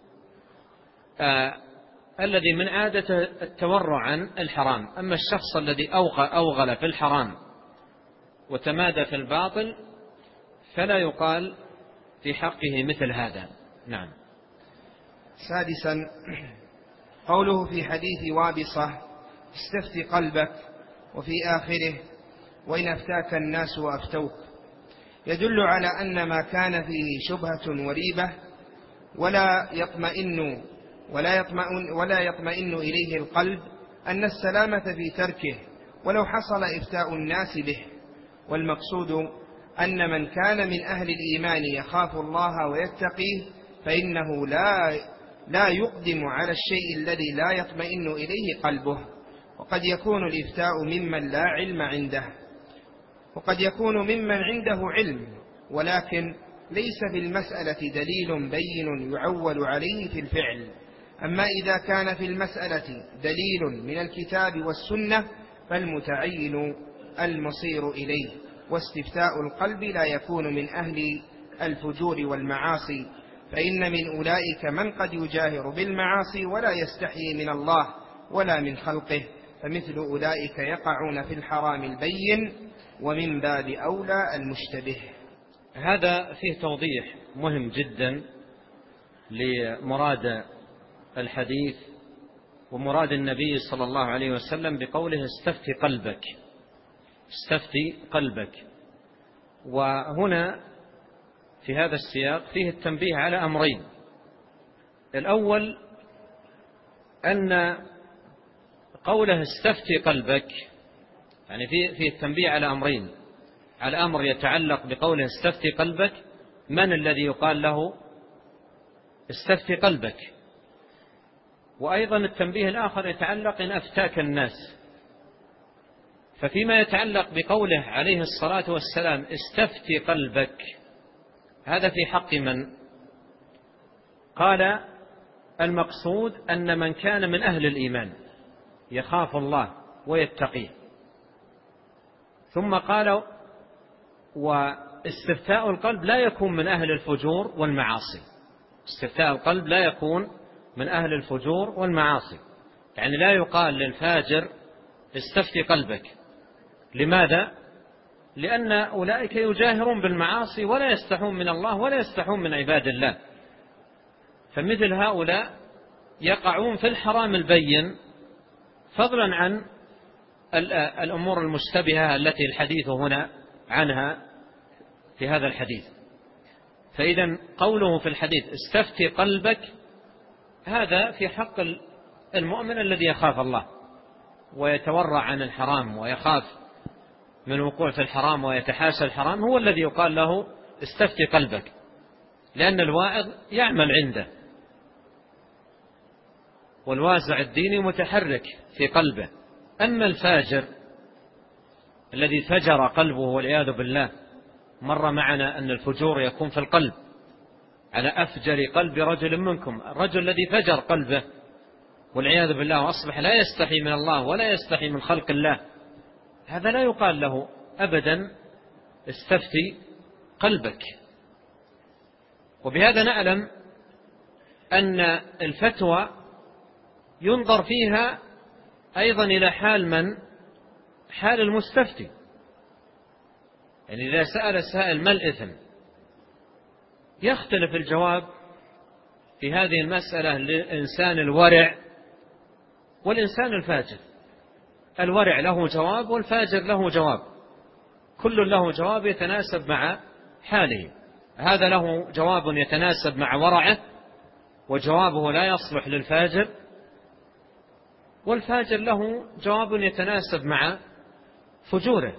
الذي من عادة التورع عن الحرام. أما الشخص الذي أوغل في الحرام وتمادى في الباطل فلا يقال في حقه مثل هذا. نعم. سادسا، قوله في حديث وابصة استفت قلبك، وفي آخره وإن أفتاك الناس وأفتوك، يدل على أن ما كان فيه شبهة وريبة ولا يطمئن ولا يطمئن ولا يطمئن إليه القلب أن السلامة في تركه ولو حصل إفتاء الناس به. والمقصود أن من كان من أهل الإيمان يخاف الله ويتقيه فإنه لا لا يقدم على الشيء الذي لا يطمئن إليه قلبه. وقد يكون الإفتاء ممن لا علم عنده، وقد يكون ممن عنده علم ولكن ليس في المسألة دليل بين يعول عليه في الفعل. أما إذا كان في المسألة دليل من الكتاب والسنة فالمتعين المصير إليه. واستفتاء القلب لا يكون من أهل الفجور والمعاصي، فإن من أولئك من قد يجاهر بالمعاصي ولا يستحيي من الله ولا من خلقه، فمثل أولئك يقعون في الحرام البين ومن باب أولى المشتبه. هذا فيه توضيح مهم جدا لمراد الحديث ومراد النبي صلى الله عليه وسلم بقوله استفتي قلبك، استفتي قلبك. وهنا في هذا السياق فيه التنبيه على أمرين. الأول أن قوله استفتي قلبك يعني فيه, فيه التنبيه على أمرين. على أمر يتعلق بقوله استفتي قلبك، من الذي يقال له استفتي قلبك؟ وأيضا التنبيه الآخر يتعلق إن أفتاك الناس. ففيما يتعلق بقوله عليه الصلاة والسلام استفتي قلبك، هذا في حق من؟ قال المقصود أن من كان من أهل الإيمان يخاف الله ويتقيه. ثم قال واستفتاء القلب لا يكون من أهل الفجور والمعاصي. استفتاء القلب لا يكون من أهل الفجور والمعاصي، يعني لا يقال للفاجر استفتي قلبك. لماذا؟ لأن أولئك يجاهرون بالمعاصي ولا يستحون من الله ولا يستحون من عباد الله، فمثل هؤلاء يقعون في الحرام البين، فضلا عن الأمور المشتبهة التي الحديث هنا عنها في هذا الحديث. فإذا قوله في الحديث استفتي قلبك هذا في حق المؤمن الذي يخاف الله ويتورع عن الحرام ويخاف من وقوع في الحرام ويتحاشى الحرام، هو الذي يقال له استفتي قلبك، لأن الواعظ يعمل عنده، والوازع الديني متحرك في قلبه. أما الفاجر الذي فجر قلبه والعياذ بالله، مر معنا أن الفجور يكون في القلب، على أفجر قلب رجل منكم، الرجل الذي فجر قلبه والعياذ بالله وأصبح لا يستحي من الله ولا يستحي من خلق الله، هذا لا يقال له أبدا استفتي قلبك. وبهذا نعلم أن الفتوى ينظر فيها أيضا إلى حال من؟ حال المستفتي. يعني إذا سأل السائل ما الإثم، يختلف الجواب في هذه المسألة للإنسان الورع والإنسان الفاجر. الورع له جواب والفاجر له جواب، كل له جواب يتناسب مع حاله. هذا له جواب يتناسب مع ورعه وجوابه لا يصلح للفاجر، والفاجر له جواب يتناسب مع فجوره.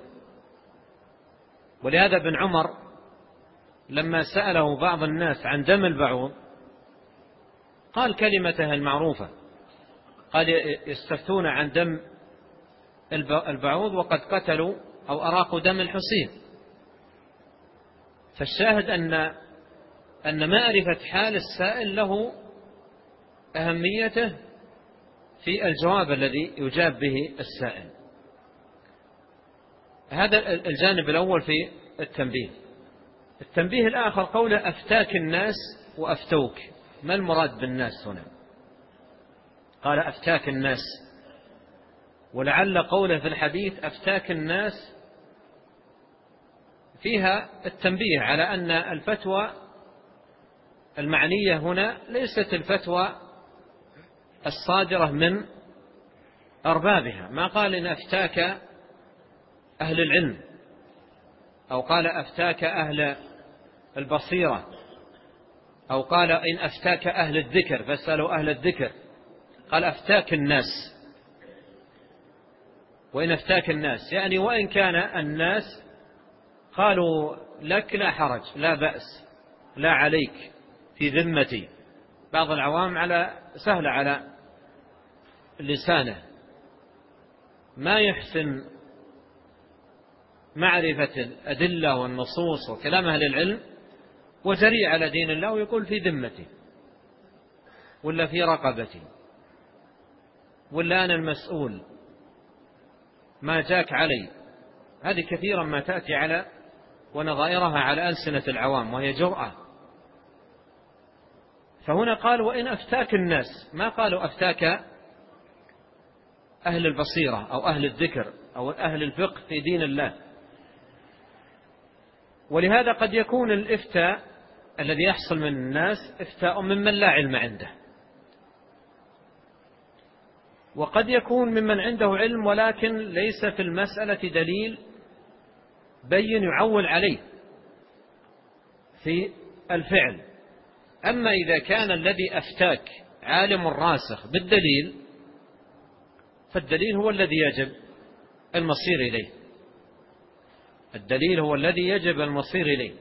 ولهذا ابن عمر لما سأله بعض الناس عن دم البعوض قال كلمته المعروفة، قال يستفتون عن دم البعوض وقد قتلوا أو أراقوا دم الحسين. فالشاهد أن أن معرفة حال السائل له أهميته في الجواب الذي يجاب به السائل. هذا الجانب الأول في التنبيه. التنبيه الآخر قوله أفتاك الناس وأفتوك، ما المراد بالناس هنا؟ قال أفتاك الناس، ولعل قوله في الحديث أفتاك الناس فيها التنبيه على أن الفتوى المعنية هنا ليست الفتوى الصادرة من أربابها. ما قال إن أفتاك أهل العلم، أو قال أفتاك أهل البصيرة، أو قال إن أفتاك أهل الذكر فاسألوا أهل الذكر. قال أفتاك الناس، وإن أفتاك الناس يعني وإن كان الناس قالوا لك لا حرج لا بأس لا عليك في ذمتي. بعض العوام على سهل على لسانه ما يحسن معرفة الأدلة والنصوص وكلام أهل العلم، وجريء على دين الله ويقول في ذمتي ولا في رقبتي ولا أنا المسؤول ما جاك علي. هذه كثيرا ما تأتي على ونظائرها على ألسنة العوام، وهي جرأة. فهنا قال وإن أفتاك الناس، ما قالوا أفتاك أهل البصيرة أو أهل الذكر أو أهل الفقه في دين الله. ولهذا قد يكون الإفتاء الذي يحصل من الناس إفتاء ممن لا علم عنده، وقد يكون ممن عنده علم ولكن ليس في المسألة دليل بين يعول عليه في الفعل. أما إذا كان الذي أفتاك عالم راسخ بالدليل، فالدليل هو الذي يجب المصير إليه، الدليل هو الذي يجب المصير إليه.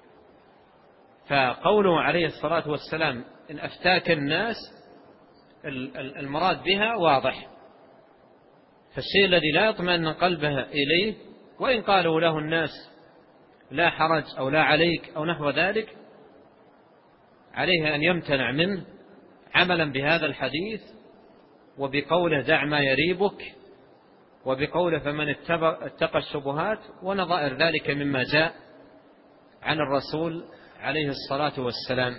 فقوله عليه الصلاة والسلام إن أفتاك الناس، المراد بها واضح، فالشيء الذي لا يطمئن قلبه إليه وإن قالوا له الناس لا حرج أو لا عليك أو نحو ذلك، عليه أن يمتنع منه عملا بهذا الحديث وبقوله دع ما يريبك، وبقوله فمن اتقى الشبهات، ونظائر ذلك مما جاء عن الرسول عليه الصلاة والسلام.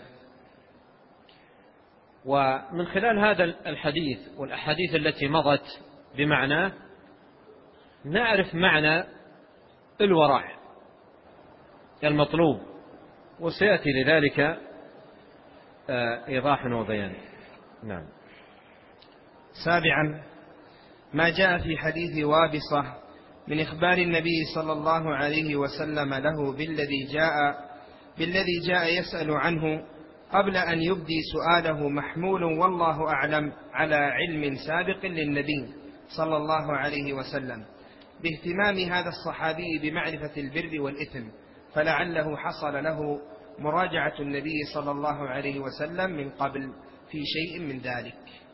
ومن خلال هذا الحديث والأحاديث التي مضت بمعناه نعرف معنى الورع المطلوب، وسيأتي لذلك إيضاح وبيان. نعم. سابعا، ما جاء في حديث وابصة من إخبار النبي صلى الله عليه وسلم له بالذي جاء بالذي جاء يسأل عنه قبل أن يبدي سؤاله محمول والله أعلم على علم سابق للنبي صلى الله عليه وسلم، باهتمام هذا الصحابي بمعرفة البر والإثم، فلعله حصل له مراجعة النبي صلى الله عليه وسلم من قبل في شيء من ذلك.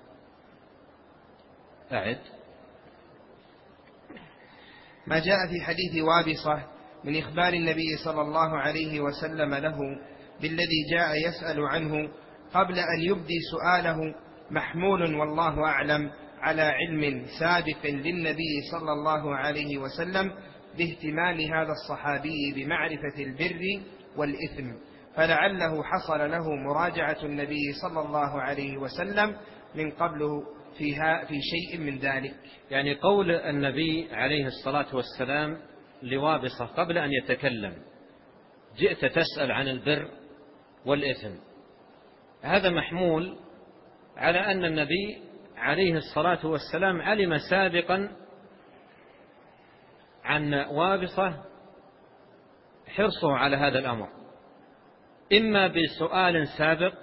أعد. ما جاء في حديث وابصة من إخبار النبي صلى الله عليه وسلم له بالذي جاء يسأل عنه قبل أن يبدي سؤاله محمول والله أعلم على علم سابق للنبي صلى الله عليه وسلم، باهتمام هذا الصحابي بمعرفة البر والإثم، فلعله حصل له مراجعة النبي صلى الله عليه وسلم من قبله فيها في شيء من ذلك. يعني قول النبي عليه الصلاة والسلام لوابصة قبل أن يتكلم جئت تسأل عن البر والإثم، هذا محمول على أن النبي عليه الصلاة والسلام علم سابقا عن وابصة حرصه على هذا الأمر، إما بسؤال سابق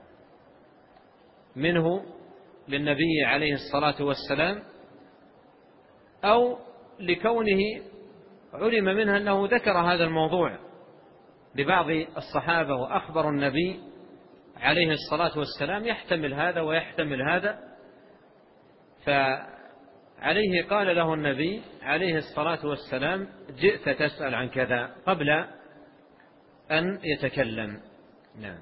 منه للنبي عليه الصلاة والسلام، أو لكونه علم منها أنه ذكر هذا الموضوع لبعض الصحابة وأخبر النبي عليه الصلاة والسلام، يحتمل هذا ويحتمل هذا، فعليه قال له النبي عليه الصلاة والسلام جئت تسأل عن كذا قبل أن يتكلم. نعم.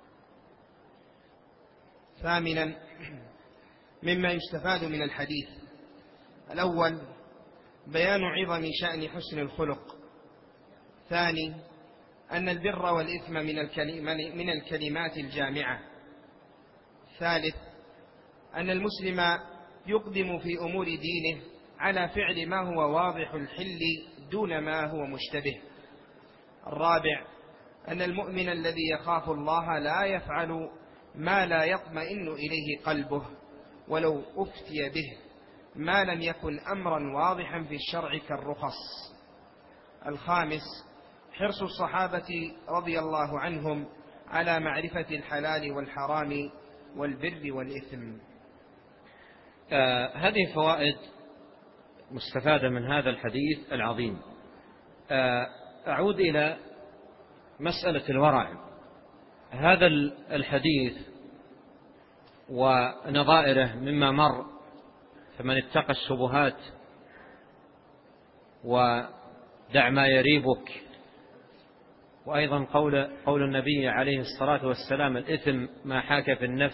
ثامنا، مما يستفاد من الحديث: الأول بيان عظم شأن حسن الخلق. ثاني، أن البر والإثم من الكلمات الجامعة. ثالث، أن المسلم يقدم في أمور دينه على فعل ما هو واضح الحل دون ما هو مشتبه. الرابع، أن المؤمن الذي يخاف الله لا يفعل ما لا يطمئن إليه قلبه ولو أفتي به، ما لم يكن أمرا واضحا في الشرع كالرخص. الخامس، حرص الصحابة رضي الله عنهم على معرفة الحلال والحرام والبر والإثم. آه هذه فوائد مستفادة من هذا الحديث العظيم. آه أعود إلى مسألة الورع. هذا الحديث ونظائره مما مر، فمن اتقى الشبهات ودع ما يريبك، وأيضا قول, قول النبي عليه الصلاة والسلام الإثم ما حاك في النفس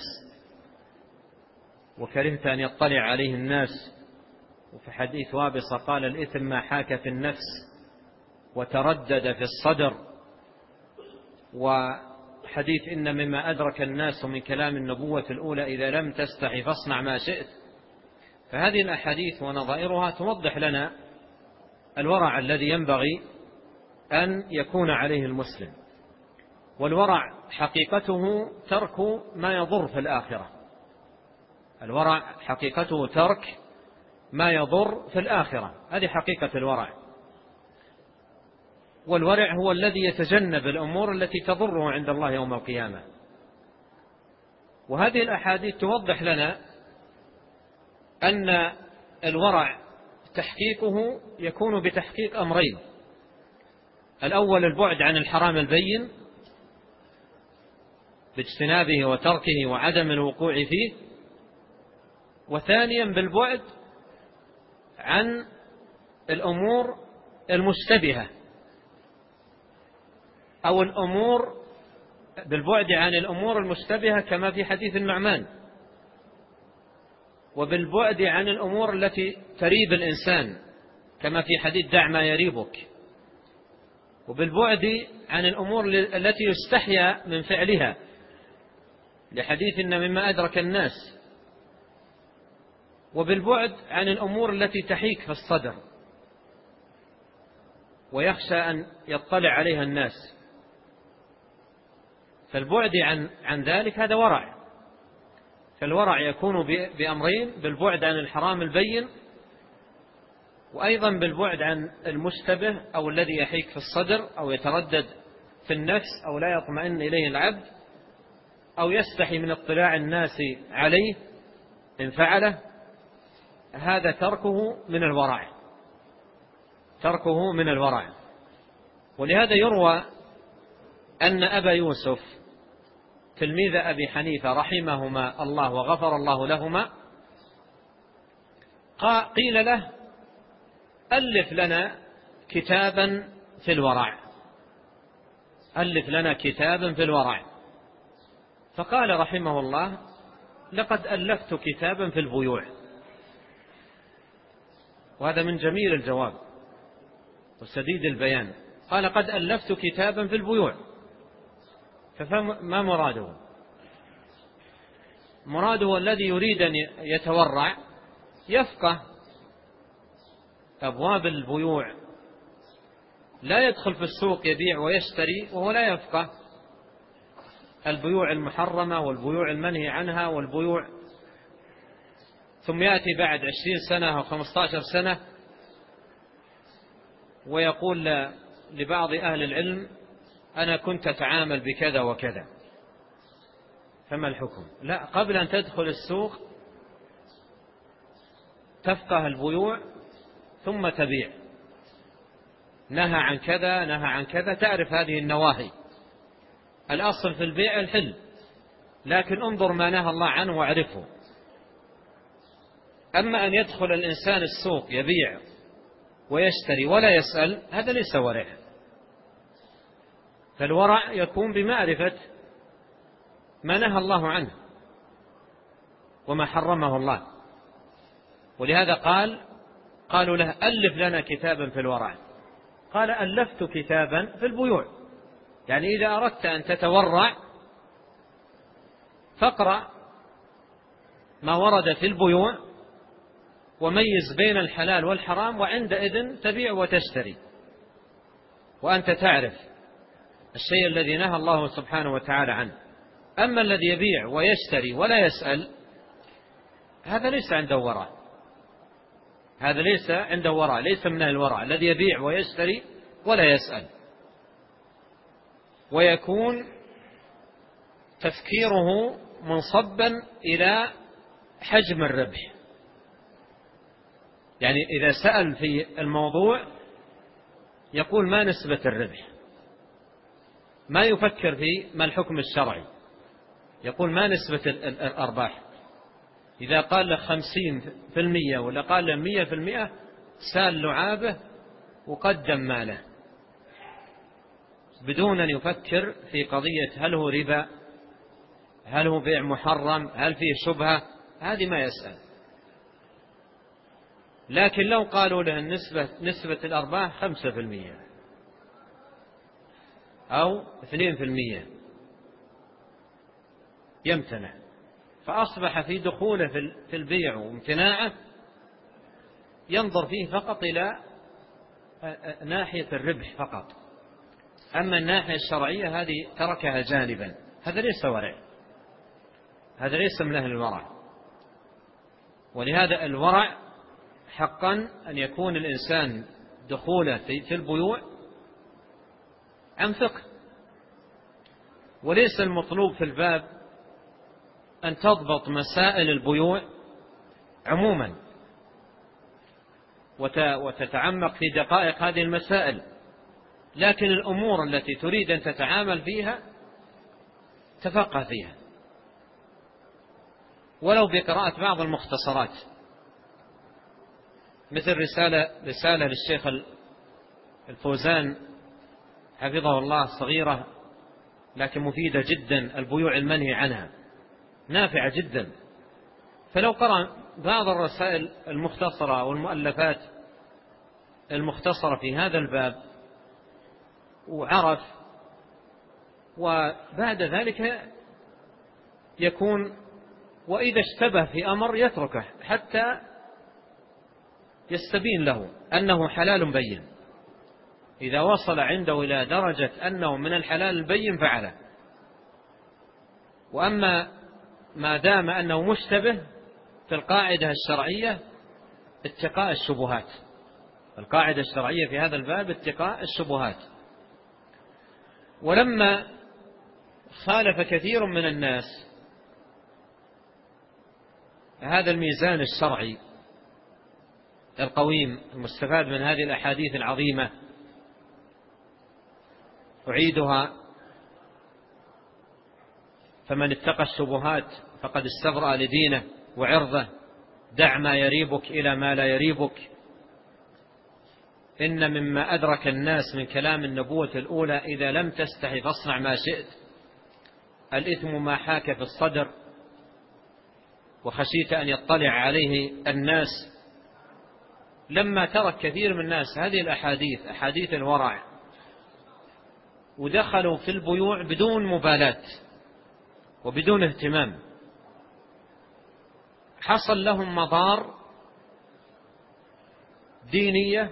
وكرهت أن يطلع عليه الناس، وفي حديث وابصة قال الإثم ما حاك في النفس وتردد في الصدر، وحديث إن مما أدرك الناس من كلام النبوة الأولى إذا لم تستحي فاصنع ما شئت. فهذه الأحاديث ونظائرها توضح لنا الورع الذي ينبغي أن يكون عليه المسلم. والورع حقيقته ترك ما يضر في الآخرة. الورع حقيقته ترك ما يضر في الآخرة، هذه حقيقة الورع. والورع هو الذي يتجنب الأمور التي تضره عند الله يوم القيامة. وهذه الأحاديث توضح لنا أن الورع تحقيقه يكون بتحقيق أمرين: الأول البعد عن الحرام البين باجتنابه وتركه وعدم الوقوع فيه، وثانيا بالبعد عن الأمور المشتبهة أو الأمور بالبعد عن الأمور المشتبهة كما في حديث النعمان، وبالبعد عن الأمور التي تريب الإنسان كما في حديث دع ما يريبك، وبالبعد عن الأمور التي يستحيا من فعلها لحديث إن مما أدرك الناس، وبالبعد عن الأمور التي تحيك في الصدر ويخشى أن يطلع عليها الناس. فالبعد عن عن ذلك هذا ورع. فالورع يكون بأمرين: بالبعد عن الحرام البين، وأيضا بالبعد عن المشتبه أو الذي يحيك في الصدر أو يتردد في النفس أو لا يطمئن إليه العبد أو يستحي من اطلاع الناس عليه إن فعله. هذا تركه من الورع، تركه من الورع. ولهذا يروى أن أبا يوسف تلميذ أبي حنيفة رحمهما الله وغفر الله لهما قيل له: ألف لنا كتابا في الورع، ألف لنا كتابا في الورع. فقال رحمه الله: لقد ألفت كتابا في البيوع. وهذا من جميل الجواب وسديد البيان. قال: قد ألفت كتابا في البيوع. فما مراده؟ مراده الذي يريد أن يتورع يفقه أبواب البيوع، لا يدخل في السوق يبيع ويشتري وهو لا يفقه البيوع المحرمة والبيوع المنهي عنها والبيوع، ثم يأتي بعد عشرين سنة أو خمسة عشر سنة ويقول لبعض أهل العلم: أنا كنت أتعامل بكذا وكذا، فما الحكم؟ لا، قبل أن تدخل السوق تفقه البيوع ثم تبيع. نهى عن كذا، نهى عن كذا، تعرف هذه النواهي. الأصل في البيع الحل، لكن انظر ما نهى الله عنه واعرفه. أما أن يدخل الإنسان السوق يبيع ويشتري ولا يسأل، هذا ليس ورع. فالورع يكون بمعرفة ما نهى الله عنه وما حرمه الله. ولهذا قال قالوا له: ألف لنا كتابا في الورع. قال: ألفت كتابا في البيوع. يعني إذا أردت أن تتورع فاقرأ ما ورد في البيوع وميز بين الحلال والحرام، وعندئذ تبيع وتشتري وأنت تعرف الشيء الذي نهى الله سبحانه وتعالى عنه. أما الذي يبيع ويشتري ولا يسأل، هذا ليس عنده ورع، هذا ليس عنده ورع، ليس من الورع الذي يبيع ويشتري ولا يسأل. ويكون تفكيره منصبا إلى حجم الربح، يعني إذا سأل في الموضوع يقول: ما نسبة الربح؟ ما يفكر في ما الحكم الشرعي، يقول: ما نسبة الأرباح؟ إذا قال له خمسين في المية ولا قال له مية في المية سال لعابه وقدم ماله بدون أن يفكر في قضية هل هو ربا، هل هو بيع محرم، هل فيه شبهة. هذه ما يسأل. لكن لو قالوا له النسبة نسبة الأرباح خمسة في المية أو اثنين في المية يمتنع. فأصبح في دخوله في البيع وامتناعه ينظر فيه فقط إلى ناحية الربح فقط، أما الناحية الشرعية هذه تركها جانبا. هذا ليس ورع، هذا ليس من أهل الورع. ولهذا الورع حقا أن يكون الإنسان دخوله في البيوع عن فقه، وليس المطلوب في الباب أن تضبط مسائل البيوع عموما وتتعمق في دقائق هذه المسائل، لكن الأمور التي تريد أن تتعامل فيها تفقه فيها، ولو بقراءة بعض المختصرات، مثل رسالة رسالة للشيخ الفوزان حفظه الله صغيرة لكن مفيدة جدا. البيوع المنهي عنها نافعة جدا. فلو قرأ بعض الرسائل المختصرة والمؤلفات المختصرة في هذا الباب وعرف، وبعد ذلك يكون وإذا اشتبه في أمر يتركه حتى يستبين له أنه حلال بين. إذا وصل عنده إلى درجة أنه من الحلال البين فعله. وأما ما دام أنه مشتبه في القاعدة الشرعية اتقاء الشبهات. القاعدة الشرعية في هذا الباب اتقاء الشبهات. ولما خالف كثير من الناس هذا الميزان الشرعي القويم المستفاد من هذه الأحاديث العظيمة، أعيدها: فمن اتقى الشبهات فقد استبرأ لدينه وعرضه، دع ما يريبك إلى ما لا يريبك. إن مما أدرك الناس من كلام النبوة الأولى: إذا لم تستحي فاصنع ما شئت، الإثم ما حاك في الصدر وخشيت أن يطلع عليه الناس. لما ترك كثير من الناس هذه الأحاديث أحاديث الورع ودخلوا في البيوع بدون مبالاة وبدون اهتمام، حصل لهم مضار دينية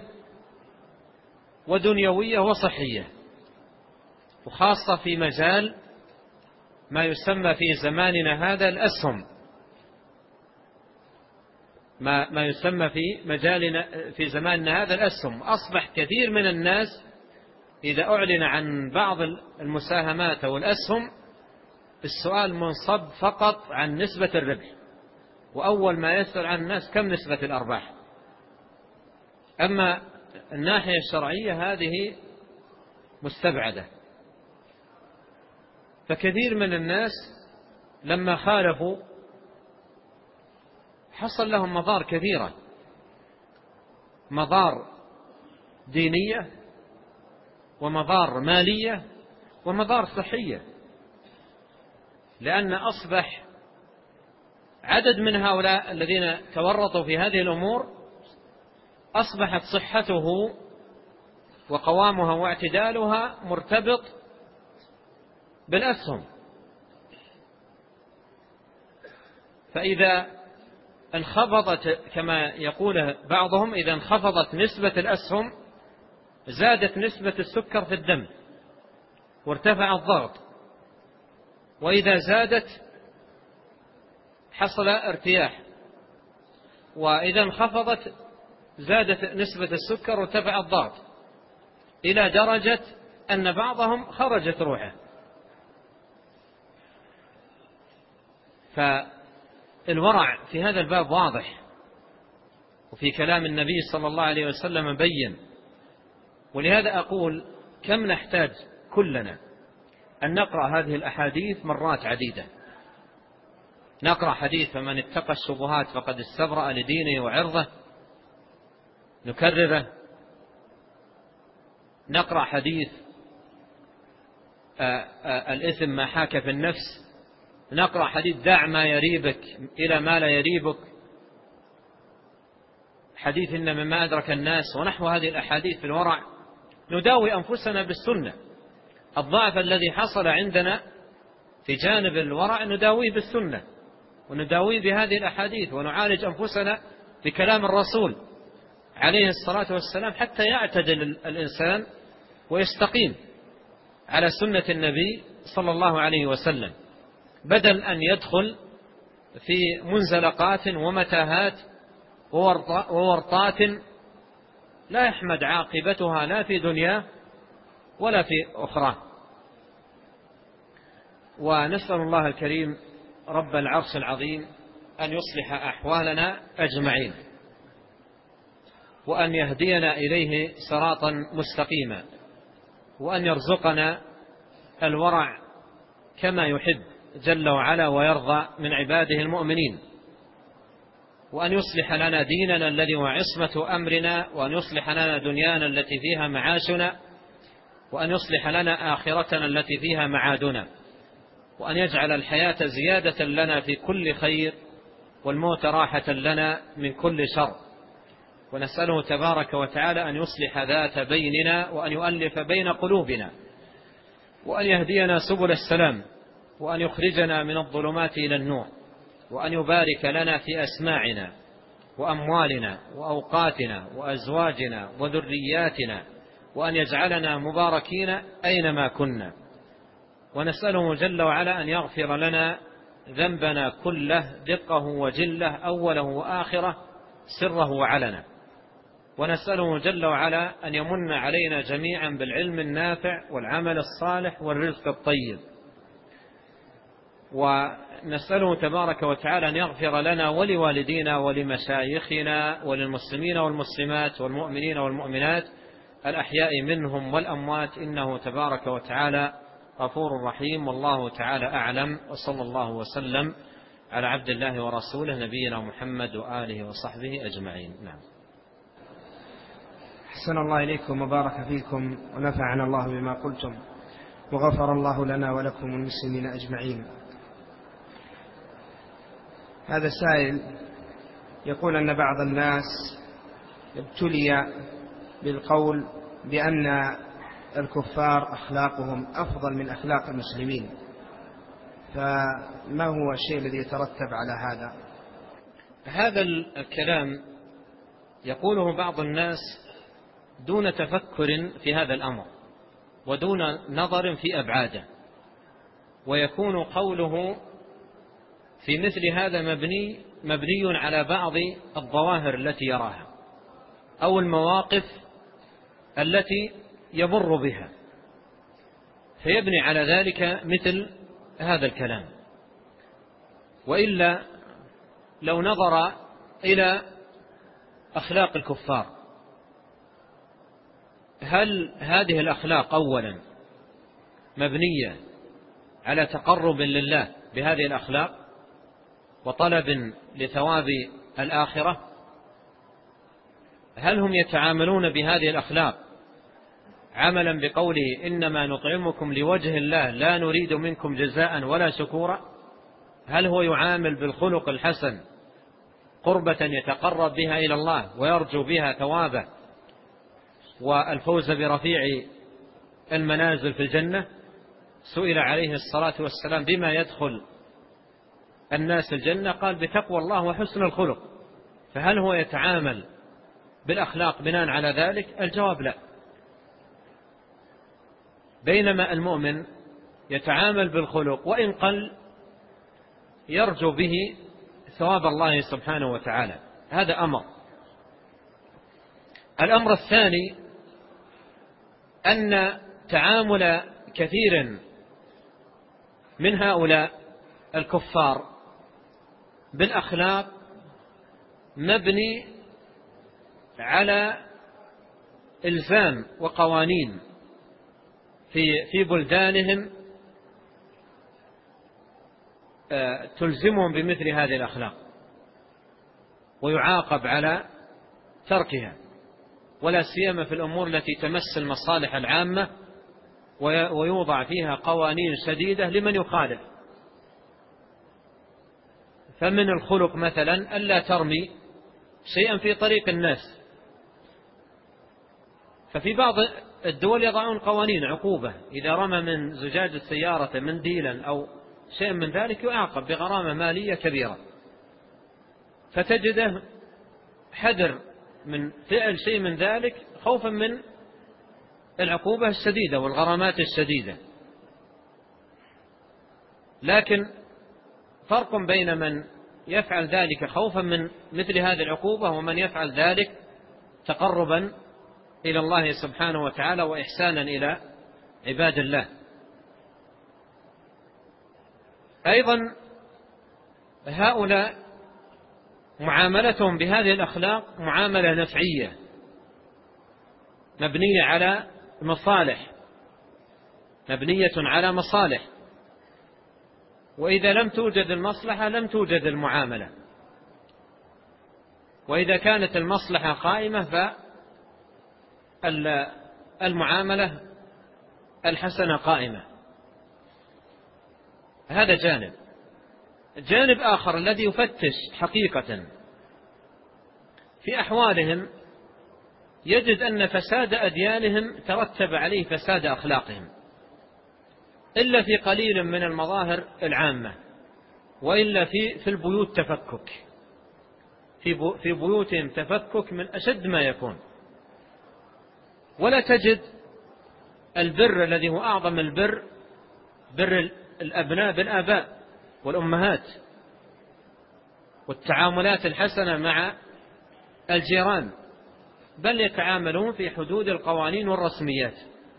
ودنيوية وصحية، وخاصة في مجال ما يسمى في زماننا هذا الأسهم، ما ما يسمى في مجالنا في زماننا هذا الأسهم. أصبح كثير من الناس إذا أعلن عن بعض المساهمات أو الأسهم السؤال منصب فقط عن نسبة الربح، وأول ما يسأل عن الناس كم نسبة الأرباح. أما الناحية الشرعية هذه مستبعدة. فكثير من الناس لما خالفوا حصل لهم مضار كثيرة، مضار دينية ومضار مالية ومضار صحية، لأن أصبح عدد من هؤلاء الذين تورطوا في هذه الأمور أصبحت صحته وقوامها واعتدالها مرتبط بالأسهم. فإذا انخفضت كما يقول بعضهم إذا انخفضت نسبة الأسهم زادت نسبة السكر في الدم وارتفع الضغط، وإذا زادت حصل ارتياح، وإذا انخفضت زادت نسبة السكر وارتفع الضغط، إلى درجة أن بعضهم خرجت روحه. فالورع في هذا الباب واضح، وفي كلام النبي صلى الله عليه وسلم بين. ولهذا أقول كم نحتاج كلنا أن نقرأ هذه الأحاديث مرات عديدة. نقرأ حديث فمن اتقى الشبهات فقد استبرأ لدينه وعرضه، نكرره. نقرأ حديث آآ آآ الإثم ما حاك في النفس، نقرأ حديث دع ما يريبك إلى ما لا يريبك، حديث إن مما أدرك الناس، ونحو هذه الأحاديث في الورع. نداوي أنفسنا بالسنة. الضعف الذي حصل عندنا في جانب الورع نداويه بالسنة، ونداويه بهذه الأحاديث، ونعالج أنفسنا بكلام الرسول عليه الصلاة والسلام حتى يعتدل الإنسان ويستقيم على سنة النبي صلى الله عليه وسلم، بدل أن يدخل في منزلقات ومتاهات وورطات لا يحمد عاقبتها لا في دنياه ولا في أخرى. ونسأل الله الكريم رب العرش العظيم أن يصلح أحوالنا أجمعين، وأن يهدينا إليه صراطا مستقيما، وأن يرزقنا الورع كما يحب جل وعلا ويرضى من عباده المؤمنين، وأن يصلح لنا ديننا الذي هو عصمة أمرنا، وأن يصلح لنا دنيانا التي فيها معاشنا، وأن يصلح لنا آخرتنا التي فيها معادنا، وأن يجعل الحياة زيادة لنا في كل خير والموت راحة لنا من كل شر. ونسأله تبارك وتعالى أن يصلح ذات بيننا، وأن يؤلف بين قلوبنا، وأن يهدينا سبل السلام، وأن يخرجنا من الظلمات إلى النور، وأن يبارك لنا في أسماعنا وأموالنا وأوقاتنا وأزواجنا وذرياتنا، وأن يجعلنا مباركين أينما كنا. ونسأله جل وعلا أن يغفر لنا ذنبنا كله، دقه وجله، أوله وآخره، سره وعلنا. ونسأله جل وعلا أن يمن علينا جميعا بالعلم النافع والعمل الصالح والرزق الطيب. ونسأله تبارك وتعالى أن يغفر لنا ولوالدينا ولمشايخنا وللمسلمين والمسلمات والمؤمنين والمؤمنات الأحياء منهم والأموات، إنه تبارك وتعالى غفور رحيم. والله تعالى أعلم، وصلى الله وسلم على عبد الله ورسوله نبينا محمد وآله وصحبه أجمعين. نعم. أحسن الله إليكم وبارك فيكم ونفعنا الله بما قلتم، وغفر الله لنا ولكم المسلمين أجمعين. هذا السائل يقول أن بعض الناس ابتلي بالقول بأن الكفار أخلاقهم أفضل من أخلاق المسلمين، فما هو الشيء الذي يترتب على هذا؟ هذا الكلام يقوله بعض الناس دون تفكر في هذا الأمر ودون نظر في أبعاده، ويكون قوله في مثل هذا مبني مبني على بعض الظواهر التي يراها أو المواقف التي يمر بها، فيبني على ذلك مثل هذا الكلام. وإلا لو نظر إلى أخلاق الكفار، هل هذه الأخلاق أولا مبنية على تقرب لله بهذه الأخلاق وطلب لثواب الآخرة؟ هل هم يتعاملون بهذه الأخلاق عملا بقوله إنما نطعمكم لوجه الله لا نريد منكم جزاء ولا شكورا؟ هل هو يعامل بالخلق الحسن قربة يتقرب بها إلى الله ويرجو بها ثوابه والفوز برفيع المنازل في الجنة؟ سئل عليه الصلاة والسلام بما يدخل الناس الجنة، قال بتقوى الله وحسن الخلق. فهل هو يتعامل بالأخلاق بناء على ذلك؟ الجواب لا. بينما المؤمن يتعامل بالخلق وإن قل يرجو به ثواب الله سبحانه وتعالى. هذا أمر. الأمر الثاني أن تعامل كثير من هؤلاء الكفار بالأخلاق مبني على إلزام وقوانين في في بلدانهم تلزمهم بمثل هذه الأخلاق، ويعاقب على تركها، ولا سيما في الأمور التي تمس المصالح العامة، ويوضع فيها قوانين شديدة لمن يخالف. فمن الخلق مثلا ألا ترمي شيئا في طريق الناس، ففي بعض الدول يضعون قوانين عقوبة، إذا رمى من زجاج السيارة منديلا أو شيء من ذلك يعاقب بغرامة مالية كبيرة. فتجده حذر من فعل شيء من ذلك خوفا من العقوبة الشديدة والغرامات الشديدة. لكن فرق بين من يفعل ذلك خوفا من مثل هذه العقوبة ومن يفعل ذلك تقربا إلى الله سبحانه وتعالى وإحسانا إلى عباد الله. أيضا هؤلاء معاملتهم بهذه الأخلاق معاملة نفعية مبنية على مصالح مبنية على مصالح، وإذا لم توجد المصلحة لم توجد المعاملة، وإذا كانت المصلحة قائمة فالمعاملة الحسنة قائمة. هذا جانب. جانب آخر الذي يفتش حقيقة في أحوالهم يجد أن فساد أديانهم ترتب عليه فساد أخلاقهم، إلا في قليل من المظاهر العامة، وإلا في في البيوت تفكك، في في بيوتهم تفكك من أشد ما يكون. ولا تجد البر الذي هو أعظم البر، بر الأبناء بالآباء والأمهات، والتعاملات الحسنة مع الجيران، بل يتعاملون في حدود القوانين والرسميات.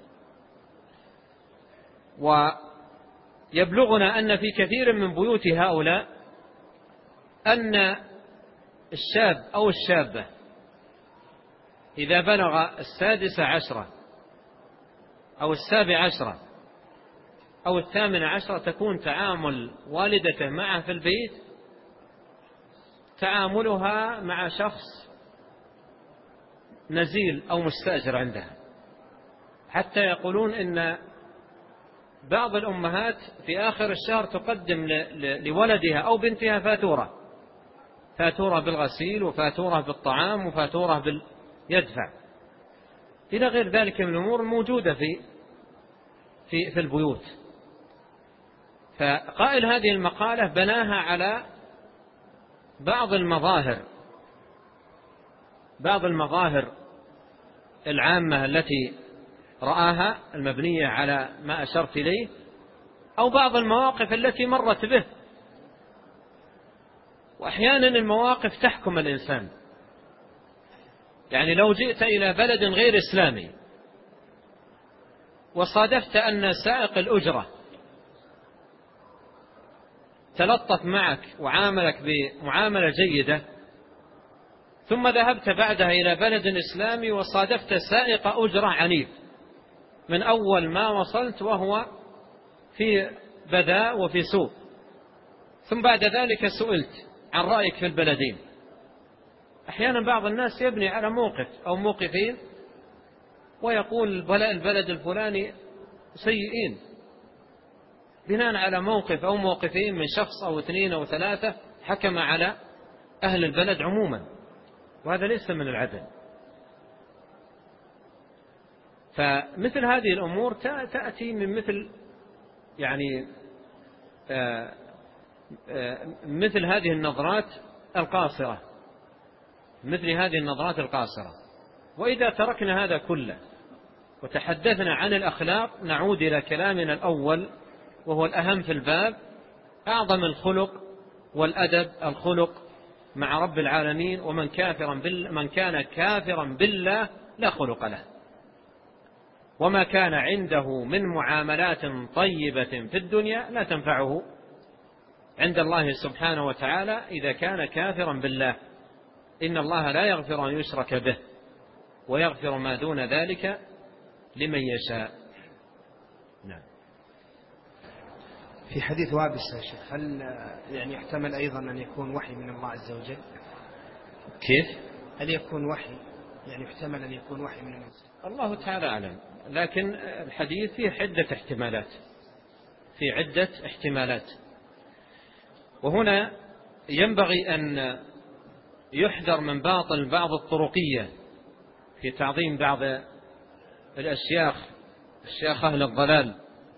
ويبلغنا أن في كثير من بيوت هؤلاء أن الشاب أو الشابة إذا بلغ السادسة عشرة أو السابع عشرة أو الثامن عشرة تكون تعامل والدته معه في البيت تعاملها مع شخص نزيل أو مستأجر عندها، حتى يقولون إن بعض الأمهات في آخر الشهر تقدم لولدها أو بنتها فاتورة فاتورة بالغسيل وفاتورة بالطعام وفاتورة بال... يدفع إلى غير ذلك من الأمور الموجودة في في في البيوت. فقائل هذه المقالة بناها على بعض المظاهر بعض المظاهر العامة التي رآها المبنية على ما أشرت إليه، أو بعض المواقف التي مرت به. وأحيانا المواقف تحكم الإنسان، يعني لو جئت إلى بلد غير إسلامي وصادفت أن سائق الأجرة تلطف معك وعاملك بمعاملة جيدة، ثم ذهبت بعدها إلى بلد إسلامي وصادفت سائق أجرة عنيف من أول ما وصلت وهو في بذاء وفي سوء، ثم بعد ذلك سئلت عن رأيك في البلدين. أحيانا بعض الناس يبني على موقف أو موقفين ويقول البلد الفلاني سيئين بناء على موقف أو موقفين من شخص أو اثنين أو ثلاثة حكم على أهل البلد عموما، وهذا ليس من العدل. فمثل هذه الأمور تأتي من مثل يعني آآ آآ مثل هذه النظرات القاصرة مثل هذه النظرات القاصرة. وإذا تركنا هذا كله وتحدثنا عن الأخلاق نعود إلى كلامنا الأول وهو الأهم في الباب: أعظم الخلق والأدب الخلق مع رب العالمين، ومن كافرا بال من كان كافرا بالله لا خلق له، وما كان عنده من معاملات طيبة في الدنيا لا تنفعه عند الله سبحانه وتعالى إذا كان كافرا بالله. إن الله لا يغفر أن يشرك به ويغفر ما دون ذلك لمن يشاء. نعم. في حديث وابس يا شيخ، هل يعني يحتمل أيضا أن يكون وحي من الله عز وجل؟ كيف؟ هل يكون وحي، يعني يحتمل أن يكون وحي من الله؟ الله تعالى أعلم، لكن الحديث فيه عدة احتمالات في عدة احتمالات وهنا ينبغي أن يحذر من باطل بعض الطرقية في تعظيم بعض الأشياخ الشيخ أهل الضلال،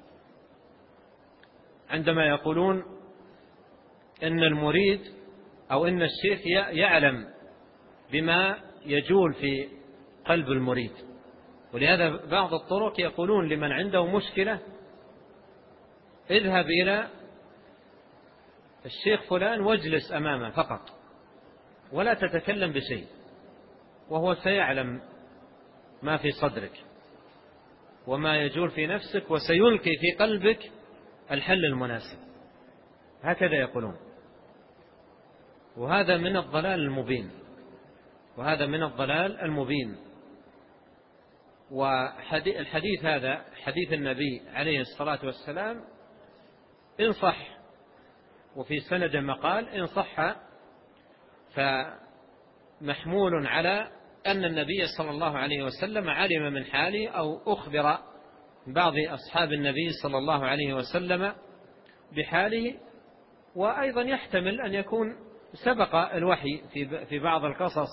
عندما يقولون إن المريد أو إن الشيخ يعلم بما يجول في قلب المريد. ولهذا بعض الطرق يقولون لمن عنده مشكلة: اذهب إلى الشيخ فلان واجلس أمامه فقط ولا تتكلم بشيء، وهو سيعلم ما في صدرك وما يجول في نفسك وسيلقي في قلبك الحل المناسب. هكذا يقولون، وهذا من الضلال المبين وهذا من الضلال المبين والحديث هذا حديث النبي عليه الصلاة والسلام إن صح، وفي سند مقال إن صح فمحمول على أن النبي صلى الله عليه وسلم علم من حالي أو أخبر بعض أصحاب النبي صلى الله عليه وسلم بحاله، وأيضا يحتمل أن يكون سبق الوحي في بعض القصص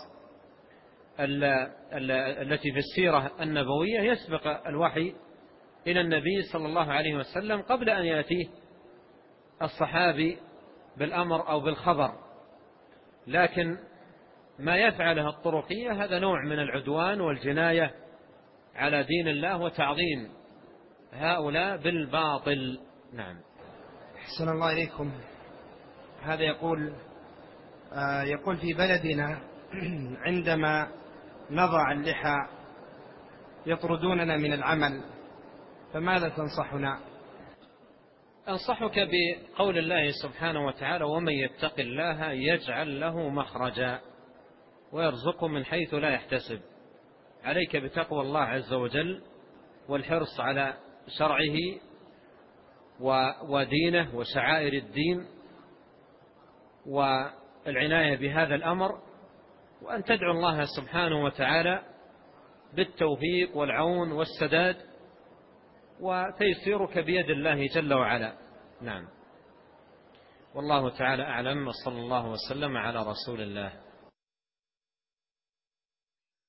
التي في السيرة النبوية، يسبق الوحي إلى النبي صلى الله عليه وسلم قبل أن يأتيه الصحابي بالأمر أو بالخبر. لكن ما يفعله الطرقية هذا نوع من العدوان والجناية على دين الله وتعظيم هؤلاء بالباطل. نعم. أحسن الله إليكم. هذا يقول آه يقول في بلدنا عندما نضع اللحى يطردوننا من العمل، فماذا تنصحنا؟ أنصحك بقول الله سبحانه وتعالى: ومن يتق الله يجعل له مخرجا ويرزقه من حيث لا يحتسب. عليك بتقوى الله عز وجل والحرص على شرعه ودينه وشعائر الدين والعناية بهذا الأمر، وأن تدعو الله سبحانه وتعالى بالتوفيق والعون والسداد، وتيسيرك بيد الله جل وعلا. نعم. والله تعالى أعلم، وصلى الله وسلم على رسول الله.